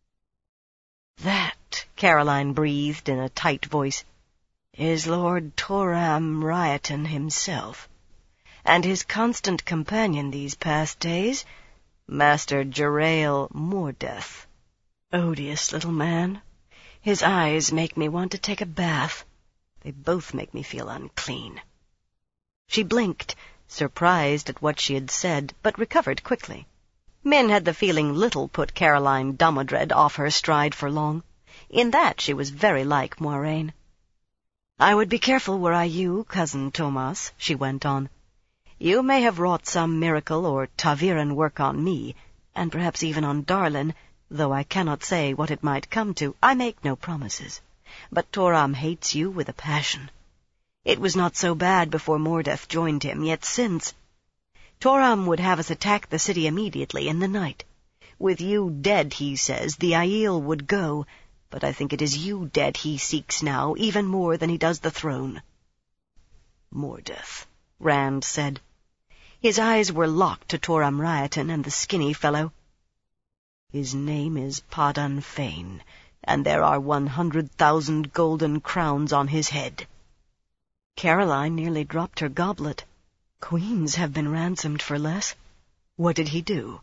"That," Caroline breathed in a tight voice, "is Lord Toram Rioton himself, and his constant companion these past days, Master Jerael Mordeth. Odious little man. His eyes make me want to take a bath. They both make me feel unclean." She blinked, surprised at what she had said, but recovered quickly. Min had the feeling little put Caroline Damodred off her stride for long. In that she was very like Moiraine. "I would be careful were I you, Cousin Tomas," she went on. "You may have wrought some miracle or ta'veren work on me, and perhaps even on Darlin, though I cannot say what it might come to. I make no promises. But Toram hates you with a passion. It was not so bad before Mordeth joined him, yet since... Toram would have us attack the city immediately in the night. With you dead, he says, the Aiel would go, but I think it is you dead he seeks now, even more than he does the throne. Mordeth, Rand said. His eyes were locked to Toram Raiaton and the skinny fellow. His name is Padan Fain, and there are 100,000 golden crowns on his head. Caroline nearly dropped her goblet. Queens have been ransomed for less. What did he do?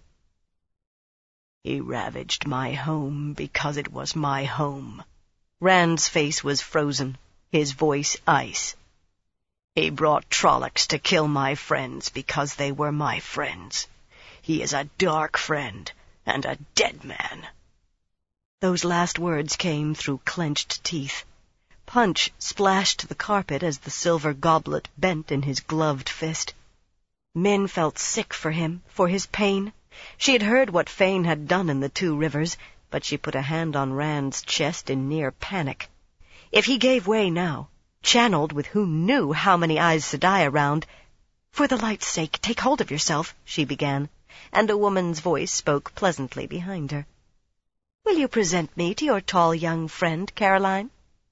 He ravaged my home because it was my home. Rand's face was frozen, his voice ice. He brought Trollocs to kill my friends because they were my friends. He is a dark friend and a dead man. Those last words came through clenched teeth. Punch splashed the carpet as the silver goblet bent in his gloved fist. Min felt sick for him, for his pain. She had heard what Fain had done in the Two Rivers, but she put a hand on Rand's chest in near panic. If he gave way now, channeled with who knew how many Aes Sedai around... "For the light's sake, take hold of yourself," she began, and a woman's voice spoke pleasantly behind her. "Will you present me to your tall young friend, Caroline?"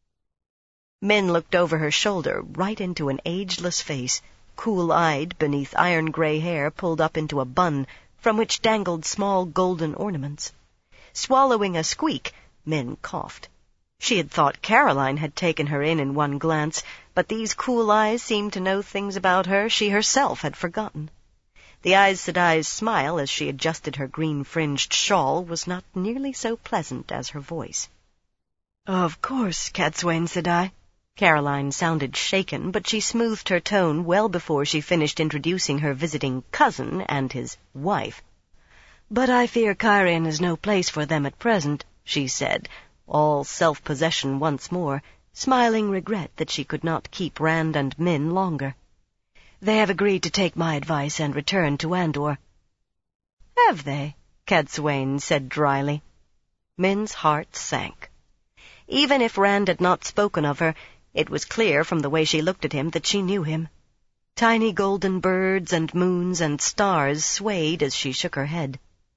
Min looked over her shoulder, right into an ageless face, cool-eyed beneath iron-gray hair pulled up into a bun, from which dangled small golden ornaments. Swallowing a squeak, Min coughed. She had thought Caroline had taken her in one glance, but these cool eyes seemed to know things about her she herself had forgotten. The Aes Sedai's smile as she adjusted her green-fringed shawl was not nearly so pleasant as her voice. "Of course, Cadsuane Sedai." Caroline sounded shaken, but she smoothed her tone well before she finished introducing her visiting cousin and his wife. "But I fear Cairhien is no place for them at present," she said, all self-possession once more, smiling regret that she could not keep Rand and Min longer. "They have agreed to take my advice and return to Andor." "Have they?" Cadsuane said dryly. Min's heart sank. Even if Rand had not spoken of her, it was clear from the way she looked at him that she knew him. Tiny golden birds and moons and stars swayed as she shook her head.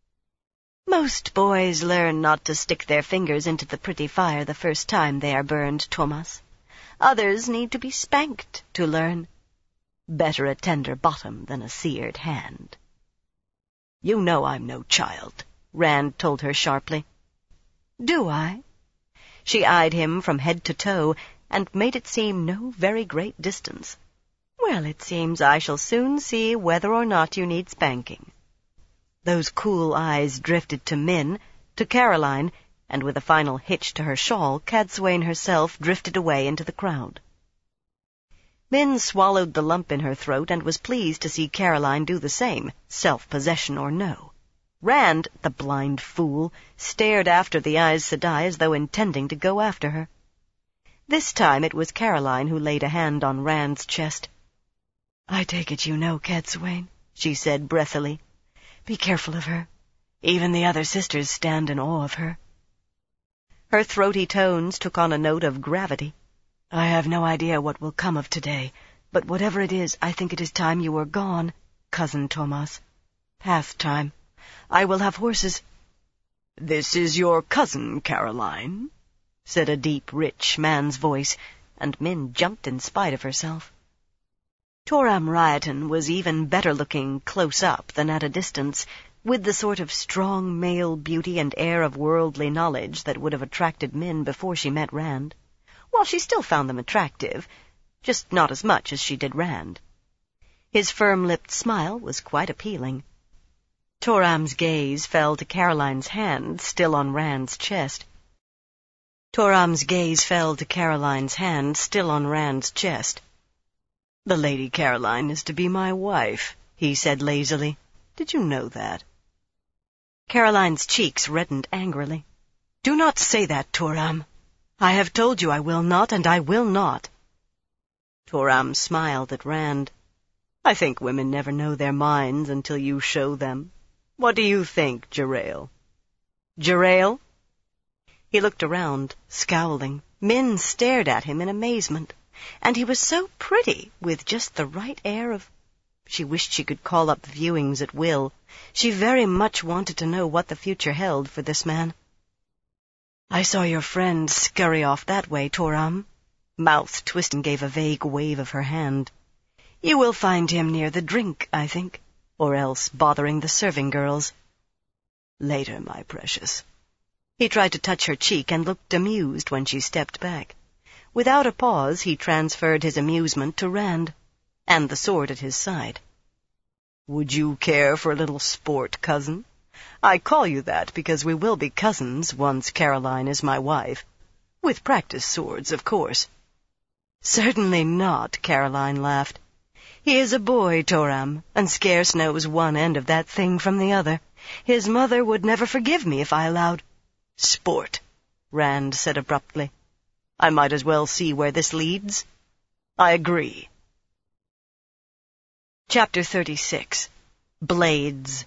"Most boys learn not to stick their fingers into the pretty fire the first time they are burned, Thomas. Others need to be spanked to learn. Better a tender bottom than a seared hand." "You know I'm no child," Rand told her sharply. "Do I?" She eyed him from head to toe, and made it seem no very great distance. "Well, it seems I shall soon see whether or not you need spanking." Those cool eyes drifted to Min, to Caroline, and with a final hitch to her shawl, Cadsuane herself drifted away into the crowd. Min swallowed the lump in her throat and was pleased to see Caroline do the same, self-possession or no. Rand, the blind fool, stared after the Aes Sedai as though intending to go after her. This time it was Caroline who laid a hand on Rand's chest. "I take it you know, Cadsuane," she said breathily. "Be careful of her. Even the other sisters stand in awe of her." Her throaty tones took on a note of gravity. "I have no idea what will come of today, but whatever it is, I think it is time you were gone, Cousin Thomas. Past time. I will have horses—" "This is your cousin, Caroline?" said a deep, rich man's voice, and Min jumped in spite of herself. Toram Raiaton was even better looking close up than at a distance, with the sort of strong male beauty and air of worldly knowledge that would have attracted Min before she met Rand. While she still found them attractive, just not as much as she did Rand. His firm-lipped smile was quite appealing. Toram's gaze fell to Caroline's hand, still on Rand's chest. "The Lady Caroline is to be my wife," he said lazily. "Did you know that?" Caroline's cheeks reddened angrily. "Do not say that, Toram. I have told you I will not, and I will not." Toram smiled at Rand. "I think women never know their minds until you show them. What do you think, Jerael?" "Jerael?" He looked around, scowling. Min stared at him in amazement. And he was so pretty, with just the right air of... She wished she could call up viewings at will. She very much wanted to know what the future held for this man. "I saw your friend scurry off that way, Toram." Mouth twisting gave a vague wave of her hand. "You will find him near the drink, I think, or else bothering the serving girls." "Later, my precious." He tried to touch her cheek and looked amused when she stepped back. Without a pause, he transferred his amusement to Rand, and the sword at his side. "Would you care for a little sport, cousin? I call you that because we will be cousins once Caroline is my wife. With practice swords, of course." "Certainly not," Caroline laughed. "He is a boy, Toram, and scarce knows one end of that thing from the other. His mother would never forgive me if I allowed—" "Sport," Rand said abruptly. "I might as well see where this leads." "I agree." Chapter 36. Blades.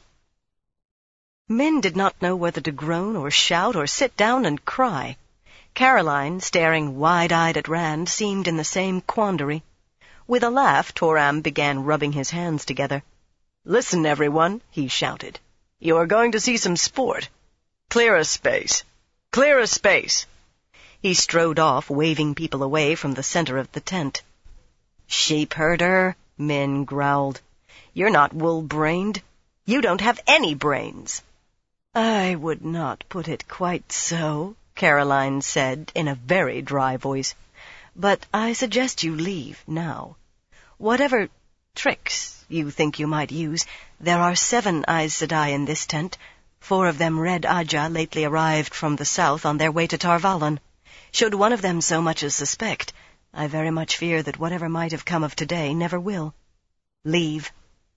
Min did not know whether to groan or shout or sit down and cry. Caroline, staring wide-eyed at Rand, seemed in the same quandary. With a laugh, Toram began rubbing his hands together. "Listen, everyone," he shouted. "You are going to see some sport. Clear a space. Clear a space." He strode off, waving people away from the center of the tent. "Sheep herder," Min growled. "You're not wool-brained. You don't have any brains." "I would not put it quite so," Caroline said in a very dry voice. "But I suggest you leave now. Whatever tricks you think you might use, there are 7 Aes Sedai in this tent, 4 of them Red Ajah lately arrived from the south on their way to Tar Valon. Should one of them so much as suspect, I very much fear that whatever might have come of today never will. Leave."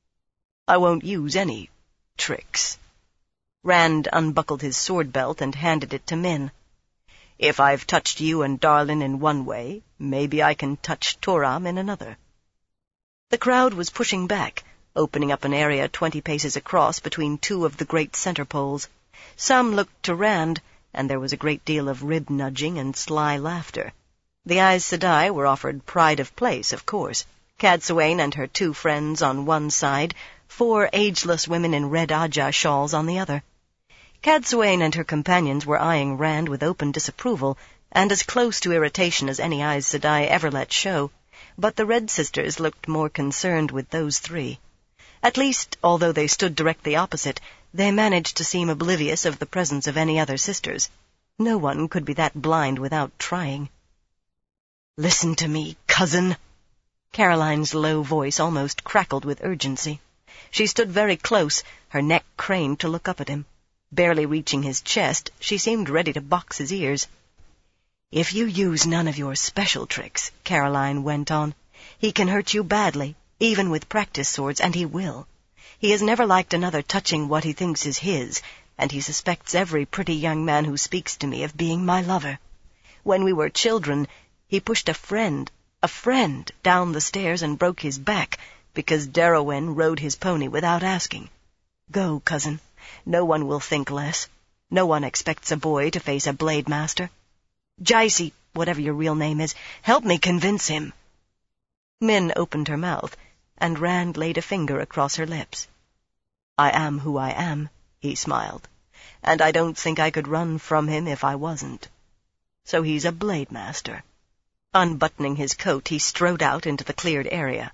"I won't use any tricks." Rand unbuckled his sword belt and handed it to Min. "If I've touched you and Darlin in one way, maybe I can touch Toram in another." The crowd was pushing back, opening up an area 20 paces across between 2 of the great center poles. Some looked to Rand, and there was a great deal of rib-nudging and sly laughter. The Aes Sedai were offered pride of place, of course. Cadsuane and her 2 friends on one side, 4 ageless women in Red Ajah shawls on the other. Cadsuane and her companions were eyeing Rand with open disapproval, and as close to irritation as any Aes Sedai ever let show, but the Red Sisters looked more concerned with those 3. At least, although they stood directly opposite, they managed to seem oblivious of the presence of any other sisters. No one could be that blind without trying. "Listen to me, cousin." Caroline's low voice almost crackled with urgency. She stood very close, her neck craned to look up at him. Barely reaching his chest, she seemed ready to box his ears. "If you use none of your special tricks," Caroline went on, "he can hurt you badly, even with practice swords, and he will. He has never liked another touching what he thinks is his, and he suspects every pretty young man who speaks to me of being my lover. When we were children, he pushed a friend, down the stairs and broke his back, because Darrowen rode his pony without asking. Go, cousin. No one will think less. No one expects a boy to face a blade master. Jaisi, whatever your real name is, help me convince him." Min opened her mouth, and Rand laid a finger across her lips. "I am who I am," he smiled, "and I don't think I could run from him if I wasn't. So he's a blade master." Unbuttoning his coat, he strode out into the cleared area.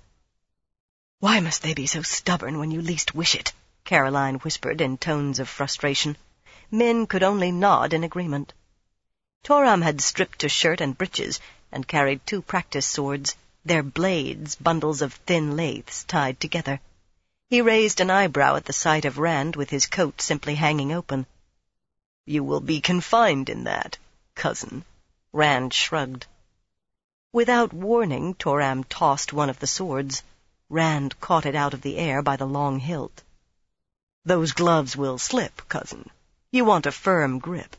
"Why must they be so stubborn when you least wish it?" Caroline whispered in tones of frustration. Min could only nod in agreement. Toram had stripped to shirt and breeches, and carried 2 practice swords, their blades bundles of thin laths tied together. He raised an eyebrow at the sight of Rand with his coat simply hanging open. "You will be confined in that, cousin." Rand shrugged. Without warning, Toram tossed one of the swords. Rand caught it out of the air by the long hilt. "Those gloves will slip, cousin. You want a firm grip."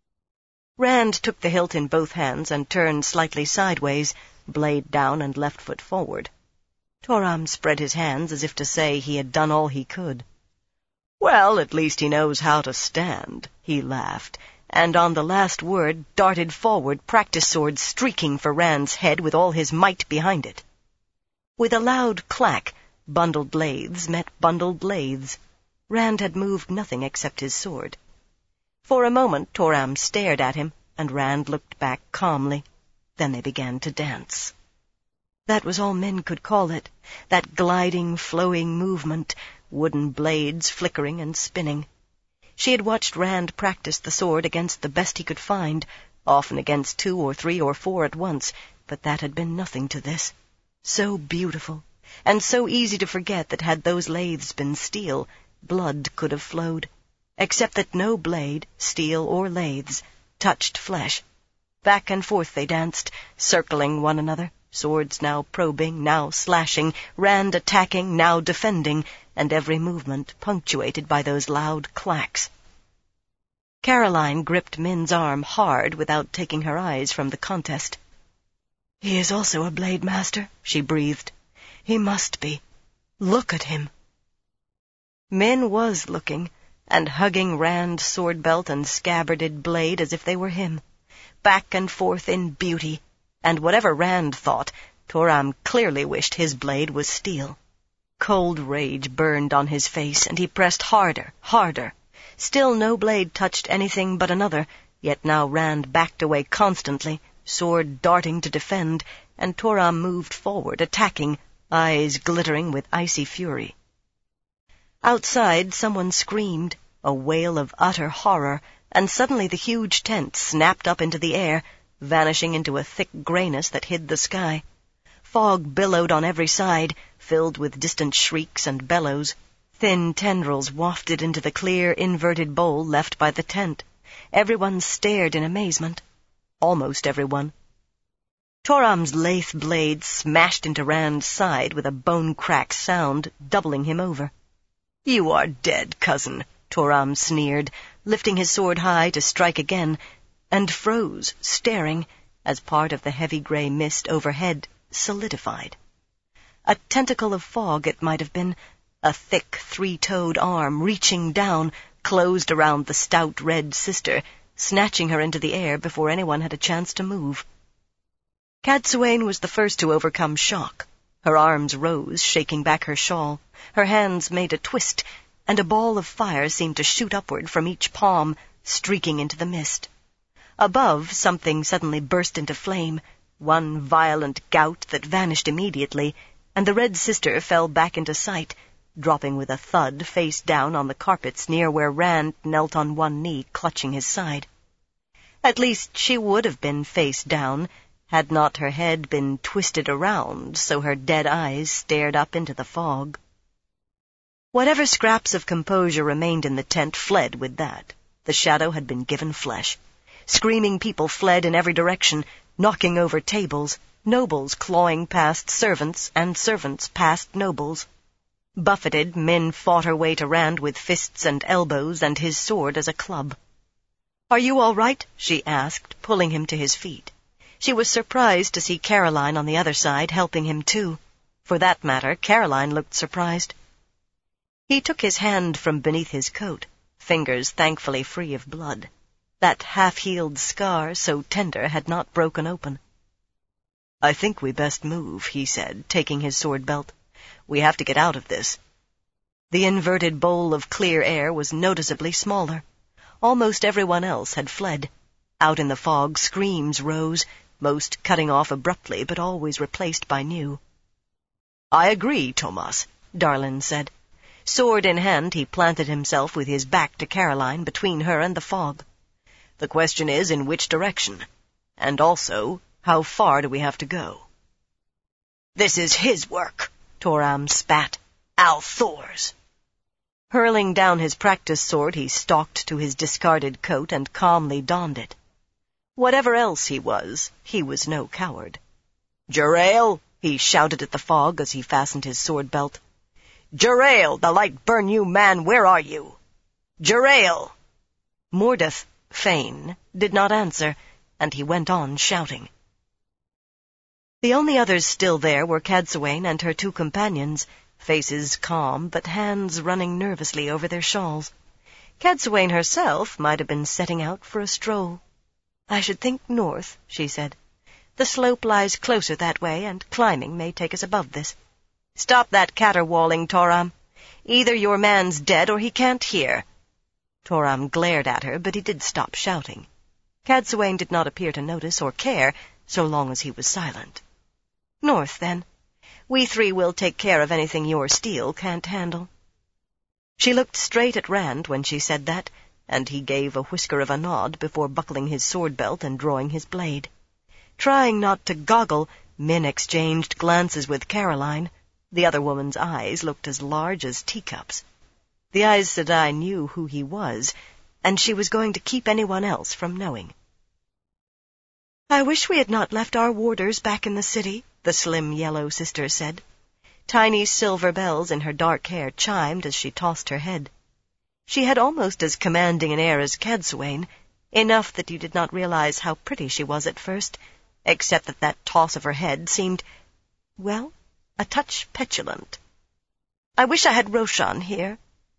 Rand took the hilt in both hands and turned slightly sideways, blade down and left foot forward. Toram spread his hands as if to say he had done all he could. "Well, at least he knows how to stand," he laughed, and on the last word darted forward, practice sword streaking for Rand's head with all his might behind it. With a loud clack, bundled lathes met bundled lathes. Rand had moved nothing except his sword. For a moment Toram stared at him, and Rand looked back calmly. Then they began to dance. That was all men could call it, that gliding, flowing movement, wooden blades flickering and spinning. She had watched Rand practice the sword against the best he could find, often against 2 or 3 or 4 at once, but that had been nothing to this. So beautiful, and so easy to forget that had those lathes been steel, blood could have flowed, except that no blade, steel or lathes, touched flesh. Back and forth they danced, circling one another, swords now probing, now slashing, Rand attacking, now defending, and every movement punctuated by those loud clacks. Caroline gripped Min's arm hard without taking her eyes from the contest. "He is also a blade master," she breathed. "He must be. Look at him." Min was looking, and hugging Rand's sword belt and scabbarded blade as if they were him. Back and forth in beauty, and whatever Rand thought, Toram clearly wished his blade was steel. Cold rage burned on his face, and he pressed harder, harder. Still no blade touched anything but another, yet now Rand backed away constantly, sword darting to defend, and Toram moved forward, attacking, eyes glittering with icy fury. Outside, someone screamed, a wail of utter horror, and suddenly the huge tent snapped up into the air, vanishing into a thick grayness that hid the sky. Fog billowed on every side, filled with distant shrieks and bellows. Thin tendrils wafted into the clear, inverted bowl left by the tent. Everyone stared in amazement. Almost everyone. Toram's lathe blade smashed into Rand's side with a bone-crack sound, doubling him over. "You are dead, cousin," Toram sneered, lifting his sword high to strike again, and froze, staring, as part of the heavy gray mist overhead solidified. A tentacle of fog it might have been, a thick, 3-toed arm reaching down, closed around the stout red sister, snatching her into the air before anyone had a chance to move. Cadsuane was the first to overcome shock. Her arms rose, shaking back her shawl. Her hands made a twist, and a ball of fire seemed to shoot upward from each palm, streaking into the mist. Above, something suddenly burst into flame, one violent gout that vanished immediately, and the red sister fell back into sight, dropping with a thud face down on the carpets near where Rand knelt on one knee, clutching his side. At least she would have been face down, had not her head been twisted around so her dead eyes stared up into the fog. Whatever scraps of composure remained in the tent fled with that. The shadow had been given flesh. Screaming people fled in every direction, knocking over tables, nobles clawing past servants, and servants past nobles. Buffeted, Min fought her way to Rand with fists and elbows and his sword as a club. "Are you all right?" she asked, pulling him to his feet. She was surprised to see Caroline on the other side, helping him too. For that matter, Caroline looked surprised. He took his hand from beneath his coat, fingers thankfully free of blood. That half-healed scar, so tender, had not broken open. "I think we best move," he said, taking his sword belt. "We have to get out of this." The inverted bowl of clear air was noticeably smaller. Almost everyone else had fled. Out in the fog, screams rose, most cutting off abruptly, but always replaced by new. "I agree, Tomas," Darlin said. Sword in hand, he planted himself with his back to Caroline, between her and the fog. "The question is, in which direction? And also, how far do we have to go?" "This is his work," Toram spat. "Althor's." Hurling down his practice sword, he stalked to his discarded coat and calmly donned it. Whatever else he was no coward. "Jerael!" he shouted at the fog as he fastened his sword belt. "Jerael, the light burn you man, where are you? Jerael!" Mordeth, Fane, did not answer, and he went on shouting. The only others still there were Cadsuane and her 2 companions, faces calm but hands running nervously over their shawls. Cadsuane herself might have been setting out for a stroll. "I should think north," she said. "The slope lies closer that way, and climbing may take us above this." "Stop that caterwauling, Toram. Either your man's dead or he can't hear." Toram glared at her, but he did stop shouting. Cadsuane did not appear to notice or care, so long as he was silent. "North, then. We three will take care of anything your steel can't handle." She looked straight at Rand when she said that, and he gave a whisker of a nod before buckling his sword-belt and drawing his blade. Trying not to goggle, Min exchanged glances with Caroline. The other woman's eyes looked as large as teacups. The Aes Sedai knew who he was, and she was going to keep anyone else from knowing. "I wish we had not left our warders back in the city," the slim yellow sister said. Tiny silver bells in her dark hair chimed as she tossed her head. She had almost as commanding an air as Cadsuane, enough that you did not realize how pretty she was at first, except that that toss of her head seemed, well, a touch petulant. "I wish I had Roshan here."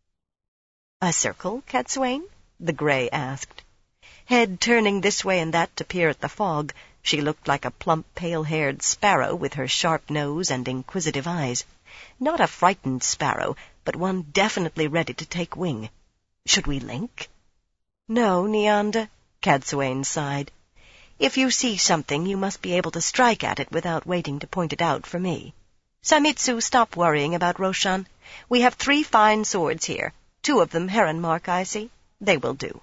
"A circle, Cadsuane?" the gray asked. Head turning this way and that to peer at the fog, she looked like a plump, pale-haired sparrow with her sharp nose and inquisitive eyes. Not a frightened sparrow, but one definitely ready to take wing. "Should we link?" "No, Nianda," Cadsuane sighed. "If you see something, you must be able to strike at it without waiting to point it out for me. Samitsu, stop worrying about Roshan. We have 3 fine swords here, 2 of them heron mark, I see. They will do."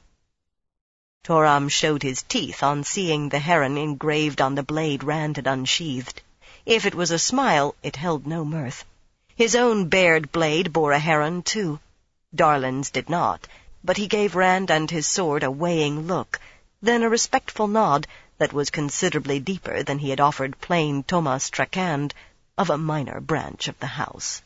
Toram showed his teeth on seeing the heron engraved on the blade Rand had unsheathed. If it was a smile, it held no mirth. His own bared blade bore a heron, too. Darlin's did not, but he gave Rand and his sword a weighing look, then a respectful nod that was considerably deeper than he had offered plain Thomas Trakand of a minor branch of the house.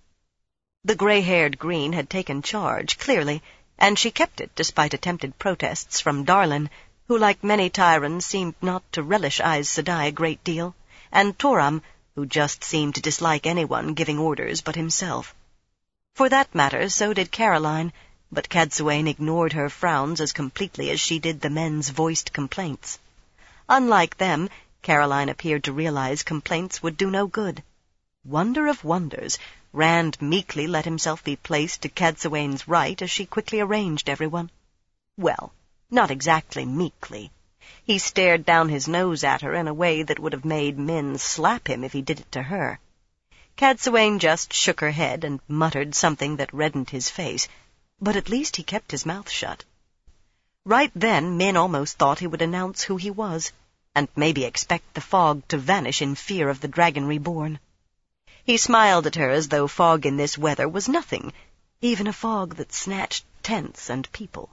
The gray-haired Green had taken charge, clearly, and she kept it despite attempted protests from Darlin, who, like many Tyrans, seemed not to relish Aes Sedai a great deal, and Toram, who just seemed to dislike anyone giving orders but himself. For that matter, so did Caroline, but Cadsuane ignored her frowns as completely as she did the men's voiced complaints. Unlike them, Caroline appeared to realize complaints would do no good. Wonder of wonders, Rand meekly let himself be placed to Cadsuane's right as she quickly arranged everyone. Well, not exactly meekly. He stared down his nose at her in a way that would have made Min slap him if he did it to her. Cadsuane just shook her head and muttered something that reddened his face, but at least he kept his mouth shut. Right then Min almost thought he would announce who he was, and maybe expect the fog to vanish in fear of the dragon reborn. He smiled at her as though fog in this weather was nothing, even a fog that snatched tents and people.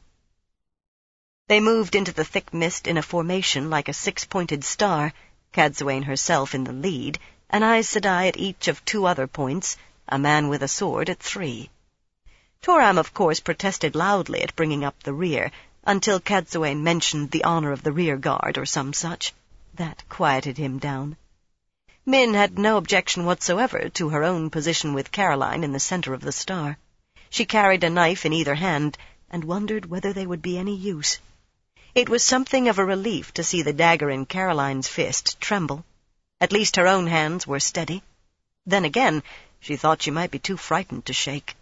They moved into the thick mist in a formation like a 6-pointed star, Cadsuane herself in the lead, and Aes Sedai at each of 2 other points, a man with a sword at 3. Toram, of course, protested loudly at bringing up the rear, until Cadsuane mentioned the honor of the rear guard or some such. That quieted him down. Min had no objection whatsoever to her own position with Caroline in the center of the star. She carried a knife in either hand, and wondered whether they would be any use. It was something of a relief to see the dagger in Caroline's fist tremble. At least her own hands were steady. Then again, she thought she might be too frightened to shake.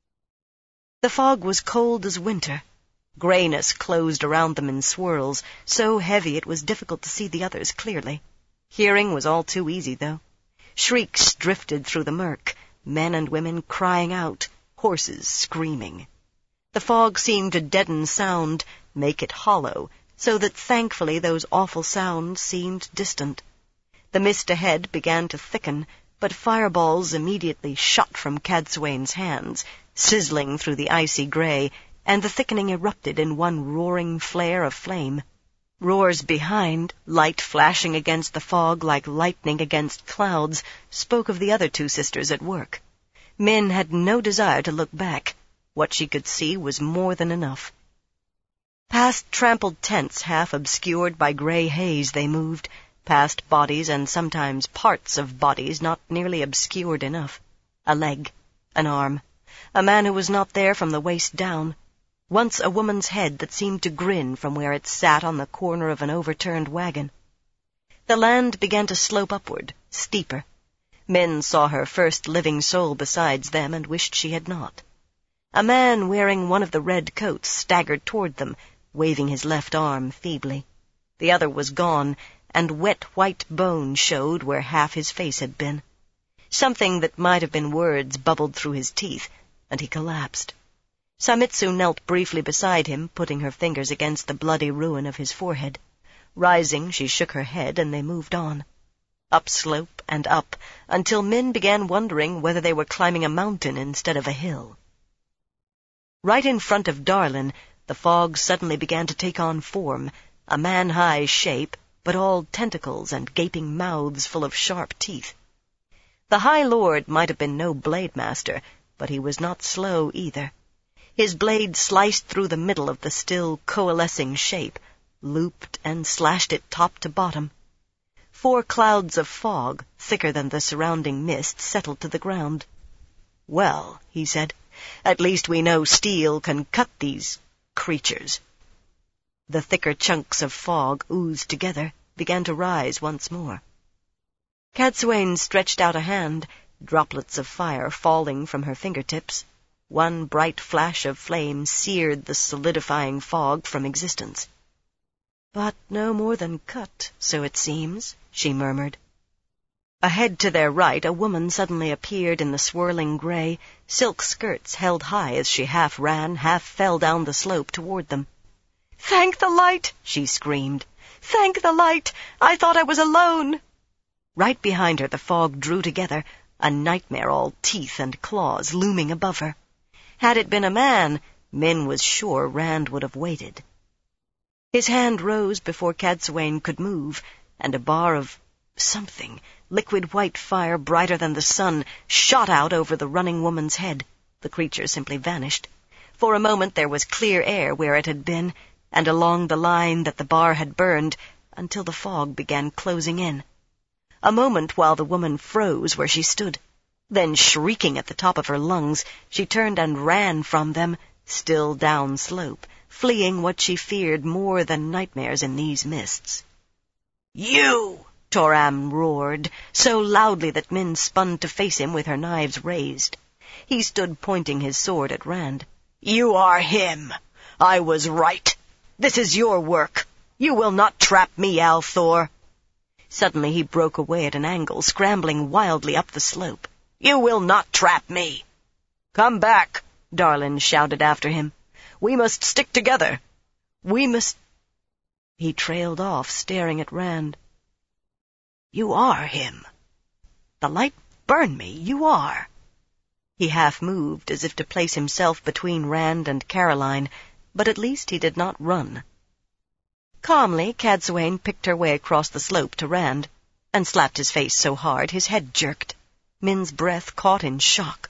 The fog was cold as winter. Grayness closed around them in swirls, so heavy it was difficult to see the others clearly. Hearing was all too easy, though. Shrieks drifted through the murk, men and women crying out, horses screaming. The fog seemed to deaden sound, make it hollow, so that thankfully those awful sounds seemed distant. The mist ahead began to thicken, but fireballs immediately shot from Cadsuane's hands, sizzling through the icy gray, and the thickening erupted in one roaring flare of flame. Roars behind, light flashing against the fog like lightning against clouds, spoke of the other 2 sisters at work. Min had no desire to look back. What she could see was more than enough. Past trampled tents half obscured by gray haze they moved, past bodies and sometimes parts of bodies not nearly obscured enough. A leg, an arm, a man who was not there from the waist down. once a woman's head that seemed to grin from where it sat on the corner of an overturned wagon. The land began to slope upward, steeper. Men saw her first living soul besides them and wished she had not. A man wearing one of the red coats staggered toward them, waving his left arm feebly. The other was gone, and wet white bone showed where half his face had been. Something that might have been words bubbled through his teeth, and he collapsed. Samitsu knelt briefly beside him, putting her fingers against the bloody ruin of his forehead. Rising, she shook her head, and they moved on. Upslope and up, until Min began wondering whether they were climbing a mountain instead of a hill. Right in front of Darlin, the fog suddenly began to take on form, a man-high shape, but all tentacles and gaping mouths full of sharp teeth. The High Lord might have been no blade master, but he was not slow either. His blade sliced through the middle of the still coalescing shape, looped and slashed it top to bottom. 4 clouds of fog, thicker than the surrounding mist, settled to the ground. "Well," he said, "at least we know steel can cut these creatures." The thicker chunks of fog oozed together, began to rise once more. Cadsuane stretched out a hand, droplets of fire falling from her fingertips. One bright flash of flame seared the solidifying fog from existence. "But no more than cut, so it seems," she murmured. Ahead to their right, a woman suddenly appeared in the swirling gray, silk skirts held high as she half ran, half fell down the slope toward them. "Thank the light!" she screamed. "Thank the light! I thought I was alone!" Right behind her the fog drew together, a nightmare all teeth and claws looming above her. Had it been a man, Min was sure Rand would have waited. His hand rose before Cadsuane could move, and a bar of something, liquid white fire brighter than the sun, shot out over the running woman's head. The creature simply vanished. For a moment there was clear air where it had been, and along the line that the bar had burned, until the fog began closing in. A moment while the woman froze where she stood. Then, shrieking at the top of her lungs, she turned and ran from them, still down slope, fleeing what she feared more than nightmares in these mists. "You!" Toram roared, so loudly that Min spun to face him with her knives raised. He stood pointing his sword at Rand. "You are him! I was right! This is your work! You will not trap me, Althor!" Suddenly he broke away at an angle, scrambling wildly up the slope. "You will not trap me!" "Come back!" Darlin shouted after him. "We must stick together. We must—" He trailed off, staring at Rand. "You are him. The light burned me. You are." He half moved, as if to place himself between Rand and Caroline, but at least he did not run. Calmly, Cadsuane picked her way across the slope to Rand, and slapped his face so hard his head jerked. Min's breath caught in shock.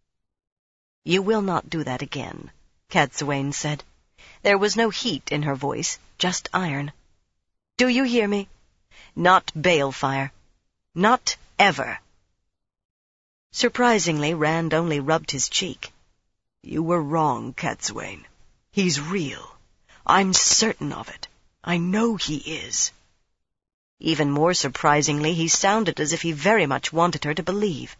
"You will not do that again," Cadsuane said. There was no heat in her voice, just iron. "Do you hear me? Not balefire. Not ever." Surprisingly, Rand only rubbed his cheek. "You were wrong, Cadsuane. He's real. I'm certain of it. I know he is." Even more surprisingly, he sounded as if he very much wanted her to believe.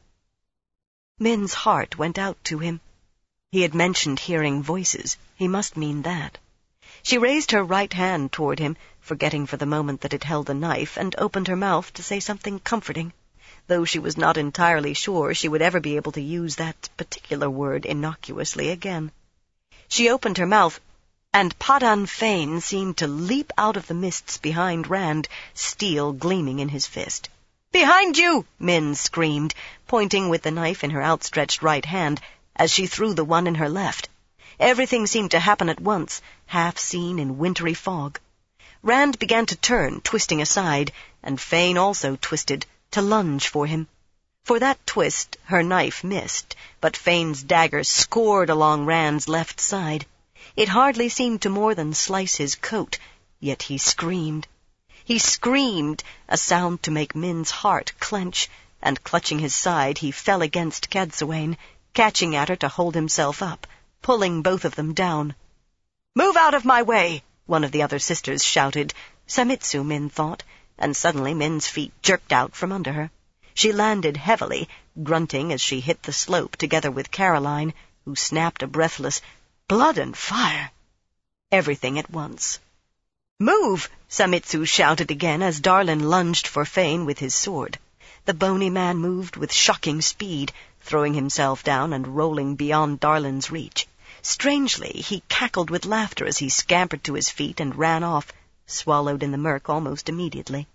Min's heart went out to him. He had mentioned hearing voices. He must mean that. She raised her right hand toward him, forgetting for the moment that it held a knife, and opened her mouth to say something comforting, though she was not entirely sure she would ever be able to use that particular word innocuously again. She opened her mouth, and Padan Fain seemed to leap out of the mists behind Rand, steel gleaming in his fist. "Behind you!" Min screamed, pointing with the knife in her outstretched right hand, as she threw the one in her left. Everything seemed to happen at once, half seen in wintry fog. Rand began to turn, twisting aside, and Fain also twisted, to lunge for him. For that twist, her knife missed, but Fain's dagger scored along Rand's left side. It hardly seemed to more than slice his coat, yet he screamed. He screamed, a sound to make Min's heart clench, and clutching his side, he fell against Cadsuane, catching at her to hold himself up, pulling both of them down. "Move out of my way!" one of the other sisters shouted. Samitsu, Min thought, and suddenly Min's feet jerked out from under her. She landed heavily, grunting as she hit the slope together with Caroline, who snapped a breathless, "Blood and fire!" everything at once. "Move!" Samitsu shouted again as Darlin lunged for Fane with his sword. The bony man moved with shocking speed, throwing himself down and rolling beyond Darlin's reach. Strangely, he cackled with laughter as he scampered to his feet and ran off, swallowed in the murk almost immediately.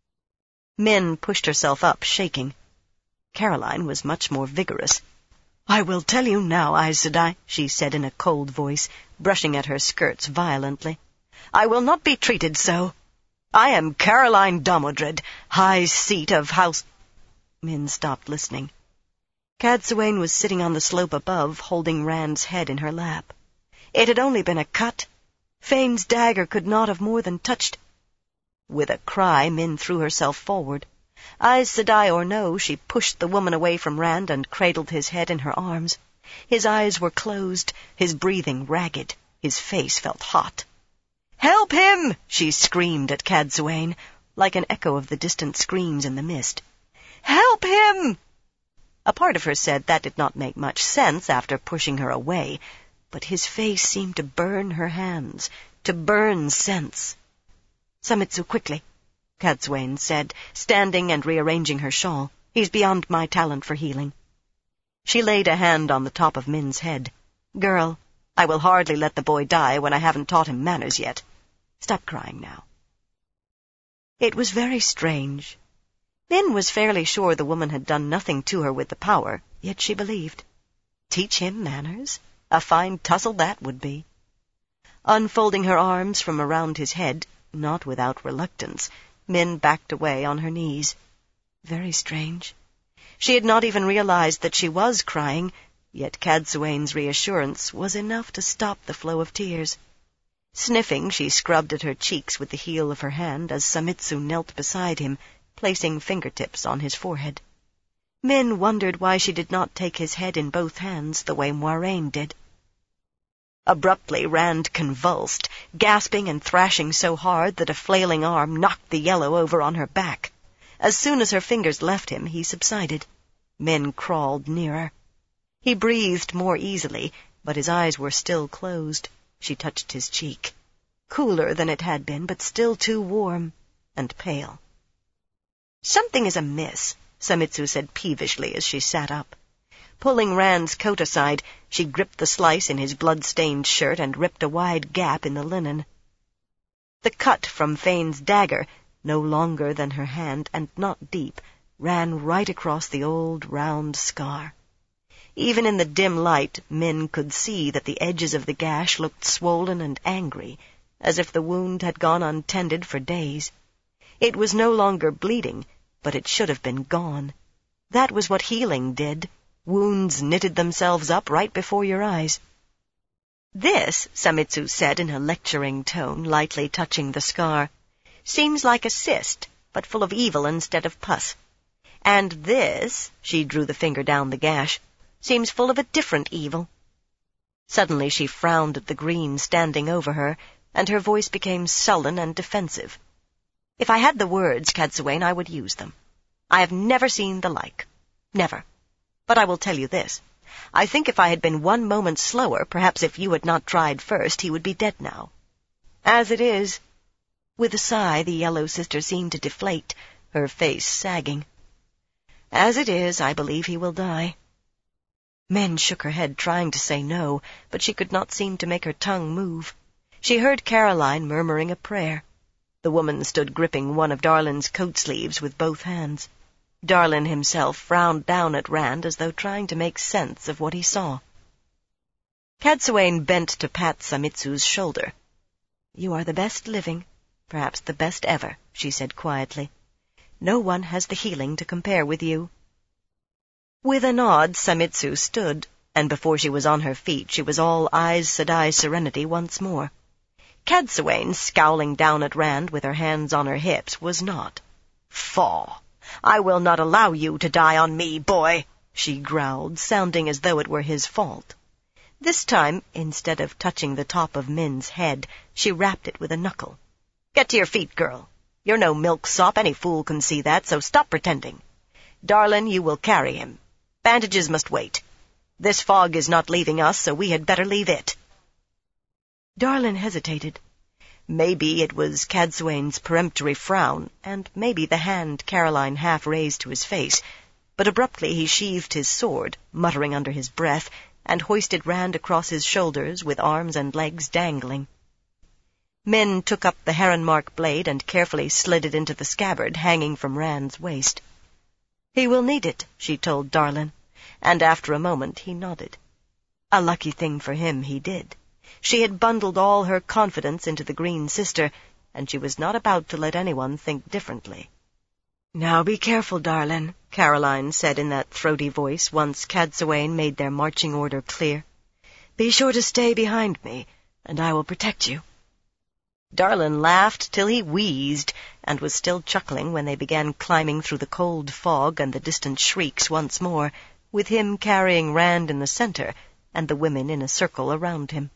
Min pushed herself up, shaking. Caroline was much more vigorous. "I will tell you now, Aes Sedai," she said in a cold voice, brushing at her skirts violently. "I will not be treated so. I am Caroline Damodred, High Seat of House—" Min stopped listening. Cadsuane was sitting on the slope above, holding Rand's head in her lap. It had only been a cut. Fane's dagger could not have more than touched. With a cry, Min threw herself forward. Aes Sedai or no, she pushed the woman away from Rand and cradled his head in her arms. His eyes were closed, his breathing ragged, his face felt hot. "Help him!" she screamed at Cadsuane, like an echo of the distant screams in the mist. "Help him!" A part of her said that did not make much sense after pushing her away, but his face seemed to burn her hands, to burn sense. "Samitsu, quickly," Cadsuane said, standing and rearranging her shawl. "He's beyond my talent for healing." She laid a hand on the top of Min's head. "Girl, I will hardly let the boy die when I haven't taught him manners yet. Stop crying now." It was very strange. Min was fairly sure the woman had done nothing to her with the power, yet she believed. Teach him manners? A fine tussle that would be. Unfolding her arms from around his head, not without reluctance, Min backed away on her knees. Very strange. She had not even realized that she was crying, yet Cadsuane's reassurance was enough to stop the flow of tears. Sniffing, she scrubbed at her cheeks with the heel of her hand as Samitsu knelt beside him, placing fingertips on his forehead. Min wondered why she did not take his head in both hands the way Moiraine did. Abruptly, Rand convulsed, gasping and thrashing so hard that a flailing arm knocked the yellow over on her back. As soon as her fingers left him, he subsided. Min crawled nearer. He breathed more easily, but his eyes were still closed. She touched his cheek. Cooler than it had been, but still too warm and pale. "Something is amiss," Samitsu said peevishly as she sat up. Pulling Rand's coat aside, she gripped the slice in his blood-stained shirt and ripped a wide gap in the linen. The cut from Fane's dagger, no longer than her hand and not deep, ran right across the old round scar. Even in the dim light, Min could see that the edges of the gash looked swollen and angry, as if the wound had gone untended for days. It was no longer bleeding, but it should have been gone. That was what healing did. Wounds knitted themselves up right before your eyes. "This," Samitsu said in a lecturing tone, lightly touching the scar, "seems like a cyst, but full of evil instead of pus. And this," she drew the finger down the gash, "seems full of a different evil." Suddenly she frowned at the green standing over her, and her voice became sullen and defensive. "If I had the words, Cadsuane, I would use them. I have never seen the like. Never. But I will tell you this. I think if I had been one moment slower, perhaps if you had not tried first, he would be dead now. As it is—" With a sigh, the yellow sister seemed to deflate, her face sagging. "As it is, I believe he will die." Min shook her head, trying to say no, but she could not seem to make her tongue move. She heard Caroline murmuring a prayer. The woman stood gripping one of Darlin's coat sleeves with both hands. Darlin himself frowned down at Rand as though trying to make sense of what he saw. Cadsuane bent to pat Samitsu's shoulder. "You are the best living, perhaps the best ever," she said quietly. "No one has the healing to compare with you." With a nod, Samitsu stood, and before she was on her feet, she was all Aes Sedai serenity once more. Cadsuane, scowling down at Rand with her hands on her hips, was not. "Faugh! I will not allow you to die on me, boy," she growled, sounding as though it were his fault. This time, instead of touching the top of Min's head, she rapped it with a knuckle. "Get to your feet, girl. You're no milksop, any fool can see that, so stop pretending. Darlin, you will carry him. Bandages must wait. This fog is not leaving us, so we had better leave it." Darlin hesitated. Maybe it was Cadsuane's peremptory frown, and maybe the hand Caroline half raised to his face, but abruptly he sheathed his sword, muttering under his breath, and hoisted Rand across his shoulders with arms and legs dangling. Min took up the heron-mark blade and carefully slid it into the scabbard hanging from Rand's waist. "He will need it," she told Darlin, and after a moment he nodded. A lucky thing for him he did. She had bundled all her confidence into the Green Sister, and she was not about to let anyone think differently. "Now be careful, Darlin," Caroline said in that throaty voice once Cadsuane made their marching order clear. "Be sure to stay behind me, and I will protect you." Darlin laughed till he wheezed, and was still chuckling when they began climbing through the cold fog and the distant shrieks once more, with him carrying Rand in the center, and the women in a circle around him.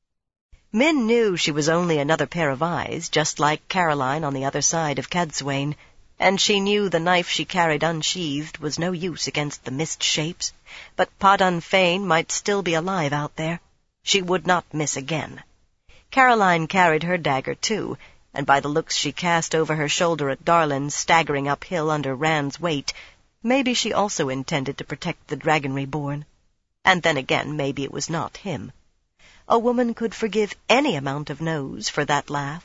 Min knew she was only another pair of eyes, just like Caroline on the other side of Cadsuane, and she knew the knife she carried unsheathed was no use against the mist shapes, but Padan Fain might still be alive out there. She would not miss again. Caroline carried her dagger, too, and by the looks she cast over her shoulder at Darlin staggering uphill under Rand's weight, maybe she also intended to protect the Dragon Reborn. And then again, maybe it was not him. A woman could forgive any amount of no's for that laugh.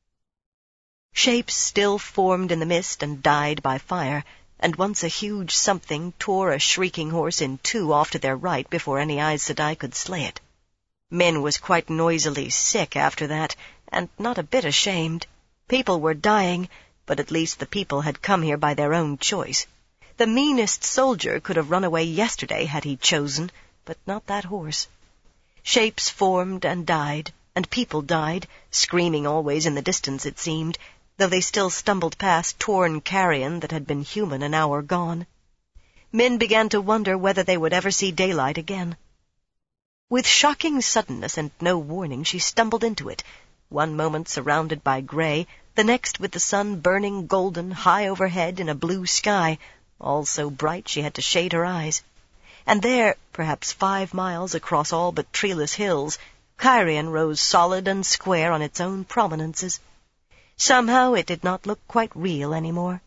Shapes still formed in the mist and died by fire, and once a huge something tore a shrieking horse in two off to their right before any Aes Sedai could slay it. Min was quite noisily sick after that, and not a bit ashamed. People were dying, but at least the people had come here by their own choice. The meanest soldier could have run away yesterday had he chosen, but not that horse. Shapes formed and died, and people died, screaming always in the distance it seemed, though they still stumbled past torn carrion that had been human an hour gone. Min began to wonder whether they would ever see daylight again. With shocking suddenness and no warning, she stumbled into it, one moment surrounded by gray, the next with the sun burning golden high overhead in a blue sky, all so bright she had to shade her eyes. And there, perhaps 5 miles across all but treeless hills, Cairhien rose solid and square on its own prominences. Somehow it did not look quite real any more.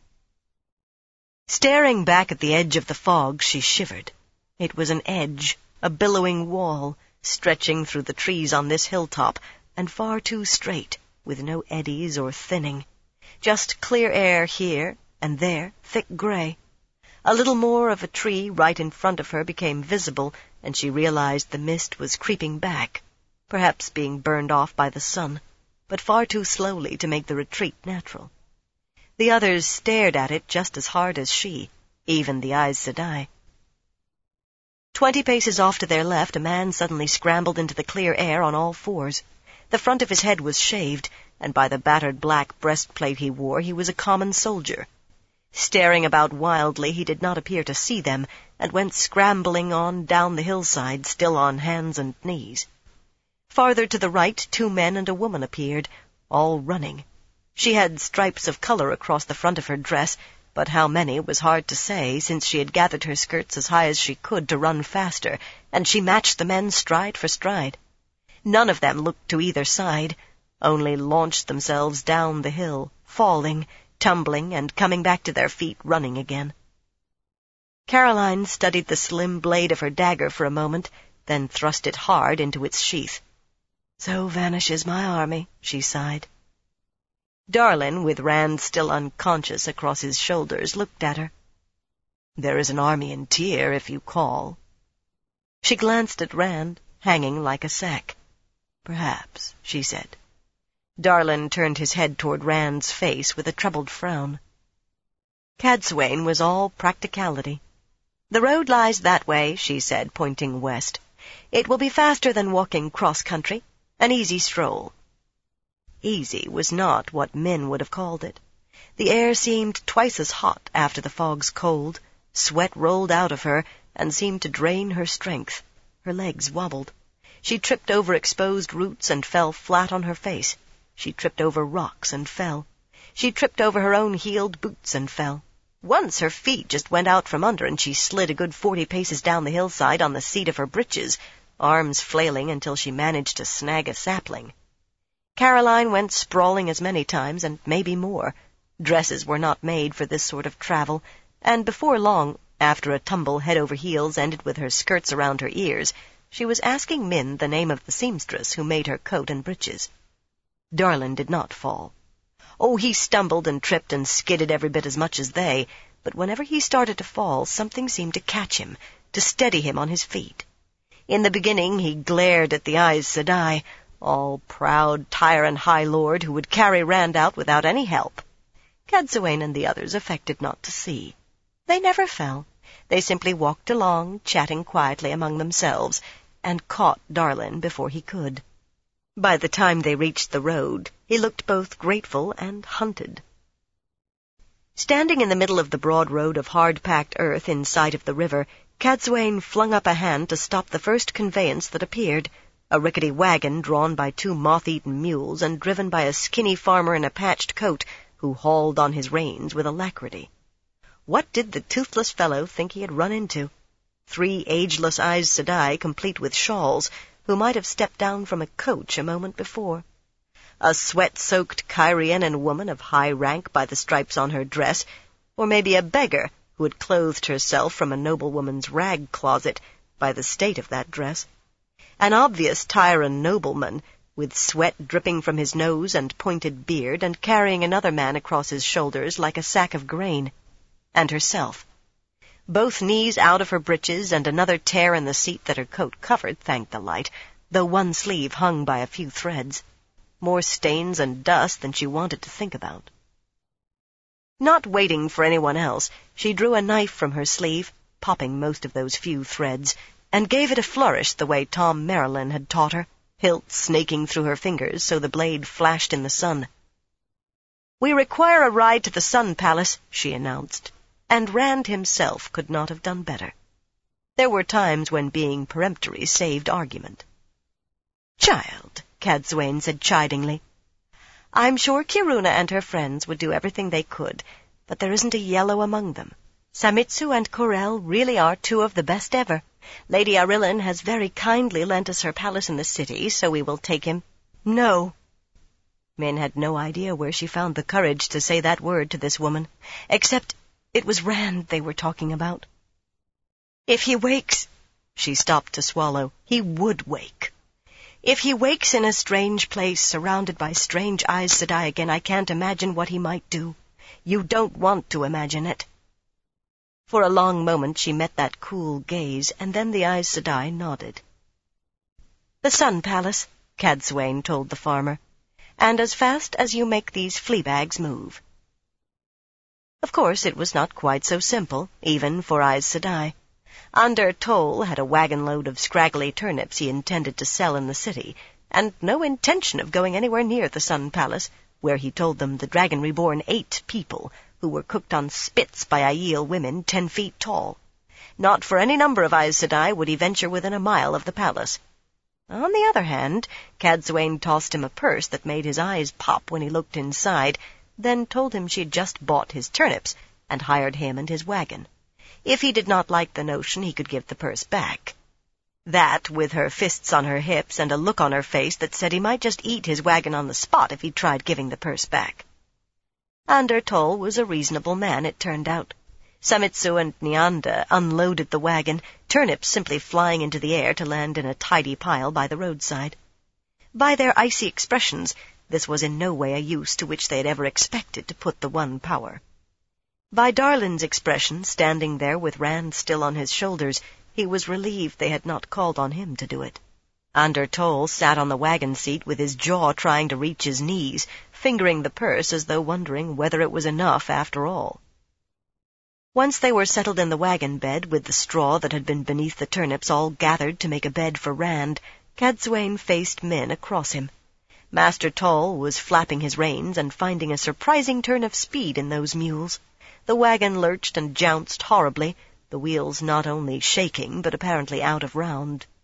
Staring back at the edge of the fog, she shivered. It was an edge, a billowing wall, stretching through the trees on this hilltop, and far too straight, with no eddies or thinning. Just clear air here, and there, thick gray. A little more of a tree right in front of her became visible, and she realized the mist was creeping back, perhaps being burned off by the sun, but far too slowly to make the retreat natural. The others stared at it just as hard as she, even the Aes Sedai. 20 paces off to their left, a man suddenly scrambled into the clear air on all fours. The front of his head was shaved, and by the battered black breastplate he wore, he was a common soldier. Staring about wildly, he did not appear to see them, and went scrambling on down the hillside, still on hands and knees. Farther to the right, 2 men and a woman appeared, all running. She had stripes of color across the front of her dress, but how many was hard to say, since she had gathered her skirts as high as she could to run faster, and she matched the men stride for stride. None of them looked to either side, only launched themselves down the hill, falling, tumbling, and coming back to their feet running again. Caroline studied the slim blade of her dagger for a moment, then thrust it hard into its sheath. "So vanishes my army," she sighed. Darlin, with Rand still unconscious across his shoulders, looked at her. "There is an army in Tyr, if you call." She glanced at Rand, hanging like a sack. "Perhaps," she said. Darlin turned his head toward Rand's face with a troubled frown. Cadsuane was all practicality. "The road lies that way," she said, pointing west. "It will be faster than walking cross-country, an easy stroll." Easy was not what Min would have called it. The air seemed twice as hot after the fog's cold. Sweat rolled out of her and seemed to drain her strength. Her legs wobbled. She tripped over exposed roots and fell flat on her face. She tripped over rocks and fell. She tripped over her own heeled boots and fell. Once her feet just went out from under, and she slid a good 40 paces down the hillside on the seat of her breeches, arms flailing until she managed to snag a sapling. Caroline went sprawling as many times, and maybe more. Dresses were not made for this sort of travel, and before long, after a tumble head over heels ended with her skirts around her ears, she was asking Min the name of the seamstress who made her coat and breeches. Darlin did not fall. Oh, he stumbled and tripped and skidded every bit as much as they, but whenever he started to fall, something seemed to catch him, to steady him on his feet. In the beginning he glared at the Aes Sedai, all proud Tyran High Lord who would carry Rand out without any help. Cadsuane and the others affected not to see. They never fell. They simply walked along, chatting quietly among themselves, and caught Darlin before he could. By the time they reached the road, he looked both grateful and hunted. Standing in the middle of the broad road of hard-packed earth in sight of the river, Cadsuane flung up a hand to stop the first conveyance that appeared, a rickety wagon drawn by 2 moth-eaten mules and driven by a skinny farmer in a patched coat who hauled on his reins with alacrity. What did the toothless fellow think he had run into? 3 ageless Aes Sedai, complete with shawls, who might have stepped down from a coach a moment before. A sweat-soaked Cairienan woman of high rank by the stripes on her dress, or maybe a beggar who had clothed herself from a noblewoman's rag-closet by the state of that dress. An obvious Tyran nobleman, with sweat dripping from his nose and pointed beard, and carrying another man across his shoulders like a sack of grain. And herself. Both knees out of her breeches, and another tear in the seat that her coat covered, thank the light, though one sleeve hung by a few threads. More stains and dust than she wanted to think about. Not waiting for anyone else, she drew a knife from her sleeve, popping most of those few threads, and gave it a flourish the way Tom Merrilin had taught her, hilt snaking through her fingers so the blade flashed in the sun. "We require a ride to the Sun Palace," she announced, and Rand himself could not have done better. There were times when being peremptory saved argument. "Child," Cadsuane said chidingly, "I'm sure Kiruna and her friends would do everything they could, but there isn't a yellow among them. Samitsu and Corel really are 2 of the best ever. Lady Arillin has very kindly lent us her palace in the city, so we will take him." "No." Min had no idea where she found the courage to say that word to this woman, except it was Rand they were talking about. "If he wakes—" She stopped to swallow. He would wake. "If he wakes in a strange place, surrounded by strange Aes Sedai again, I can't imagine what he might do. You don't want to imagine it." For a long moment she met that cool gaze, and then the Aes Sedai nodded. "The Sun Palace," Cadsuane told the farmer, "and as fast as you make these flea bags move." Of course, it was not quite so simple, even for Aes Sedai. Under Toll had a wagon-load of scraggly turnips he intended to sell in the city, and no intention of going anywhere near the Sun Palace, where he told them the Dragon Reborn ate people, who were cooked on spits by Aiel women 10 feet tall. Not for any number of Aes Sedai would he venture within a mile of the palace. On the other hand, Cadsuane tossed him a purse that made his eyes pop when he looked inside, then told him she'd just bought his turnips and hired him and his wagon. If he did not like the notion, he could give the purse back. That, with her fists on her hips and a look on her face that said he might just eat his wagon on the spot if he tried giving the purse back. Under Toll was a reasonable man, it turned out. Samitsu and Nyanda unloaded the wagon, turnips simply flying into the air to land in a tidy pile by the roadside. By their icy expressions, this was in no way a use to which they had ever expected to put the one power. By Darlin's expression, standing there with Rand still on his shoulders, he was relieved they had not called on him to do it. Under Toll sat on the wagon seat with his jaw trying to reach his knees, fingering the purse as though wondering whether it was enough after all. Once they were settled in the wagon bed, with the straw that had been beneath the turnips all gathered to make a bed for Rand, Cadsuane faced Min across him. Master Toll was flapping his reins and finding a surprising turn of speed in those mules. The wagon lurched and jounced horribly, the wheels not only shaking but apparently out of round.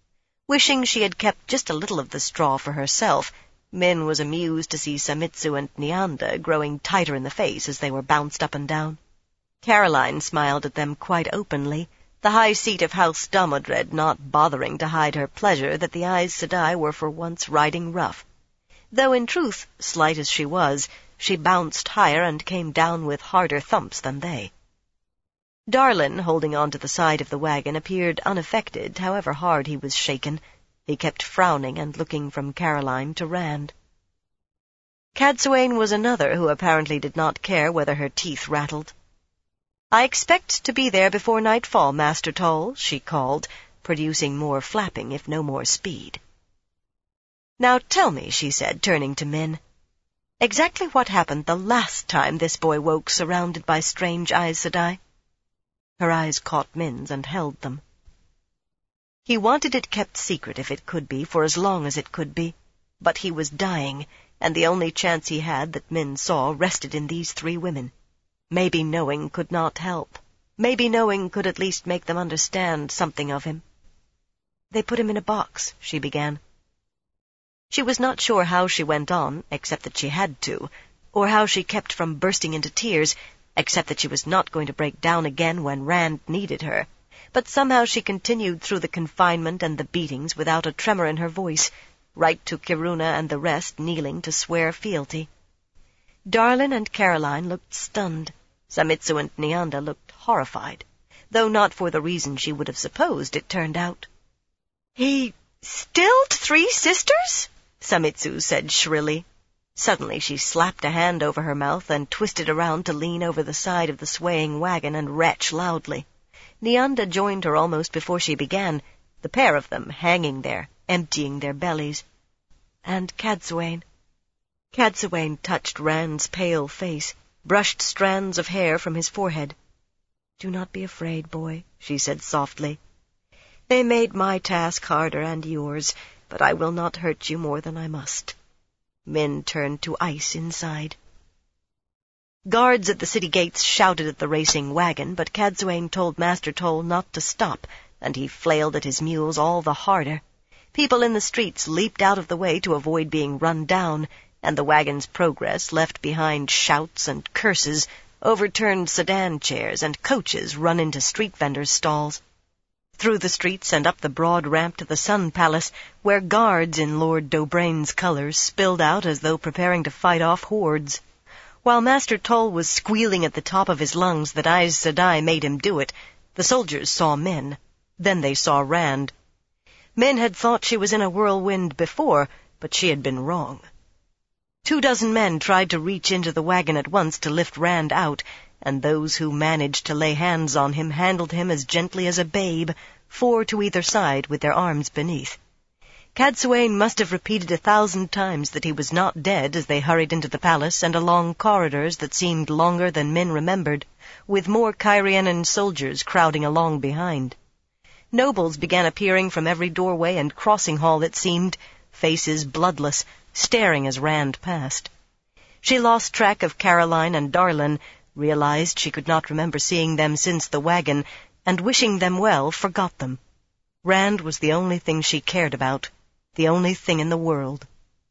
Wishing she had kept just a little of the straw for herself, Min was amused to see Samitsu and Neanda growing tighter in the face as they were bounced up and down. Caroline smiled at them quite openly, the high seat of House Damodred not bothering to hide her pleasure that the Aes Sedai were for once riding rough. Though in truth, slight as she was, she bounced higher and came down with harder thumps than they. Darlin, holding on to the side of the wagon, appeared unaffected, however hard he was shaken. He kept frowning and looking from Caroline to Rand. Cadsuane was another who apparently did not care whether her teeth rattled. "I expect to be there before nightfall, Master Toll," she called, producing more flapping if no more speed. "Now tell me," she said, turning to Min, "exactly what happened the last time this boy woke surrounded by strange Aes Sedai?" Her eyes caught Min's and held them. He wanted it kept secret if it could be, for as long as it could be. But he was dying, and the only chance he had that Min saw rested in these three women. Maybe knowing could not help. Maybe knowing could at least make them understand something of him. "They put him in a box," she began. She was not sure how she went on, except that she had to, or how she kept from bursting into tears, except that she was not going to break down again when Rand needed her. But somehow she continued through the confinement and the beatings without a tremor in her voice, right to Kiruna and the rest kneeling to swear fealty. Darlin and Caroline looked stunned. Samitsu and Neanda looked horrified, though not for the reason she would have supposed, it turned out. "He stilled 3 sisters?" Samitsu said shrilly. Suddenly she slapped a hand over her mouth and twisted around to lean over the side of the swaying wagon and retch loudly. Neanda joined her almost before she began, the pair of them hanging there, emptying their bellies. "And Cadsuane." Cadsuane touched Rand's pale face, brushed strands of hair from his forehead. "Do not be afraid, boy," she said softly. "They made my task harder and yours, but I will not hurt you more than I must." Min turned to ice inside. Guards at the city gates shouted at the racing wagon, but Cadsuane told Master Toll not to stop, and he flailed at his mules all the harder. People in the streets leaped out of the way to avoid being run down, and the wagon's progress left behind shouts and curses, overturned sedan chairs, and coaches run into street vendors' stalls. Through the streets and up the broad ramp to the Sun Palace, where guards in Lord Dobraine's colors spilled out as though preparing to fight off hordes. While Master Toll was squealing at the top of his lungs that Aes Sedai made him do it, the soldiers saw Min. Then they saw Rand. Min had thought she was in a whirlwind before, but she had been wrong. 24 men tried to reach into the wagon at once to lift Rand out, and those who managed to lay hands on him handled him as gently as a babe, 4 to either side with their arms beneath. Cadsuane must have repeated 1,000 times that he was not dead as they hurried into the palace and along corridors that seemed longer than Min remembered, with more Cairhienin soldiers crowding along behind. Nobles began appearing from every doorway and crossing hall, it seemed, faces bloodless, staring as Rand passed. She lost track of Caroline and Darlin, realized she could not remember seeing them since the wagon, and wishing them well, forgot them. Rand was the only thing she cared about, the only thing in the world.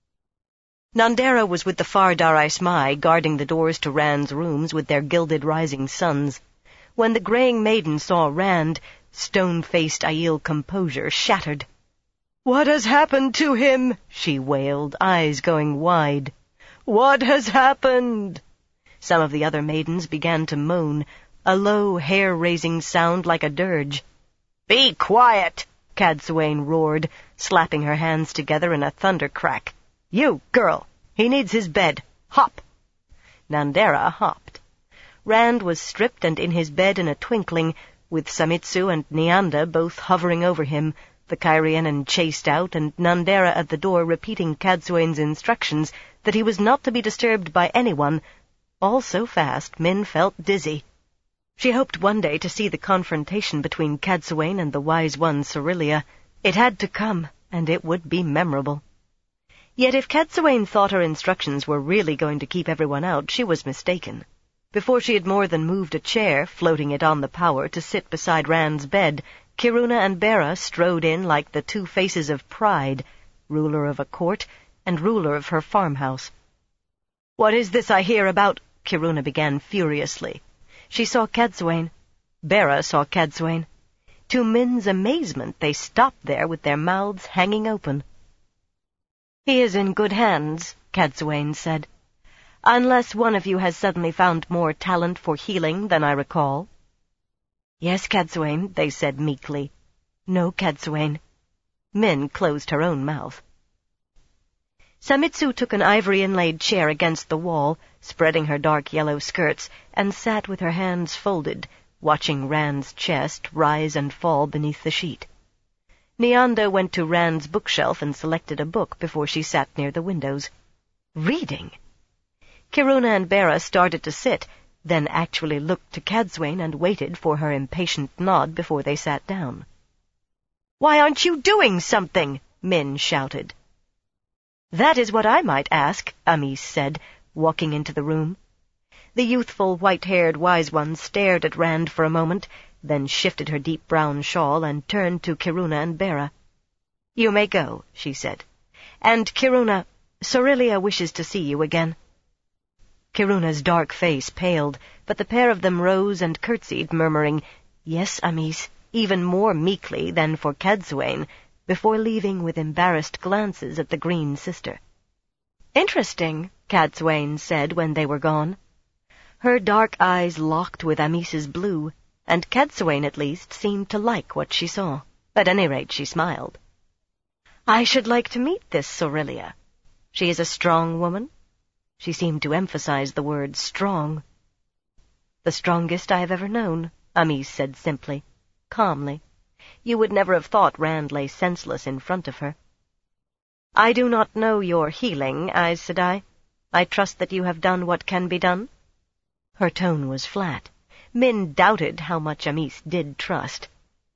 Nandera was with the Far Darais Mai, guarding the doors to Rand's rooms with their gilded rising suns. When the graying maiden saw Rand, stone-faced Aiel composure shattered. "What has happened to him?" she wailed, eyes going wide. "What has happened?" Some of the other maidens began to moan, a low, hair-raising sound like a dirge. "Be quiet!" Cadsuane roared, slapping her hands together in a thunder crack. "You, girl! He needs his bed. Hop!" Nandera hopped. Rand was stripped and in his bed in a twinkling, with Samitsu and Neanda both hovering over him, the Cairhienin chased out, and Nandera at the door repeating Cadsuane's instructions that he was not to be disturbed by anyone. All so fast, Min felt dizzy. She hoped one day to see the confrontation between Cadsuane and the wise one Cerylea. It had to come, and it would be memorable. Yet if Cadsuane thought her instructions were really going to keep everyone out, she was mistaken. Before she had more than moved a chair, floating it on the power to sit beside Rand's bed, Kiruna and Bera strode in like the two faces of pride, ruler of a court and ruler of her farmhouse. "What is this I hear about—" Kiruna began furiously. She saw Cadsuane. Bera saw Cadsuane. To Min's amazement, they stopped there with their mouths hanging open. "He is in good hands," Cadsuane said. "Unless one of you has suddenly found more talent for healing than I recall." "Yes, Cadsuane," they said meekly. "No, Cadsuane." Min closed her own mouth. Samitsu took an ivory-inlaid chair against the wall, spreading her dark yellow skirts, and sat with her hands folded, watching Rand's chest rise and fall beneath the sheet. Neanda went to Rand's bookshelf and selected a book before she sat near the windows. Reading! Kiruna and Bera started to sit, then actually looked to Cadsuane and waited for her impatient nod before they sat down. "Why aren't you doing something?" Min shouted. "That is what I might ask," Amis said, walking into the room. The youthful, white-haired wise one stared at Rand for a moment, then shifted her deep brown shawl and turned to Kiruna and Bera. "You may go," she said. "And, Kiruna, Sorillia wishes to see you again." Kiruna's dark face paled, but the pair of them rose and curtsied, murmuring, "Yes, Amis," even more meekly than for Cadsuane, before leaving with embarrassed glances at the green sister. "Interesting," Cadsuane said when they were gone. Her dark eyes locked with Amis's blue, and Cadsuane at least seemed to like what she saw. At any rate, she smiled. "I should like to meet this Sorillia. She is a strong woman?" She seemed to emphasize the word strong. "The strongest I have ever known," Amis said simply, calmly. You would never have thought Rand lay senseless in front of her. "I do not know your healing, Aes Sedai. I trust that you have done what can be done." Her tone was flat. Min doubted how much Amis did trust.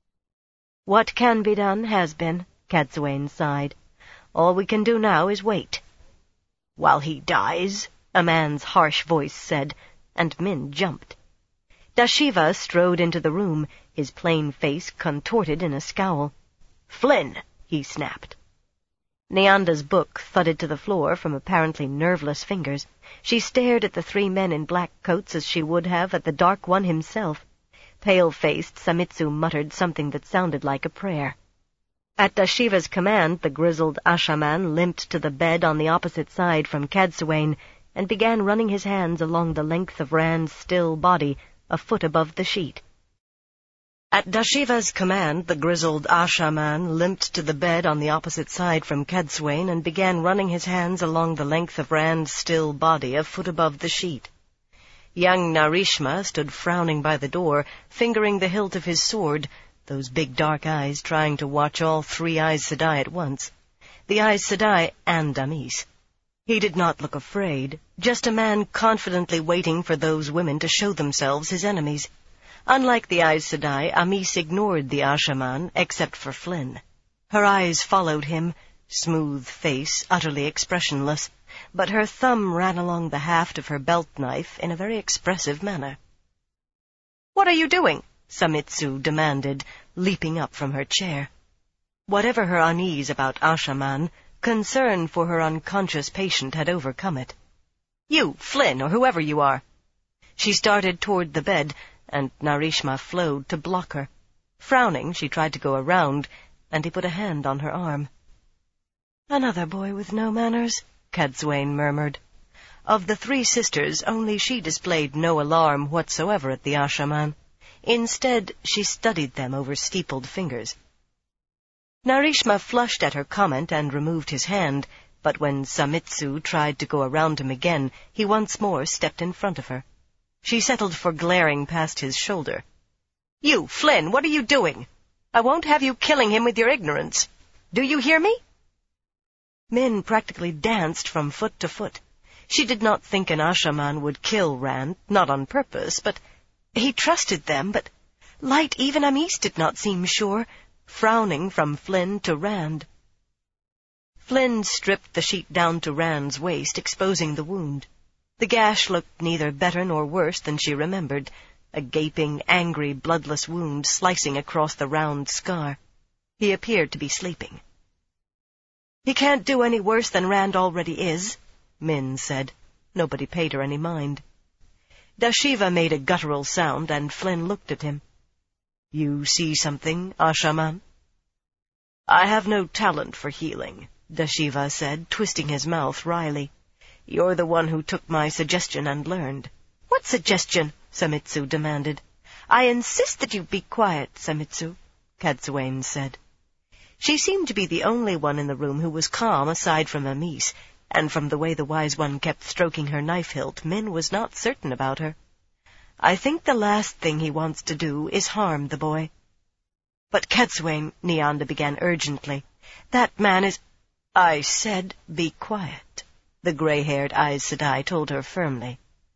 "What can be done has been," Cadsuane sighed. "All we can do now is wait." "While he dies?" a man's harsh voice said, and Min jumped. Dashiva strode into the room, his plain face contorted in a scowl. "Flynn!" he snapped. Neanda's book thudded to the floor from apparently nerveless fingers. She stared at the three men in black coats as she would have at the Dark One himself. Pale-faced, Samitsu muttered something that sounded like a prayer. At Dashiva's command, the grizzled Ashaman limped to the bed on the opposite side from Cadsuane and began running his hands along the length of Rand's still body, a foot above the sheet. At Dashiva's command, the grizzled Ashaman limped to the bed on the opposite side from Cadsuane and began running his hands along the length of Rand's still body, a foot above the sheet. Young Narishma stood frowning by the door, fingering the hilt of his sword, those big dark eyes trying to watch all three Aes Sedai at once. The Aes Sedai and Amis. He did not look afraid, just a man confidently waiting for those women to show themselves his enemies. Unlike the Aes Sedai, Amis ignored the Ashaman, except for Flynn. Her eyes followed him, smooth face, utterly expressionless, but her thumb ran along the haft of her belt knife in a very expressive manner. "What are you doing?" Samitsu demanded, leaping up from her chair. Whatever her unease about Ashaman, concern for her unconscious patient had overcome it. "You, Flynn, or whoever you are." She started toward the bed, and Narishma flowed to block her. Frowning, she tried to go around, and he put a hand on her arm. "Another boy with no manners," Cadsuane murmured. Of the three sisters, only she displayed no alarm whatsoever at the Ashaman. Instead, she studied them over steepled fingers. Narishma flushed at her comment and removed his hand, but when Samitsu tried to go around him again, he once more stepped in front of her. She settled for glaring past his shoulder. "You, Flynn, what are you doing? I won't have you killing him with your ignorance. Do you hear me?" Min practically danced from foot to foot. She did not think an Ashaman would kill Rand, not on purpose, but he trusted them, but Light, even Amis did not seem sure, frowning from Flynn to Rand. Flynn stripped the sheet down to Rand's waist, exposing the wound. The gash looked neither better nor worse than she remembered, a gaping, angry, bloodless wound slicing across the round scar. He appeared to be sleeping. "He can't do any worse than Rand already is," Min said. Nobody paid her any mind. Dashiva made a guttural sound, and Flynn looked at him. "You see something, Ashaman?" "I have no talent for healing," Dashiva said, twisting his mouth wryly. "You're the one who took my suggestion and learned." "What suggestion?" Samitsu demanded. "I insist that you be quiet, Samitsu," Cadsuane said. She seemed to be the only one in the room who was calm aside from Amis, and from the way the Wise One kept stroking her knife hilt, Min was not certain about her. "I think the last thing he wants to do is harm the boy." "But Cadsuane," Nianda began urgently, "that man is—" "I said be quiet," the gray-haired Aes Sedai told her firmly.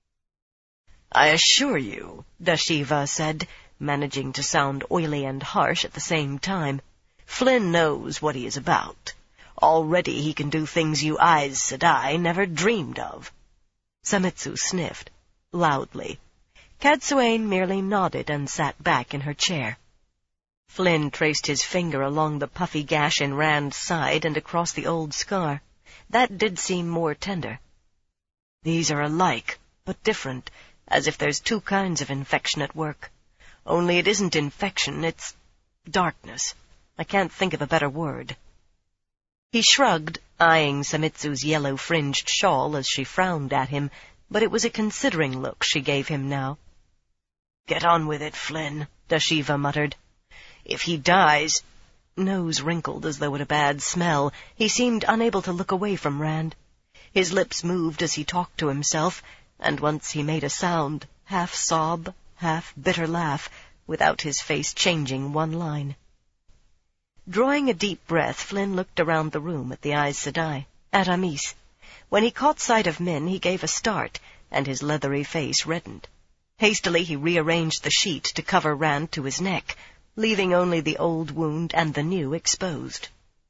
"I assure you," Dashiva said, managing to sound oily and harsh at the same time, "Flynn knows what he is about. Already he can do things you Aes Sedai never dreamed of." Samitsu sniffed, loudly. Cadsuane merely nodded and sat back in her chair. Flynn traced his finger along the puffy gash in Rand's side and across the old scar. That did seem more tender. "These are alike, but different, as if there's two kinds of infection at work. Only it isn't infection, it's darkness. I can't think of a better word." He shrugged, eyeing Samitsu's yellow-fringed shawl as she frowned at him, but it was a considering look she gave him now. "Get on with it, Flynn," Dashiva muttered. "If he dies—" Nose wrinkled as though at a bad smell, he seemed unable to look away from Rand. His lips moved as he talked to himself, and once he made a sound, half sob, half bitter laugh, without his face changing one line. Drawing a deep breath, Flynn looked around the room at the Aes Sedai, at Amis. When he caught sight of Min, he gave a start, and his leathery face reddened. Hastily he rearranged the sheet to cover Rand to his neck, leaving only the old wound and the new exposed.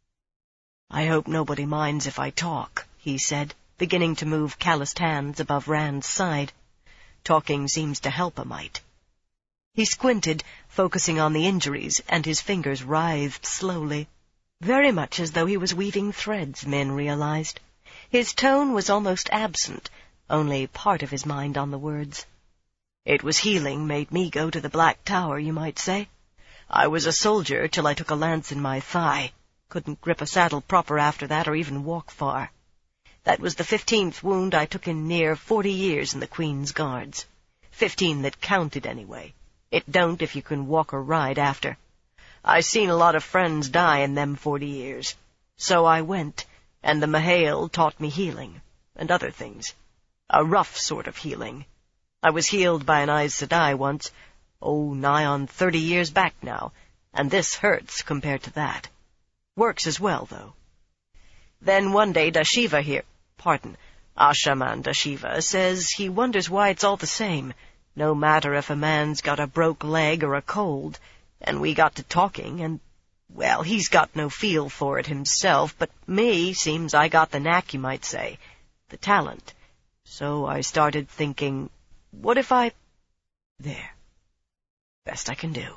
"I hope nobody minds if I talk," he said, beginning to move calloused hands above Rand's side. "Talking seems to help a mite." He squinted, focusing on the injuries, and his fingers writhed slowly. Very much as though he was weaving threads, Min realized. His tone was almost absent, only part of his mind on the words. "It was healing made me go to the Black Tower, you might say. I was a soldier till I took a lance in my thigh. Couldn't grip a saddle proper after that or even walk far. That was the 15th wound I took in near 40 years in the Queen's Guards. 15 that counted anyway. It don't if you can walk or ride after. I seen a lot of friends die in them 40 years. So I went, and the Mahale taught me healing, and other things. A rough sort of healing. I was healed by an Aes Sedai once, nigh on 30 years back now, and this hurts compared to that. Works as well, though. Then one day Dashiva here, Ashaman Dashiva, says he wonders why it's all the same, no matter if a man's got a broke leg or a cold, and we got to talking, and, well, he's got no feel for it himself, but me, seems I got the knack, you might say, the talent. So I started thinking, what if I... There. Best I can do."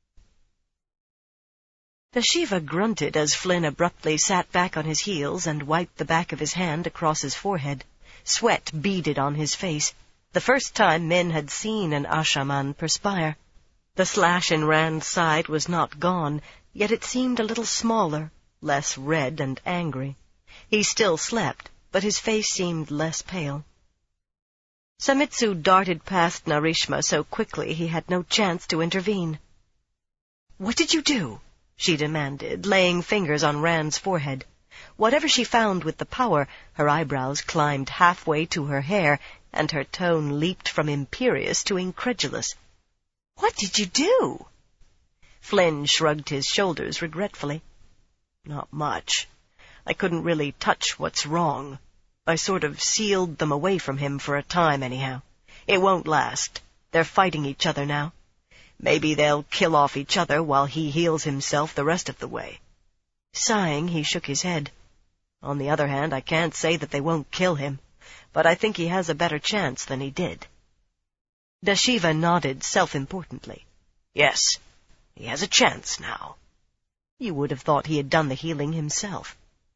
Dashiva grunted as Flynn abruptly sat back on his heels and wiped the back of his hand across his forehead. Sweat beaded on his face, the first time Min had seen an Ashaman perspire. The slash in Rand's side was not gone, yet it seemed a little smaller, less red and angry. He still slept, but his face seemed less pale. Samitsu darted past Narishma so quickly he had no chance to intervene. "What did you do?" she demanded, laying fingers on Rand's forehead. Whatever she found with the power, her eyebrows climbed halfway to her hair, and her tone leaped from imperious to incredulous. "What did you do?" Flynn shrugged his shoulders regretfully. "Not much. I couldn't really touch what's wrong. I sort of sealed them away from him for a time, anyhow. It won't last. They're fighting each other now. Maybe they'll kill off each other while he heals himself the rest of the way." Sighing, he shook his head. "On the other hand, I can't say that they won't kill him, but I think he has a better chance than he did." Dashiva nodded self-importantly. Yes, he has a chance now. You would have thought he had done the healing himself.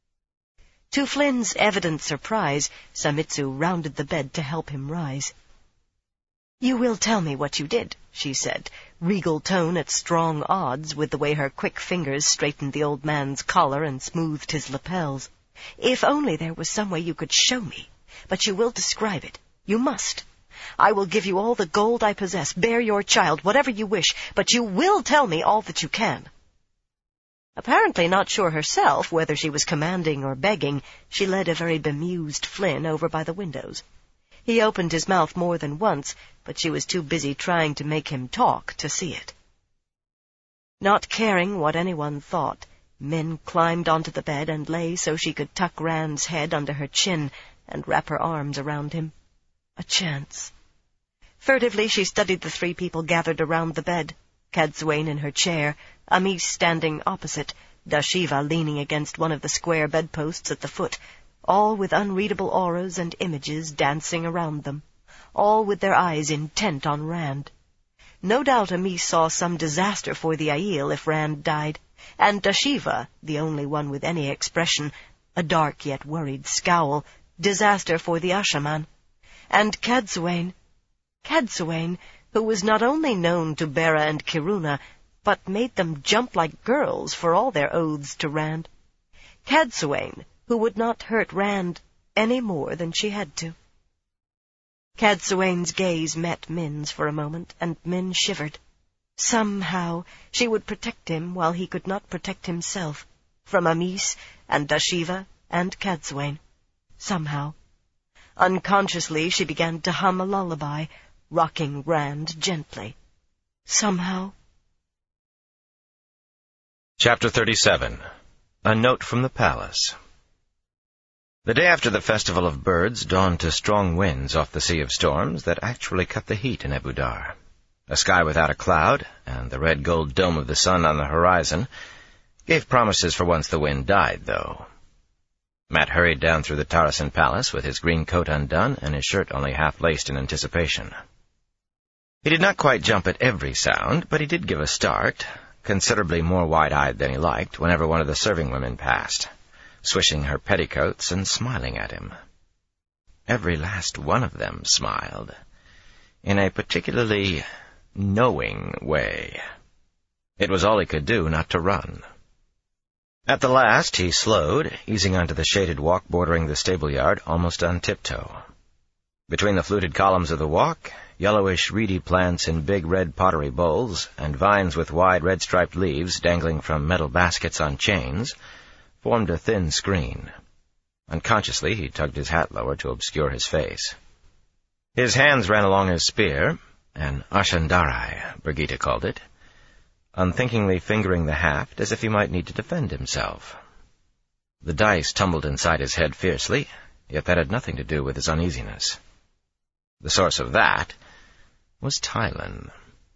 To Flynn's evident surprise, Samitsu rounded the bed to help him rise. You will tell me what you did, she said, regal tone at strong odds with the way her quick fingers straightened the old man's collar and smoothed his lapels. If only there was some way you could show me. But you will describe it. You must. I will give you all the gold I possess, bear your child, whatever you wish, but you will tell me all that you can. Apparently not sure herself whether she was commanding or begging, she led a very bemused Flynn over by the windows. He opened his mouth more than once, but she was too busy trying to make him talk to see it. Not caring what anyone thought, Min climbed onto the bed and lay so she could tuck Rand's head under her chin and wrap her arms around him. A chance. Furtively she studied the three people gathered around the bed, Cadsuane in her chair, Amis standing opposite, Dashiva leaning against one of the square bedposts at the foot, all with unreadable auras and images dancing around them, all with their eyes intent on Rand. No doubt Amis saw some disaster for the Aiel if Rand died, and Dashiva, the only one with any expression, a dark yet worried scowl, disaster for the Ashaman. And Cadsuane, who was not only known to Bera and Kiruna, but made them jump like girls for all their oaths to Rand. Cadsuane, who would not hurt Rand any more than she had to. Cadsuane's gaze met Min's for a moment, and Min shivered. Somehow she would protect him while he could not protect himself, from Amis and Dashiva and Cadsuane. Somehow. Unconsciously she began to hum a lullaby, rocking Rand gently. Somehow. Chapter 37. A Note from the Palace. The day after the Festival of Birds dawned to strong winds off the Sea of Storms that actually cut the heat in Ebu Dar. A sky without a cloud, and the red-gold dome of the sun on the horizon, gave promises for once the wind died, though. Matt hurried down through the Tarasin Palace with his green coat undone and his shirt only half-laced in anticipation. He did not quite jump at every sound, but he did give a start, considerably more wide-eyed than he liked whenever one of the serving women passed, swishing her petticoats and smiling at him. Every last one of them smiled, in a particularly knowing way. It was all he could do not to run. At the last he slowed, easing onto the shaded walk bordering the stable-yard almost on tiptoe. Between the fluted columns of the walk, yellowish reedy plants in big red pottery bowls, and vines with wide red-striped leaves dangling from metal baskets on chains, formed a thin screen. Unconsciously he tugged his hat lower to obscure his face. His hands ran along his spear, an Ashandarai, Brigitte called it, unthinkingly fingering the haft as if he might need to defend himself. The dice tumbled inside his head fiercely, yet that had nothing to do with his uneasiness. The source of that was Tylan.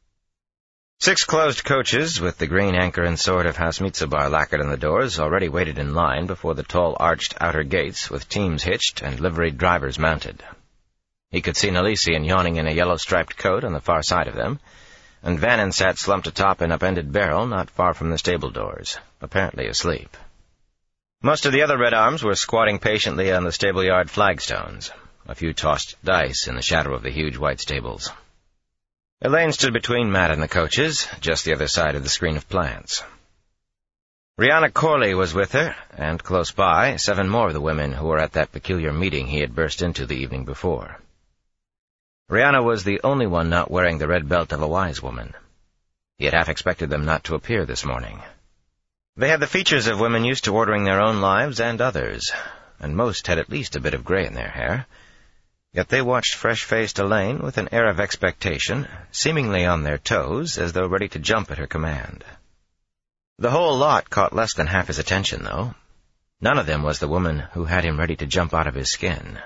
6 closed coaches, with the green anchor and sword of House Mitsubar lacquered on the doors, already waited in line before the tall arched outer gates, with teams hitched and liveried drivers mounted. He could see Nalisian yawning in a yellow-striped coat on the far side of them, and Vannon sat slumped atop an upended barrel not far from the stable doors, apparently asleep. Most of the other Red Arms were squatting patiently on the stable-yard flagstones. A few tossed dice in the shadow of the huge white stables. Elaine stood between Matt and the coaches, just the other side of the screen of plants. Rihanna Corley was with her, and close by, 7 more of the women who were at that peculiar meeting he had burst into the evening before. Rihanna was the only one not wearing the red belt of a wise woman. He had half expected them not to appear this morning. They had the features of women used to ordering their own lives and others, and most had at least a bit of gray in their hair. Yet they watched fresh-faced Elaine with an air of expectation, seemingly on their toes, as though ready to jump at her command. The whole lot caught less than half his attention, though. None of them was the woman who had him ready to jump out of his skin.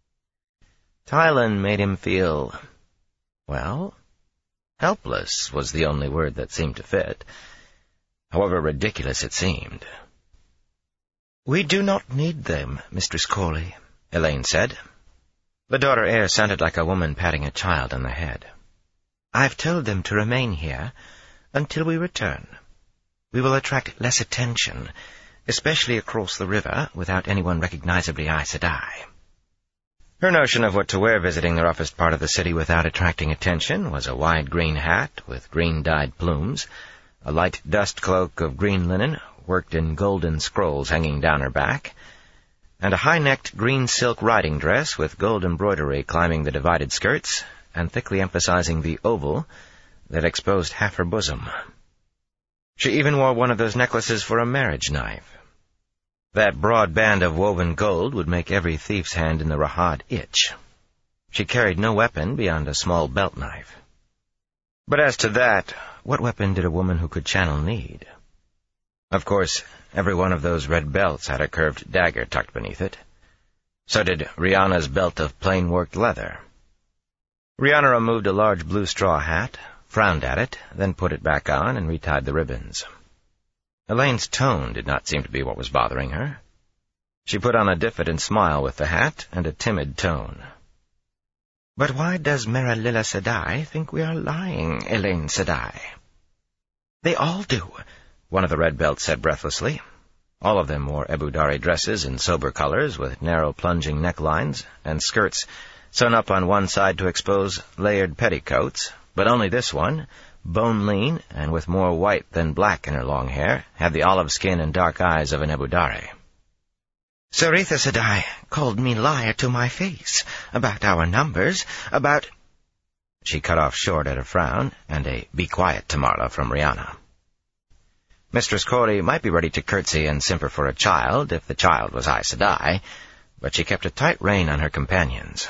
Tylan made him feel, well, helpless was the only word that seemed to fit, however ridiculous it seemed. "We do not need them, Mistress Corley," Elaine said. The daughter air sounded like a woman patting a child on the head. "I've told them to remain here until we return. We will attract less attention, especially across the river, without anyone recognizably Aes Sedai." Her notion of what to wear visiting the roughest part of the city without attracting attention was a wide green hat with green-dyed plumes, a light dust cloak of green linen worked in golden scrolls hanging down her back, and a high-necked green silk riding dress with gold embroidery climbing the divided skirts and thickly emphasizing the oval that exposed half her bosom. She even wore one of those necklaces for a marriage knife. That broad band of woven gold would make every thief's hand in the Rahad itch. She carried no weapon beyond a small belt knife. But as to that, what weapon did a woman who could channel need? Of course, every one of those red belts had a curved dagger tucked beneath it. So did Rihanna's belt of plain-worked leather. Rihanna removed a large blue straw hat, frowned at it, then put it back on and retied the ribbons. Elaine's tone did not seem to be what was bothering her. She put on a diffident smile with the hat and a timid tone. "But why does Mera Lila Sedai think we are lying, Elaine Sedai?" "They all do," one of the red belts said breathlessly. All of them wore Ebudari dresses in sober colors with narrow plunging necklines and skirts sewn up on one side to expose layered petticoats, but only this one, bone-lean and with more white than black in her long hair, had the olive skin and dark eyes of an Ebudari. "Saritha Sedai called me liar to my face, about our numbers, about—" She cut off short at a frown and a "be quiet, Tamarla" from Rihanna. Mistress Cori might be ready to curtsy and simper for a child if the child was Aes Sedai, but she kept a tight rein on her companions.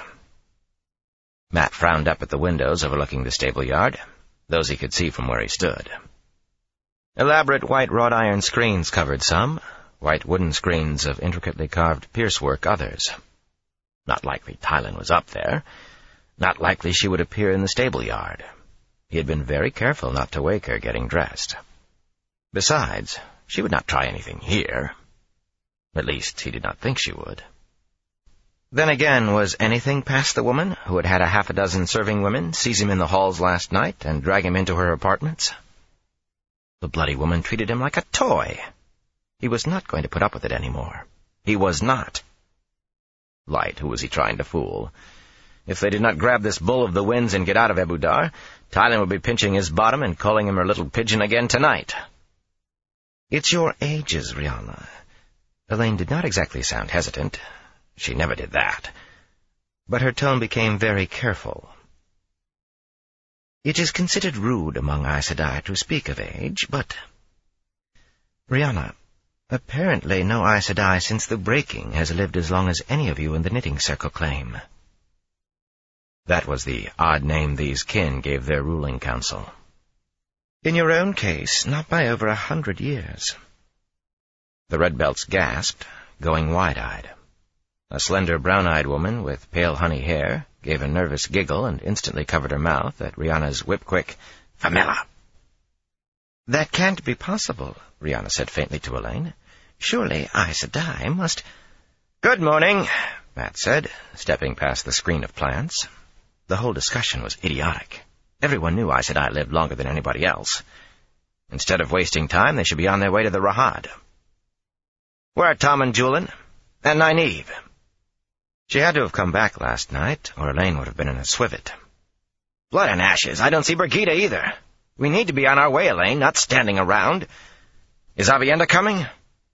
Matt frowned up at the windows overlooking the stable yard, those he could see from where he stood. Elaborate white wrought-iron screens covered some, white wooden screens of intricately carved piercework others. Not likely Tylan was up there. Not likely she would appear in the stable yard. He had been very careful not to wake her getting dressed. Besides, she would not try anything here. At least, he did not think she would. Then again, was anything past the woman who had had a half a dozen serving women seize him in the halls last night and drag him into her apartments? The bloody woman treated him like a toy. He was not going to put up with it any more. He was not. Light, who was he trying to fool? If they did not grab this bull of the winds and get out of Ebudar, Tylan would be pinching his bottom and calling him her little pigeon again tonight. "It's your ages, Rihanna." Elaine did not exactly sound hesitant. She never did that. But her tone became very careful. "It is considered rude among Aes Sedai to speak of age, but—" "Rihanna, apparently no Aes Sedai since the breaking has lived as long as any of you in the knitting circle claim." That was the odd name these kin gave their ruling council. "In your own case, not by over 100 years. The red belts gasped, going wide-eyed. A slender brown-eyed woman with pale honey hair gave a nervous giggle and instantly covered her mouth at Rihanna's whip-quick, "Famella!" "That can't be possible," Rihanna said faintly to Elaine. "Surely Aes Sedai must—" "Good morning," Matt said, stepping past the screen of plants. The whole discussion was idiotic. Everyone knew Aes Sedai lived longer than anybody else. Instead of wasting time, they should be on their way to the Rahad. "Where are Tom and Julian? And Nynaeve?" She had to have come back last night, or Elaine would have been in a swivet. "Blood and ashes, I don't see Brigitte either. We need to be on our way, Elaine, not standing around. Is Avienda coming?"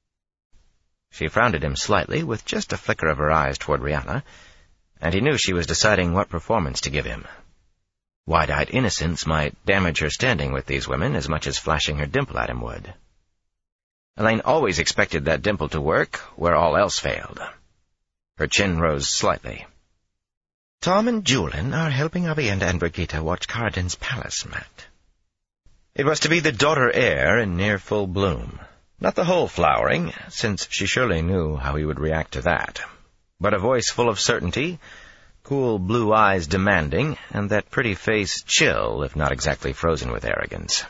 She frowned at him slightly, with just a flicker of her eyes toward Rihanna, and he knew she was deciding what performance to give him. Wide-eyed innocence might damage her standing with these women as much as flashing her dimple at him would. Elaine always expected that dimple to work where all else failed. Her chin rose slightly. "Tom and Julian are helping Avienda and Brigitte watch Carden's palace, Matt." It was to be the daughter heir in near full bloom. Not the whole flowering, since she surely knew how he would react to that, but a voice full of certainty, cool blue eyes demanding, and that pretty face chill, if not exactly frozen with arrogance.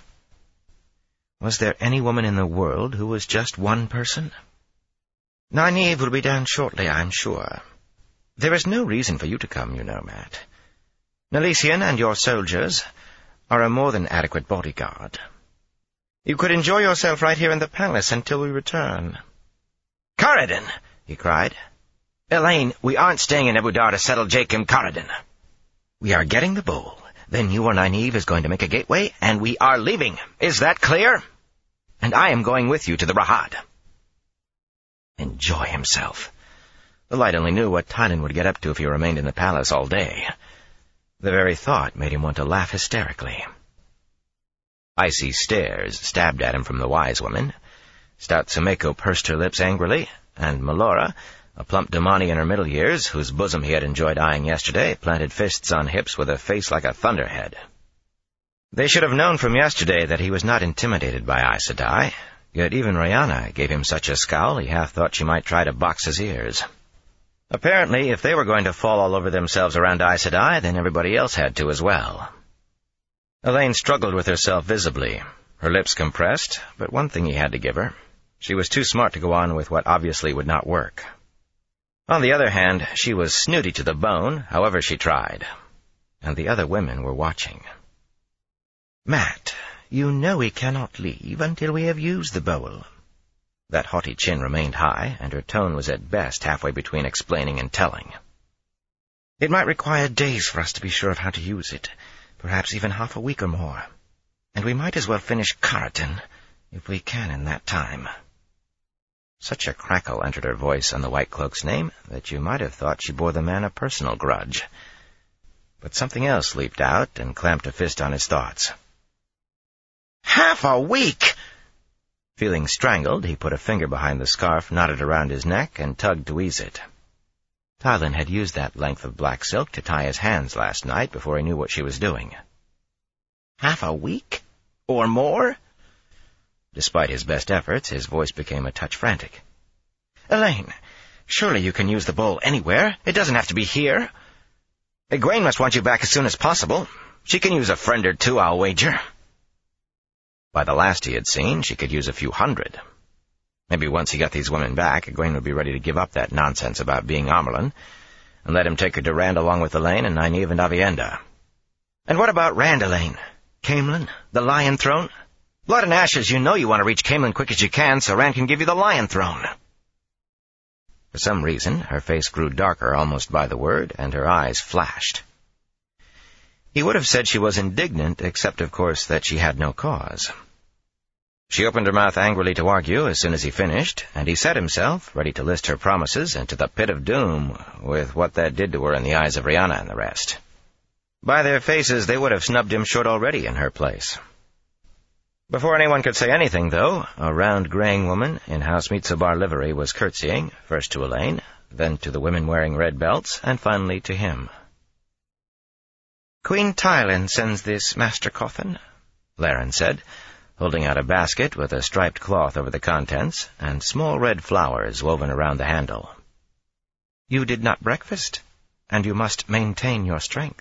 Was there any woman in the world who was just one person? "Nynaeve will be down shortly, I'm sure. There is no reason for you to come, you know, Matt. Nalisian and your soldiers, are a more than adequate bodyguard. You could enjoy yourself right here in the palace until we return." "Caridin!" he cried. "Elaine, we aren't staying in Ebudar to settle Jacob Caridin. We are getting the bowl. Then you or Nynaeve is going to make a gateway, and we are leaving. Is that clear? And I am going with you to the Rahad." Enjoy himself. The light only knew what Tynan would get up to if he remained in the palace all day. The very thought made him want to laugh hysterically. Icy stares stabbed at him from the wise woman. Stout Sumeko pursed her lips angrily, and Melora, a plump Damani in her middle years, whose bosom he had enjoyed eyeing yesterday, planted fists on hips with a face like a thunderhead. They should have known from yesterday that he was not intimidated by Aes Sedai, yet even Rhianna gave him such a scowl he half thought she might try to box his ears. Apparently, if they were going to fall all over themselves around Aes Sedai, then everybody else had to as well. Elaine struggled with herself visibly, her lips compressed, but one thing he had to give her. She was too smart to go on with what obviously would not work. On the other hand, she was snooty to the bone, however she tried. And the other women were watching. "Mat, you know we cannot leave until we have used the bowl." That haughty chin remained high, and her tone was at best halfway between explaining and telling. "It might require days for us to be sure of how to use it, perhaps even half a week or more. And we might as well finish Caridin, if we can in that time." Such a crackle entered her voice on the White Cloak's name that you might have thought she bore the man a personal grudge. But something else leaped out and clamped a fist on his thoughts. "Half a week!" Feeling strangled, he put a finger behind the scarf knotted around his neck and tugged to ease it. Tylan had used that length of black silk to tie his hands last night before he knew what she was doing. "Half a week? Or more?" Despite his best efforts, his voice became a touch frantic. "Elaine, surely you can use the bowl anywhere. It doesn't have to be here. Egwene must want you back as soon as possible. She can use a friend or two, I'll wager." By the last he had seen, she could use a few hundred. Maybe once he got these women back, Egwene would be ready to give up that nonsense about being Amyrlin, and let him take her to Rand along with Elaine and Nynaeve and Aviendha. And what about Rand, Elaine? Caemlyn? The Lion Throne? Blood and ashes, you know you want to reach Caemlyn quick as you can, so Rand can give you the Lion Throne. For some reason, her face grew darker almost by the word, and her eyes flashed. He would have said she was indignant, except, of course, that she had no cause. She opened her mouth angrily to argue as soon as he finished, and he set himself, ready to list her promises, into the pit of doom, with what that did to her in the eyes of Rhianna and the rest. By their faces, they would have snubbed him short already in her place. Before anyone could say anything, though, a round graying woman in House Mitsobar livery was curtsying, first to Elaine, then to the women wearing red belts, and finally to him. "Queen Tylan sends this, Master Cawthon," Laren said, holding out a basket with a striped cloth over the contents, and small red flowers woven around the handle. "You did not breakfast, and you must maintain your strength."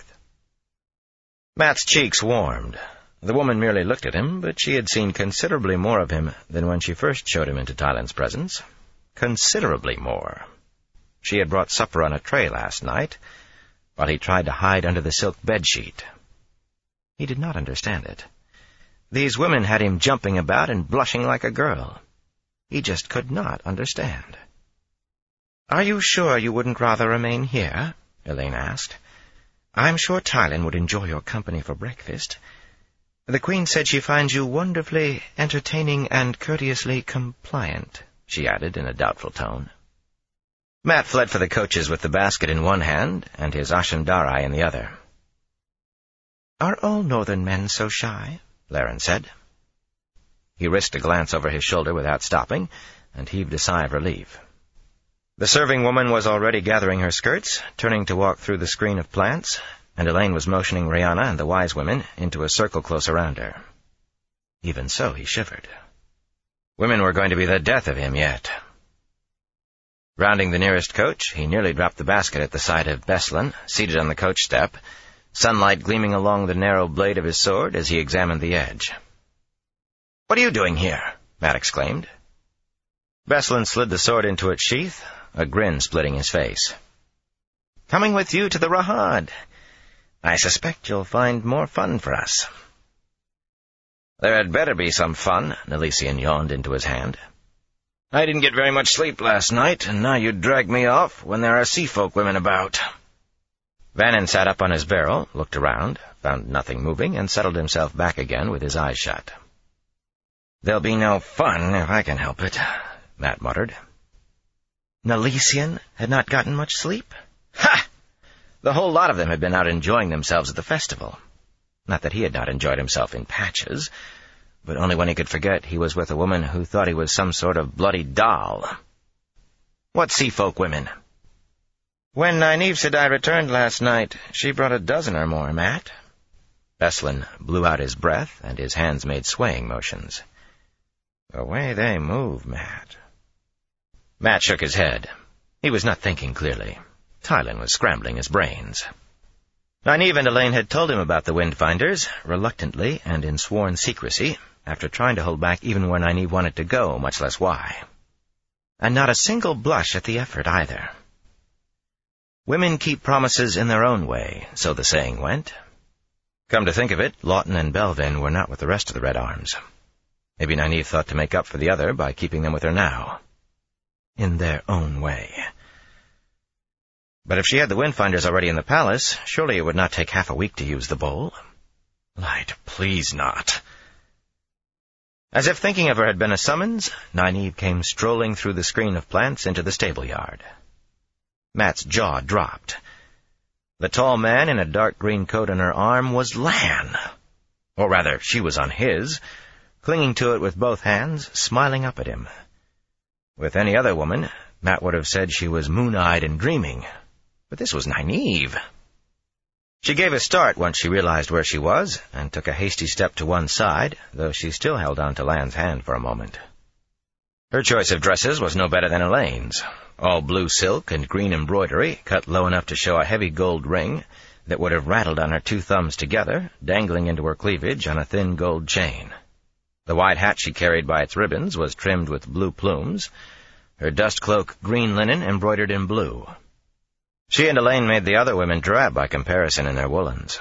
Mat's cheeks warmed. The woman merely looked at him, but she had seen considerably more of him than when she first showed him into Tylan's presence. Considerably more. She had brought supper on a tray last night, while he tried to hide under the silk bedsheet. He did not understand it. These women had him jumping about and blushing like a girl. He just could not understand. "Are you sure you wouldn't rather remain here?" Elaine asked. "I'm sure Tylan would enjoy your company for breakfast. The Queen said she finds you wonderfully entertaining and courteously compliant," she added in a doubtful tone. Mat fled for the coaches with the basket in one hand and his Ashandarai in the other. "Are all northern men so shy?" Laren said. He risked a glance over his shoulder without stopping, and heaved a sigh of relief. The serving woman was already gathering her skirts, turning to walk through the screen of plants, and Elaine was motioning Rhianna and the wise women into a circle close around her. Even so, he shivered. Women were going to be the death of him yet. Rounding the nearest coach, he nearly dropped the basket at the side of Beslan, seated on the coach step, sunlight gleaming along the narrow blade of his sword as he examined the edge. "What are you doing here?" Mat exclaimed. Beslan slid the sword into its sheath, a grin splitting his face. "Coming with you to the Rahad. I suspect you'll find more fun for us. "There had better be some fun," Nalisian yawned into his hand. "I didn't get very much sleep last night, and now you drag me off when there are sea-folk women about." Vannin sat up on his barrel, looked around, found nothing moving, and settled himself back again with his eyes shut. "There'll be no fun if I can help it," Matt muttered. Nalisian had not gotten much sleep? Ha! The whole lot of them had been out enjoying themselves at the festival. Not that he had not enjoyed himself in patches, but only when he could forget he was with a woman who thought he was some sort of bloody doll. What sea-folk women? "When Nynaeve said I returned last night, she brought a dozen or more, Matt." Beslan blew out his breath, and his hands made swaying motions. "The way they move, Matt." Matt shook his head. He was not thinking clearly. Tylin was scrambling his brains. Nynaeve and Elaine had told him about the Windfinders, reluctantly and in sworn secrecy, after trying to hold back even where Nynaeve wanted to go, much less why. And not a single blush at the effort, either. Women keep promises in their own way, so the saying went. Come to think of it, Lawton and Belvin were not with the rest of the Red Arms. Maybe Nynaeve thought to make up for the other by keeping them with her now. In their own way. But if she had the Windfinders already in the palace, surely it would not take half a week to use the bowl. Light, please not. As if thinking of her had been a summons, Nynaeve came strolling through the screen of plants into the stable-yard. Matt's jaw dropped. The tall man in a dark green coat on her arm was Lan. Or rather, she was on his, clinging to it with both hands, smiling up at him. With any other woman, Matt would have said she was moon-eyed and dreaming. But this was Nynaeve. She gave a start once she realized where she was, and took a hasty step to one side, though she still held on to Lan's hand for a moment. Her choice of dresses was no better than Elaine's. All blue silk and green embroidery, cut low enough to show a heavy gold ring that would have rattled on her two thumbs together, dangling into her cleavage on a thin gold chain. The wide hat she carried by its ribbons was trimmed with blue plumes, her dust cloak green linen embroidered in blue. She and Elaine made the other women drab by comparison in their woolens.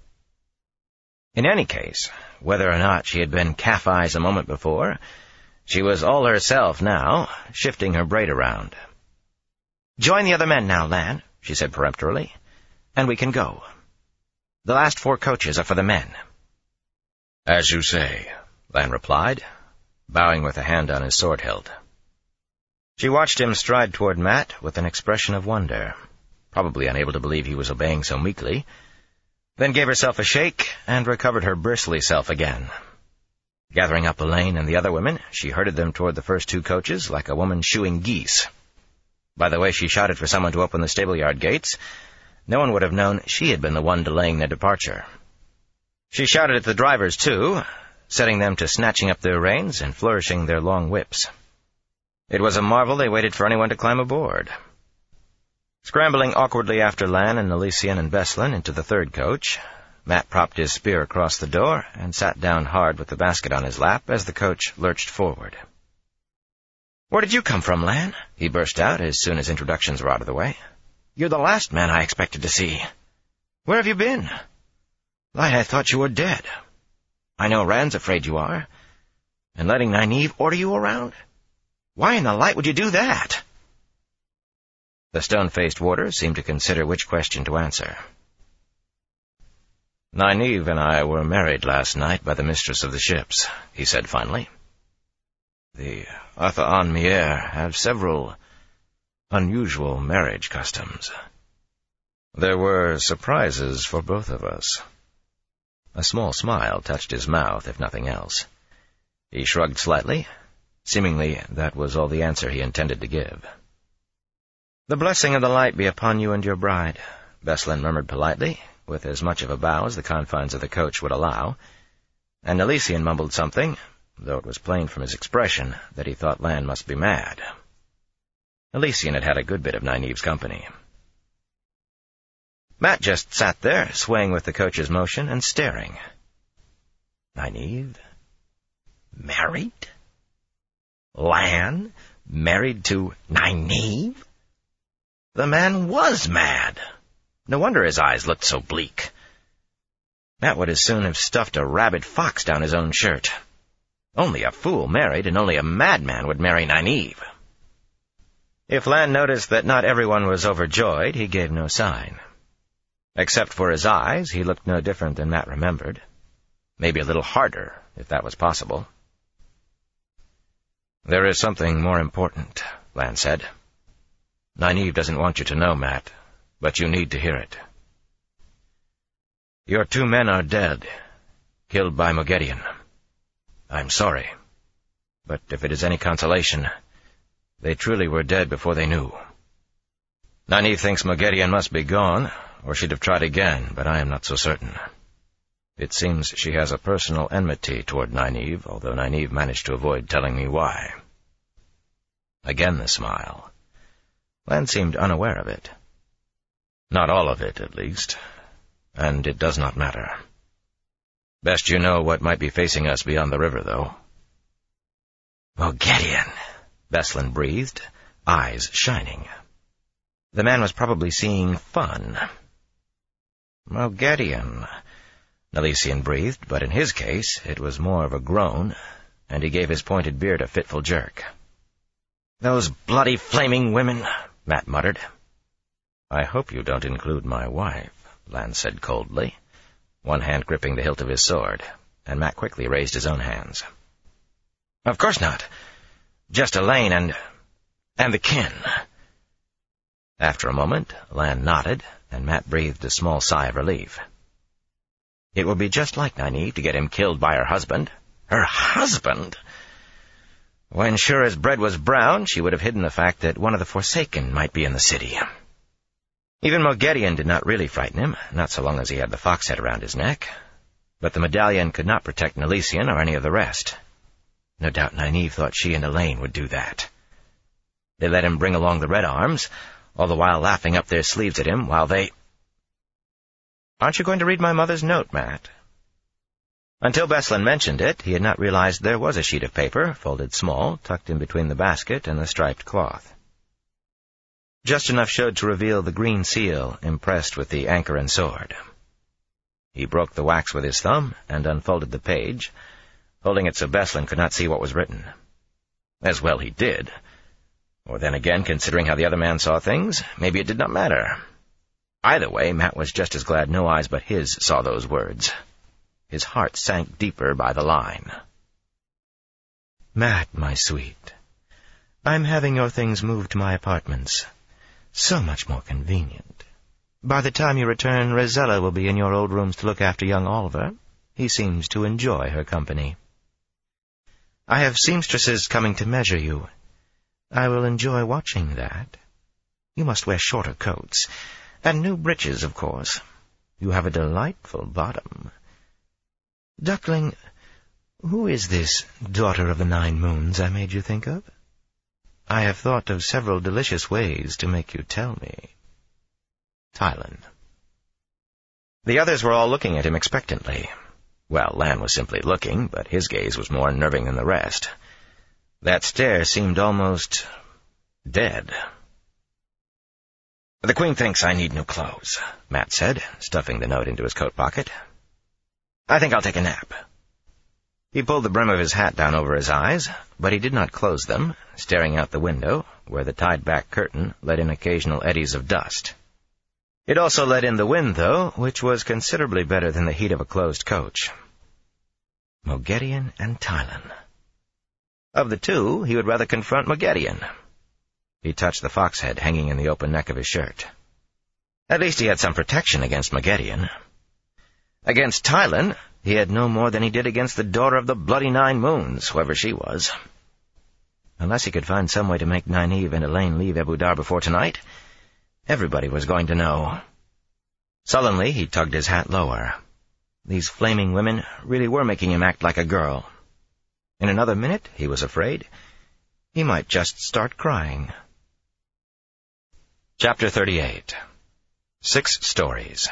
In any case, whether or not she had been calf-eyes a moment before, she was all herself now, shifting her braid around. "Join the other men now, Lan," she said peremptorily, "and we can go. The last 4 coaches are for the men." "As you say," Lan replied, bowing with a hand on his sword hilt. She watched him stride toward Matt with an expression of wonder, probably unable to believe he was obeying so meekly, then gave herself a shake and recovered her bristly self again. Gathering up Elaine and the other women, she herded them toward the first 2 coaches like a woman shooing geese. By the way she shouted for someone to open the stable-yard gates, no one would have known she had been the one delaying their departure. She shouted at the drivers, too, setting them to snatching up their reins and flourishing their long whips. It was a marvel they waited for anyone to climb aboard. Scrambling awkwardly after Lan and Nalisian and Beslan into the 3rd coach, Matt propped his spear across the door and sat down hard with the basket on his lap as the coach lurched forward. "Where did you come from, Lan?" he burst out as soon as introductions were out of the way. "You're the last man I expected to see. Where have you been? Light, I thought you were dead. I know Rand's afraid you are. And letting Nynaeve order you around? Why in the light would you do that?" The stone-faced warder seemed to consider which question to answer. "Nynaeve and I were married last night by the mistress of the ships," he said finally. "The Arthur-en-Mier have several unusual marriage customs. There were surprises for both of us." A small smile touched his mouth, if nothing else. He shrugged slightly. Seemingly, that was all the answer he intended to give. "The blessing of the light be upon you and your bride," Beslan murmured politely, with as much of a bow as the confines of the coach would allow, and Nalisian mumbled something, though it was plain from his expression that he thought Lan must be mad. Nalisian had had a good bit of Nynaeve's company. Matt just sat there, swaying with the coach's motion and staring. Nynaeve? Married? Lan married to Nynaeve? The man was mad. No wonder his eyes looked so bleak. Matt would as soon have stuffed a rabid fox down his own shirt. Only a fool married, and only a madman would marry Nynaeve. If Lan noticed that not everyone was overjoyed, he gave no sign. Except for his eyes, he looked no different than Matt remembered. Maybe a little harder, if that was possible. "There is something more important," Lan said. "Nynaeve doesn't want you to know, Matt, but you need to hear it. Your 2 men are dead, killed by Moghedien. I'm sorry, but if it is any consolation, they truly were dead before they knew. Nynaeve thinks Moghedien must be gone, or she'd have tried again, but I am not so certain. It seems she has a personal enmity toward Nynaeve, although Nynaeve managed to avoid telling me why." Again the smile. Lan seemed unaware of it. "Not all of it, at least, and it does not matter. Best you know what might be facing us beyond the river, though." "Moghedien," Beslan breathed, eyes shining. The man was probably seeing fun. "Moghedien," Nalisian breathed, but in his case it was more of a groan, and he gave his pointed beard a fitful jerk. "Those bloody flaming women," Matt muttered. "I hope you don't include my wife," Lan said coldly, one hand gripping the hilt of his sword, and Matt quickly raised his own hands. "Of course not. Just Elaine and the kin." After a moment, Lan nodded, and Matt breathed a small sigh of relief. It would be just like Nynaeve to get him killed by her husband. Her husband? When sure as bread was brown, she would have hidden the fact that one of the Forsaken might be in the city. Even Moghedien did not really frighten him, not so long as he had the fox head around his neck. But the medallion could not protect Nalisian or any of the rest. No doubt Nynaeve thought she and Elaine would do that. They let him bring along the Red Arms, all the while laughing up their sleeves at him while they— "Aren't you going to read my mother's note, Matt?" Until Beslan mentioned it, he had not realized there was a sheet of paper, folded small, tucked in between the basket and the striped cloth. Just enough showed to reveal the green seal impressed with the anchor and sword. He broke the wax with his thumb and unfolded the page, holding it so Beslan could not see what was written. As well he did. Or then again, considering how the other man saw things, maybe it did not matter. Either way, Matt was just as glad no eyes but his saw those words. His heart sank deeper by the line. "Matt, my sweet, I'm having your things moved to my apartments. So much more convenient. By the time you return, Rosella will be in your old rooms to look after young Oliver. He seems to enjoy her company. I have seamstresses coming to measure you. I will enjoy watching that. You must wear shorter coats. And new breeches, of course. You have a delightful bottom. Duckling, who is this daughter of the 9 moons I made you think of? I have thought of several delicious ways to make you tell me. Tylan." The others were all looking at him expectantly. Well, Lan was simply looking, but his gaze was more unnerving than the rest. That stare seemed almost dead. "The Queen thinks I need new clothes," Matt said, stuffing the note into his coat pocket. "I think I'll take a nap." He pulled the brim of his hat down over his eyes, but he did not close them, staring out the window, where the tied-back curtain let in occasional eddies of dust. It also let in the wind, though, which was considerably better than the heat of a closed coach. Moghedien and Tylan. Of the two, he would rather confront Moghedien. He touched the fox head hanging in the open neck of his shirt. At least he had some protection against Moghedien. Against Tylan, he had no more than he did against the daughter of the bloody 9 moons, whoever she was. Unless he could find some way to make Nynaeve and Elaine leave Abu Dar before tonight, everybody was going to know. Sullenly, he tugged his hat lower. These flaming women really were making him act like a girl. In another minute, he was afraid, he might just start crying. Chapter 38. 6 Stories.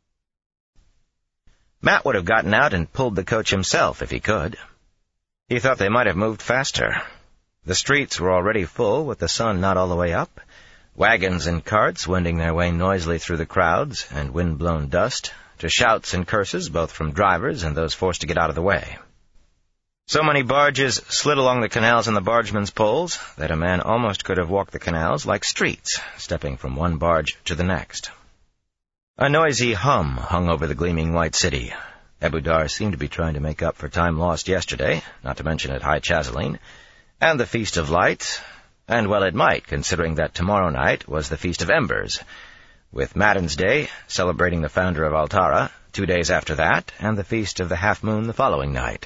Matt would have gotten out and pulled the coach himself if he could. He thought they might have moved faster. The streets were already full, with the sun not all the way up, wagons and carts wending their way noisily through the crowds and wind-blown dust, to shouts and curses both from drivers and those forced to get out of the way. So many barges slid along the canals and the bargemen's poles that a man almost could have walked the canals like streets, stepping from one barge to the next. A noisy hum hung over the gleaming white city. Abu Dar seemed to be trying to make up for time lost yesterday, not to mention at High Chazaline, and the Feast of Lights, and well it might, considering that tomorrow night was the Feast of Embers, with Matins Day celebrating the founder of Altara 2 days after that, and the Feast of the Half Moon the following night.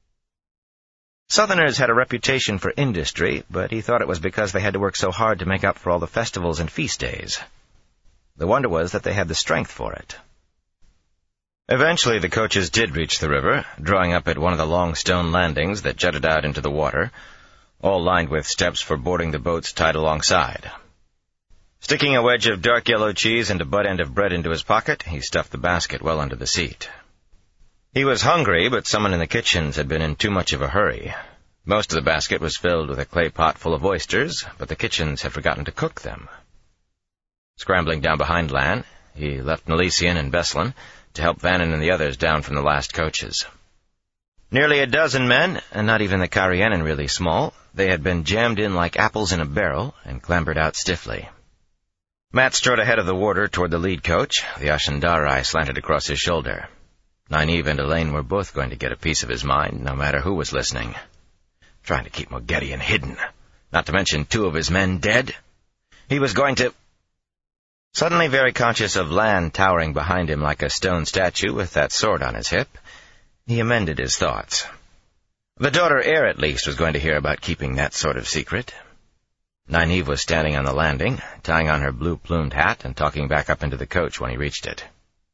Southerners had a reputation for industry, but he thought it was because they had to work so hard to make up for all the festivals and feast days. The wonder was that they had the strength for it. Eventually the coaches did reach the river, drawing up at one of the long stone landings that jutted out into the water, all lined with steps for boarding the boats tied alongside. Sticking a wedge of dark yellow cheese and a butt end of bread into his pocket, he stuffed the basket well under the seat. He was hungry, but someone in the kitchens had been in too much of a hurry. Most of the basket was filled with a clay pot full of oysters, but the kitchens had forgotten to cook them. Scrambling down behind Lan, he left Nalisian and Beslan to help Vannin and the others down from the last coaches. Nearly a dozen men, and not even the Karianen really small, they had been jammed in like apples in a barrel and clambered out stiffly. Matt strode ahead of the warder toward the lead coach, the Ashandarai slanted across his shoulder. Nynaeve and Elaine were both going to get a piece of his mind, no matter who was listening. Trying to keep Moghedien hidden, not to mention 2 of his men dead. He was going to... Suddenly very conscious of Lan towering behind him like a stone statue with that sword on his hip, he amended his thoughts. The daughter heir, at least, was going to hear about keeping that sort of secret. Nynaeve was standing on the landing, tying on her blue-plumed hat and talking back up into the coach when he reached it.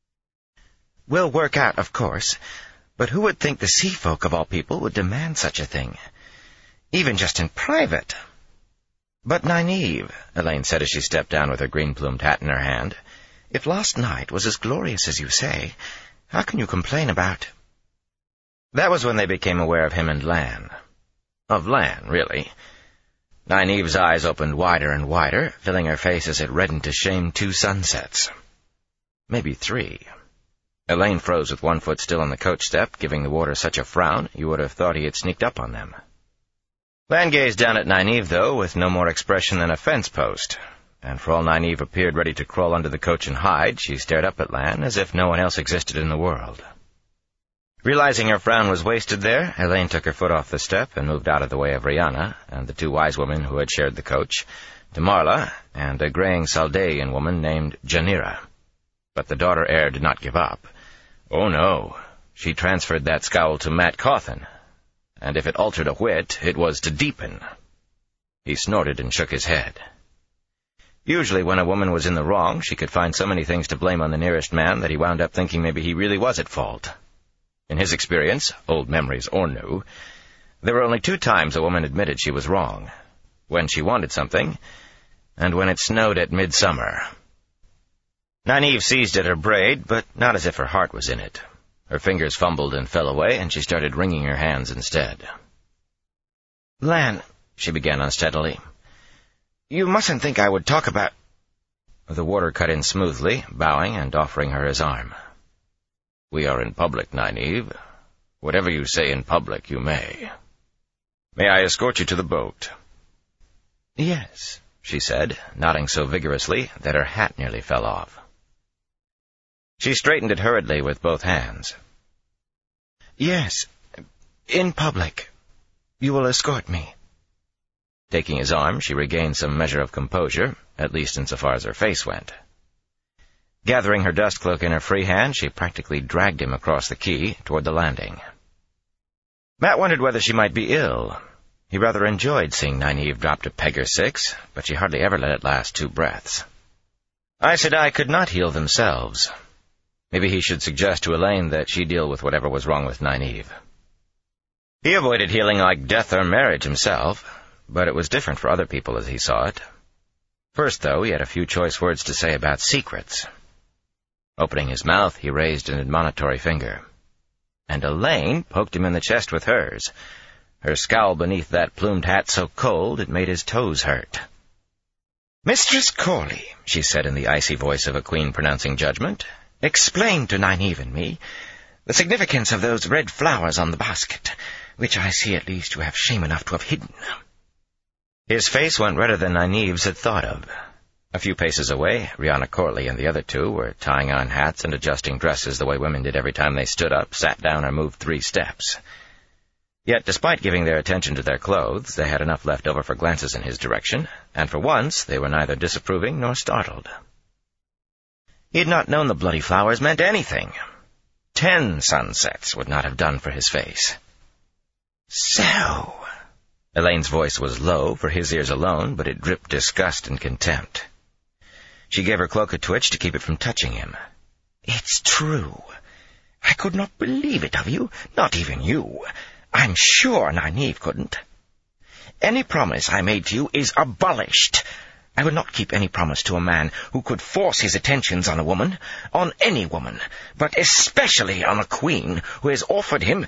"We'll work out, of course, but who would think the sea folk of all people would demand such a thing? Even just in private." "But Nynaeve," Elaine said as she stepped down with her green-plumed hat in her hand, "if last night was as glorious as you say, how can you complain about—" That was when they became aware of him and Lan. Of Lan, really. Nynaeve's eyes opened wider and wider, filling her face as it reddened to shame 2 sunsets. Maybe 3. Elaine froze with one foot still on the coach step, giving the warder such a frown you would have thought he had sneaked up on them. Lan gazed down at Nynaeve, though, with no more expression than a fence post, and for all Nynaeve appeared ready to crawl under the coach and hide, she stared up at Lan as if no one else existed in the world. Realizing her frown was wasted there, Elaine took her foot off the step and moved out of the way of Rihanna and the 2 wise women who had shared the coach, to Marla and a graying Saldaean woman named Janira. But the daughter heir did not give up. Oh no, she transferred that scowl to Matt Cawthon, and if it altered a whit, it was to deepen. He snorted and shook his head. Usually when a woman was in the wrong, she could find so many things to blame on the nearest man that he wound up thinking maybe he really was at fault. In his experience, old memories or new, there were only 2 times a woman admitted she was wrong: when she wanted something, and when it snowed at midsummer. Nynaeve seized at her braid, but not as if her heart was in it. Her fingers fumbled and fell away, and she started wringing her hands instead. "Lan," she began unsteadily, "you mustn't think I would talk about—" The warder cut in smoothly, bowing and offering her his arm. "We are in public, Nynaeve. Whatever you say in public, you may. May I escort you to the boat?" "Yes," she said, nodding so vigorously that her hat nearly fell off. She straightened it hurriedly with both hands. "Yes, in public. You will escort me." Taking his arm, she regained some measure of composure, at least insofar as her face went. Gathering her dust cloak in her free hand, she practically dragged him across the quay toward the landing. Matt wondered whether she might be ill. He rather enjoyed seeing Nynaeve drop a peg or 6, but she hardly ever let it last 2 breaths. Aes Sedai could not heal themselves. Maybe he should suggest to Elaine that she deal with whatever was wrong with Nynaeve. He avoided healing like death or marriage himself, but it was different for other people as he saw it. First, though, he had a few choice words to say about secrets. Opening his mouth, he raised an admonitory finger. And Elaine poked him in the chest with hers, her scowl beneath that plumed hat so cold it made his toes hurt. "Mistress Corley," she said in the icy voice of a queen pronouncing judgment, explain to Nynaeve and me the significance of those red flowers on the basket, which I see at least you have shame enough to have hidden." His face went redder than Nynaeve's had thought of. A few paces away, Rihanna Corley and the other two were tying on hats and adjusting dresses the way women did every time they stood up, sat down, or moved 3 steps. Yet, despite giving their attention to their clothes, they had enough left over for glances in his direction, and for once they were neither disapproving nor startled. He had not known the bloody flowers meant anything. 10 sunsets would not have done for his face. "So," Elaine's voice was low for his ears alone, but it dripped disgust and contempt. She gave her cloak a twitch to keep it from touching him. "It's true. I could not believe it of you, not even you. I'm sure Nynaeve couldn't. Any promise I made to you is abolished. I would not keep any promise to a man who could force his attentions on a woman, on any woman, but especially on a queen who has offered him.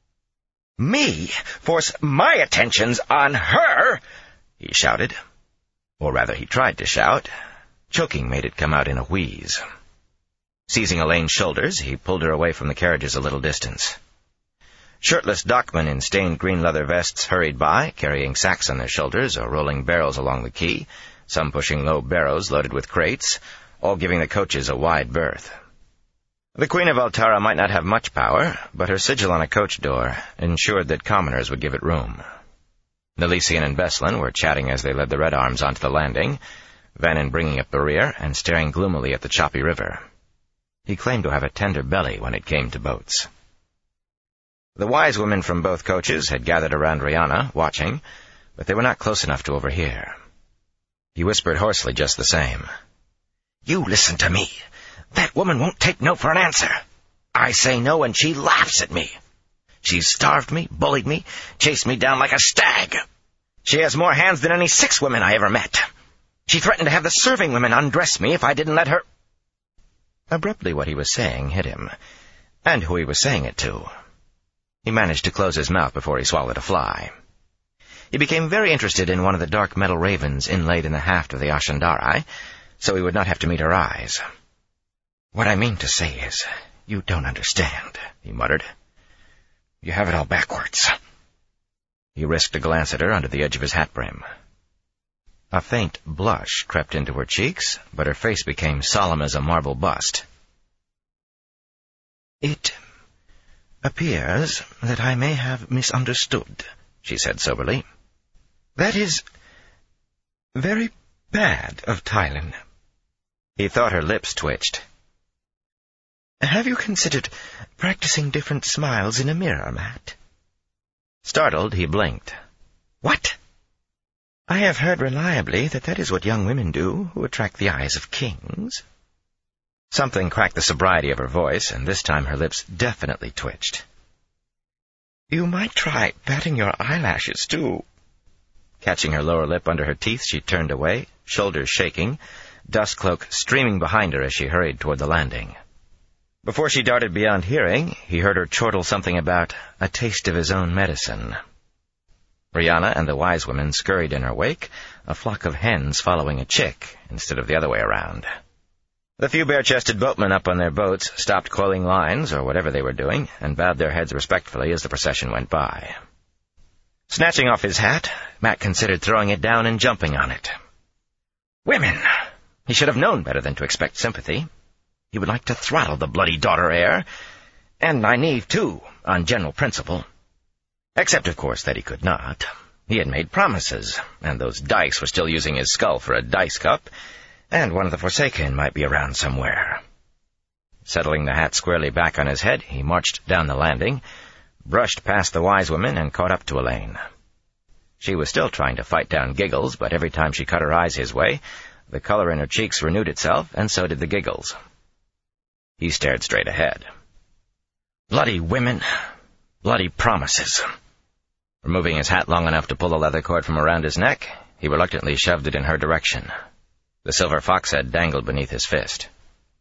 Me force my attentions on her!" he shouted. Or rather, he tried to shout. Choking made it come out in a wheeze. Seizing Elaine's shoulders, he pulled her away from the carriages a little distance. Shirtless dockmen in stained green leather vests hurried by, carrying sacks on their shoulders or rolling barrels along the quay, some pushing low barrows loaded with crates, all giving the coaches a wide berth. The Queen of Altara might not have much power, but her sigil on a coach door ensured that commoners would give it room. Nalisian and Beslin were chatting as they led the Red Arms onto the landing, Vannin bringing up the rear and staring gloomily at the choppy river. He claimed to have a tender belly when it came to boats. The wise women from both coaches had gathered around Rihanna, watching, but they were not close enough to overhear. He whispered hoarsely just the same. "You listen to me. That woman won't take no for an answer. I say no, and she laughs at me. She's starved me, bullied me, chased me down like a stag. She has more hands than any 6 women I ever met. She threatened to have the serving women undress me if I didn't let her—" Abruptly what he was saying hit him, and who he was saying it to. He managed to close his mouth before he swallowed a fly. He became very interested in one of the dark metal ravens inlaid in the haft of the Ashandarai, so he would not have to meet her eyes. "What I mean to say is, you don't understand," he muttered. "You have it all backwards." He risked a glance at her under the edge of his hat brim. A faint blush crept into her cheeks, but her face became solemn as a marble bust. "It appears that I may have misunderstood," she said soberly. "That is very bad of Tylin." He thought her lips twitched. "Have you considered practicing different smiles in a mirror, Matt?" Startled, he blinked. "What?" "I have heard reliably that is what young women do who attract the eyes of kings." Something cracked the sobriety of her voice, and this time her lips definitely twitched. "You might try batting your eyelashes, too." Catching her lower lip under her teeth, she turned away, shoulders shaking, dust cloak streaming behind her as she hurried toward the landing. Before she darted beyond hearing, he heard her chortle something about a taste of his own medicine. Rihanna and the wise women scurried in her wake, a flock of hens following a chick instead of the other way around. The few bare-chested boatmen up on their boats stopped coiling lines or whatever they were doing and bowed their heads respectfully as the procession went by. Snatching off his hat, Matt considered throwing it down and jumping on it. Women! He should have known better than to expect sympathy. He would like to throttle the bloody daughter heir, and Nynaeve, too, on general principle. Except, of course, that he could not. He had made promises, and those dice were still using his skull for a dice cup, and one of the Forsaken might be around somewhere. Settling the hat squarely back on his head, he marched down the landing, brushed past the wise women, and caught up to Elaine. She was still trying to fight down giggles, but every time she cut her eyes his way, the color in her cheeks renewed itself, and so did the giggles. He stared straight ahead. Bloody women. Bloody promises. Removing his hat long enough to pull the leather cord from around his neck, he reluctantly shoved it in her direction. The silver fox head dangled beneath his fist.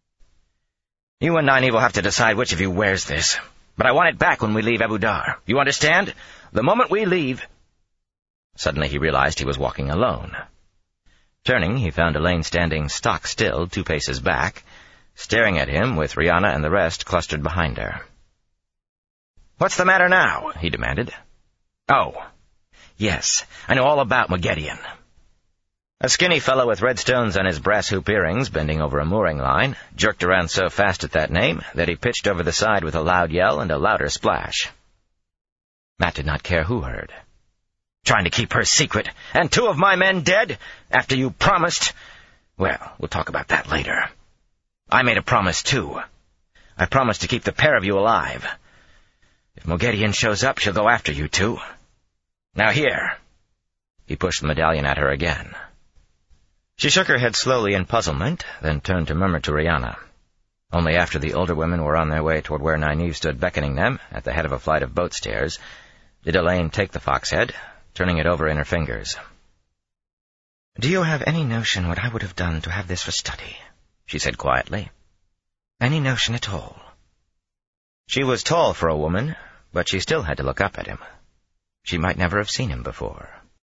"You and Nynaeve will have to decide which of you wears this, but I want it back when we leave Abu Dar. You understand? The moment we leave—" Suddenly he realized he was walking alone. Turning, he found Elaine standing stock still 2 paces back, staring at him with Rihanna and the rest clustered behind her. "What's the matter now?" he demanded. "Oh, yes, I know all about Moghedien." A skinny fellow with red stones on his brass hoop earrings, bending over a mooring line, jerked around so fast at that name that he pitched over the side with a loud yell and a louder splash. Matt did not care who heard. "Trying to keep her secret, and 2 of my men dead, after you promised? Well, we'll talk about that later. I made a promise, too. I promised to keep the pair of you alive. If Moghedien shows up, she'll go after you 2. Now here." He pushed the medallion at her again. She shook her head slowly in puzzlement, then turned to murmur to Rihanna. Only after the older women were on their way toward where Nynaeve stood beckoning them, at the head of a flight of boat stairs, did Elaine take the fox head, turning it over in her fingers. "Do you have any notion what I would have done to have this for study?" she said quietly. "Any notion at all?" She was tall for a woman, but she still had to look up at him. She might never have seen him before.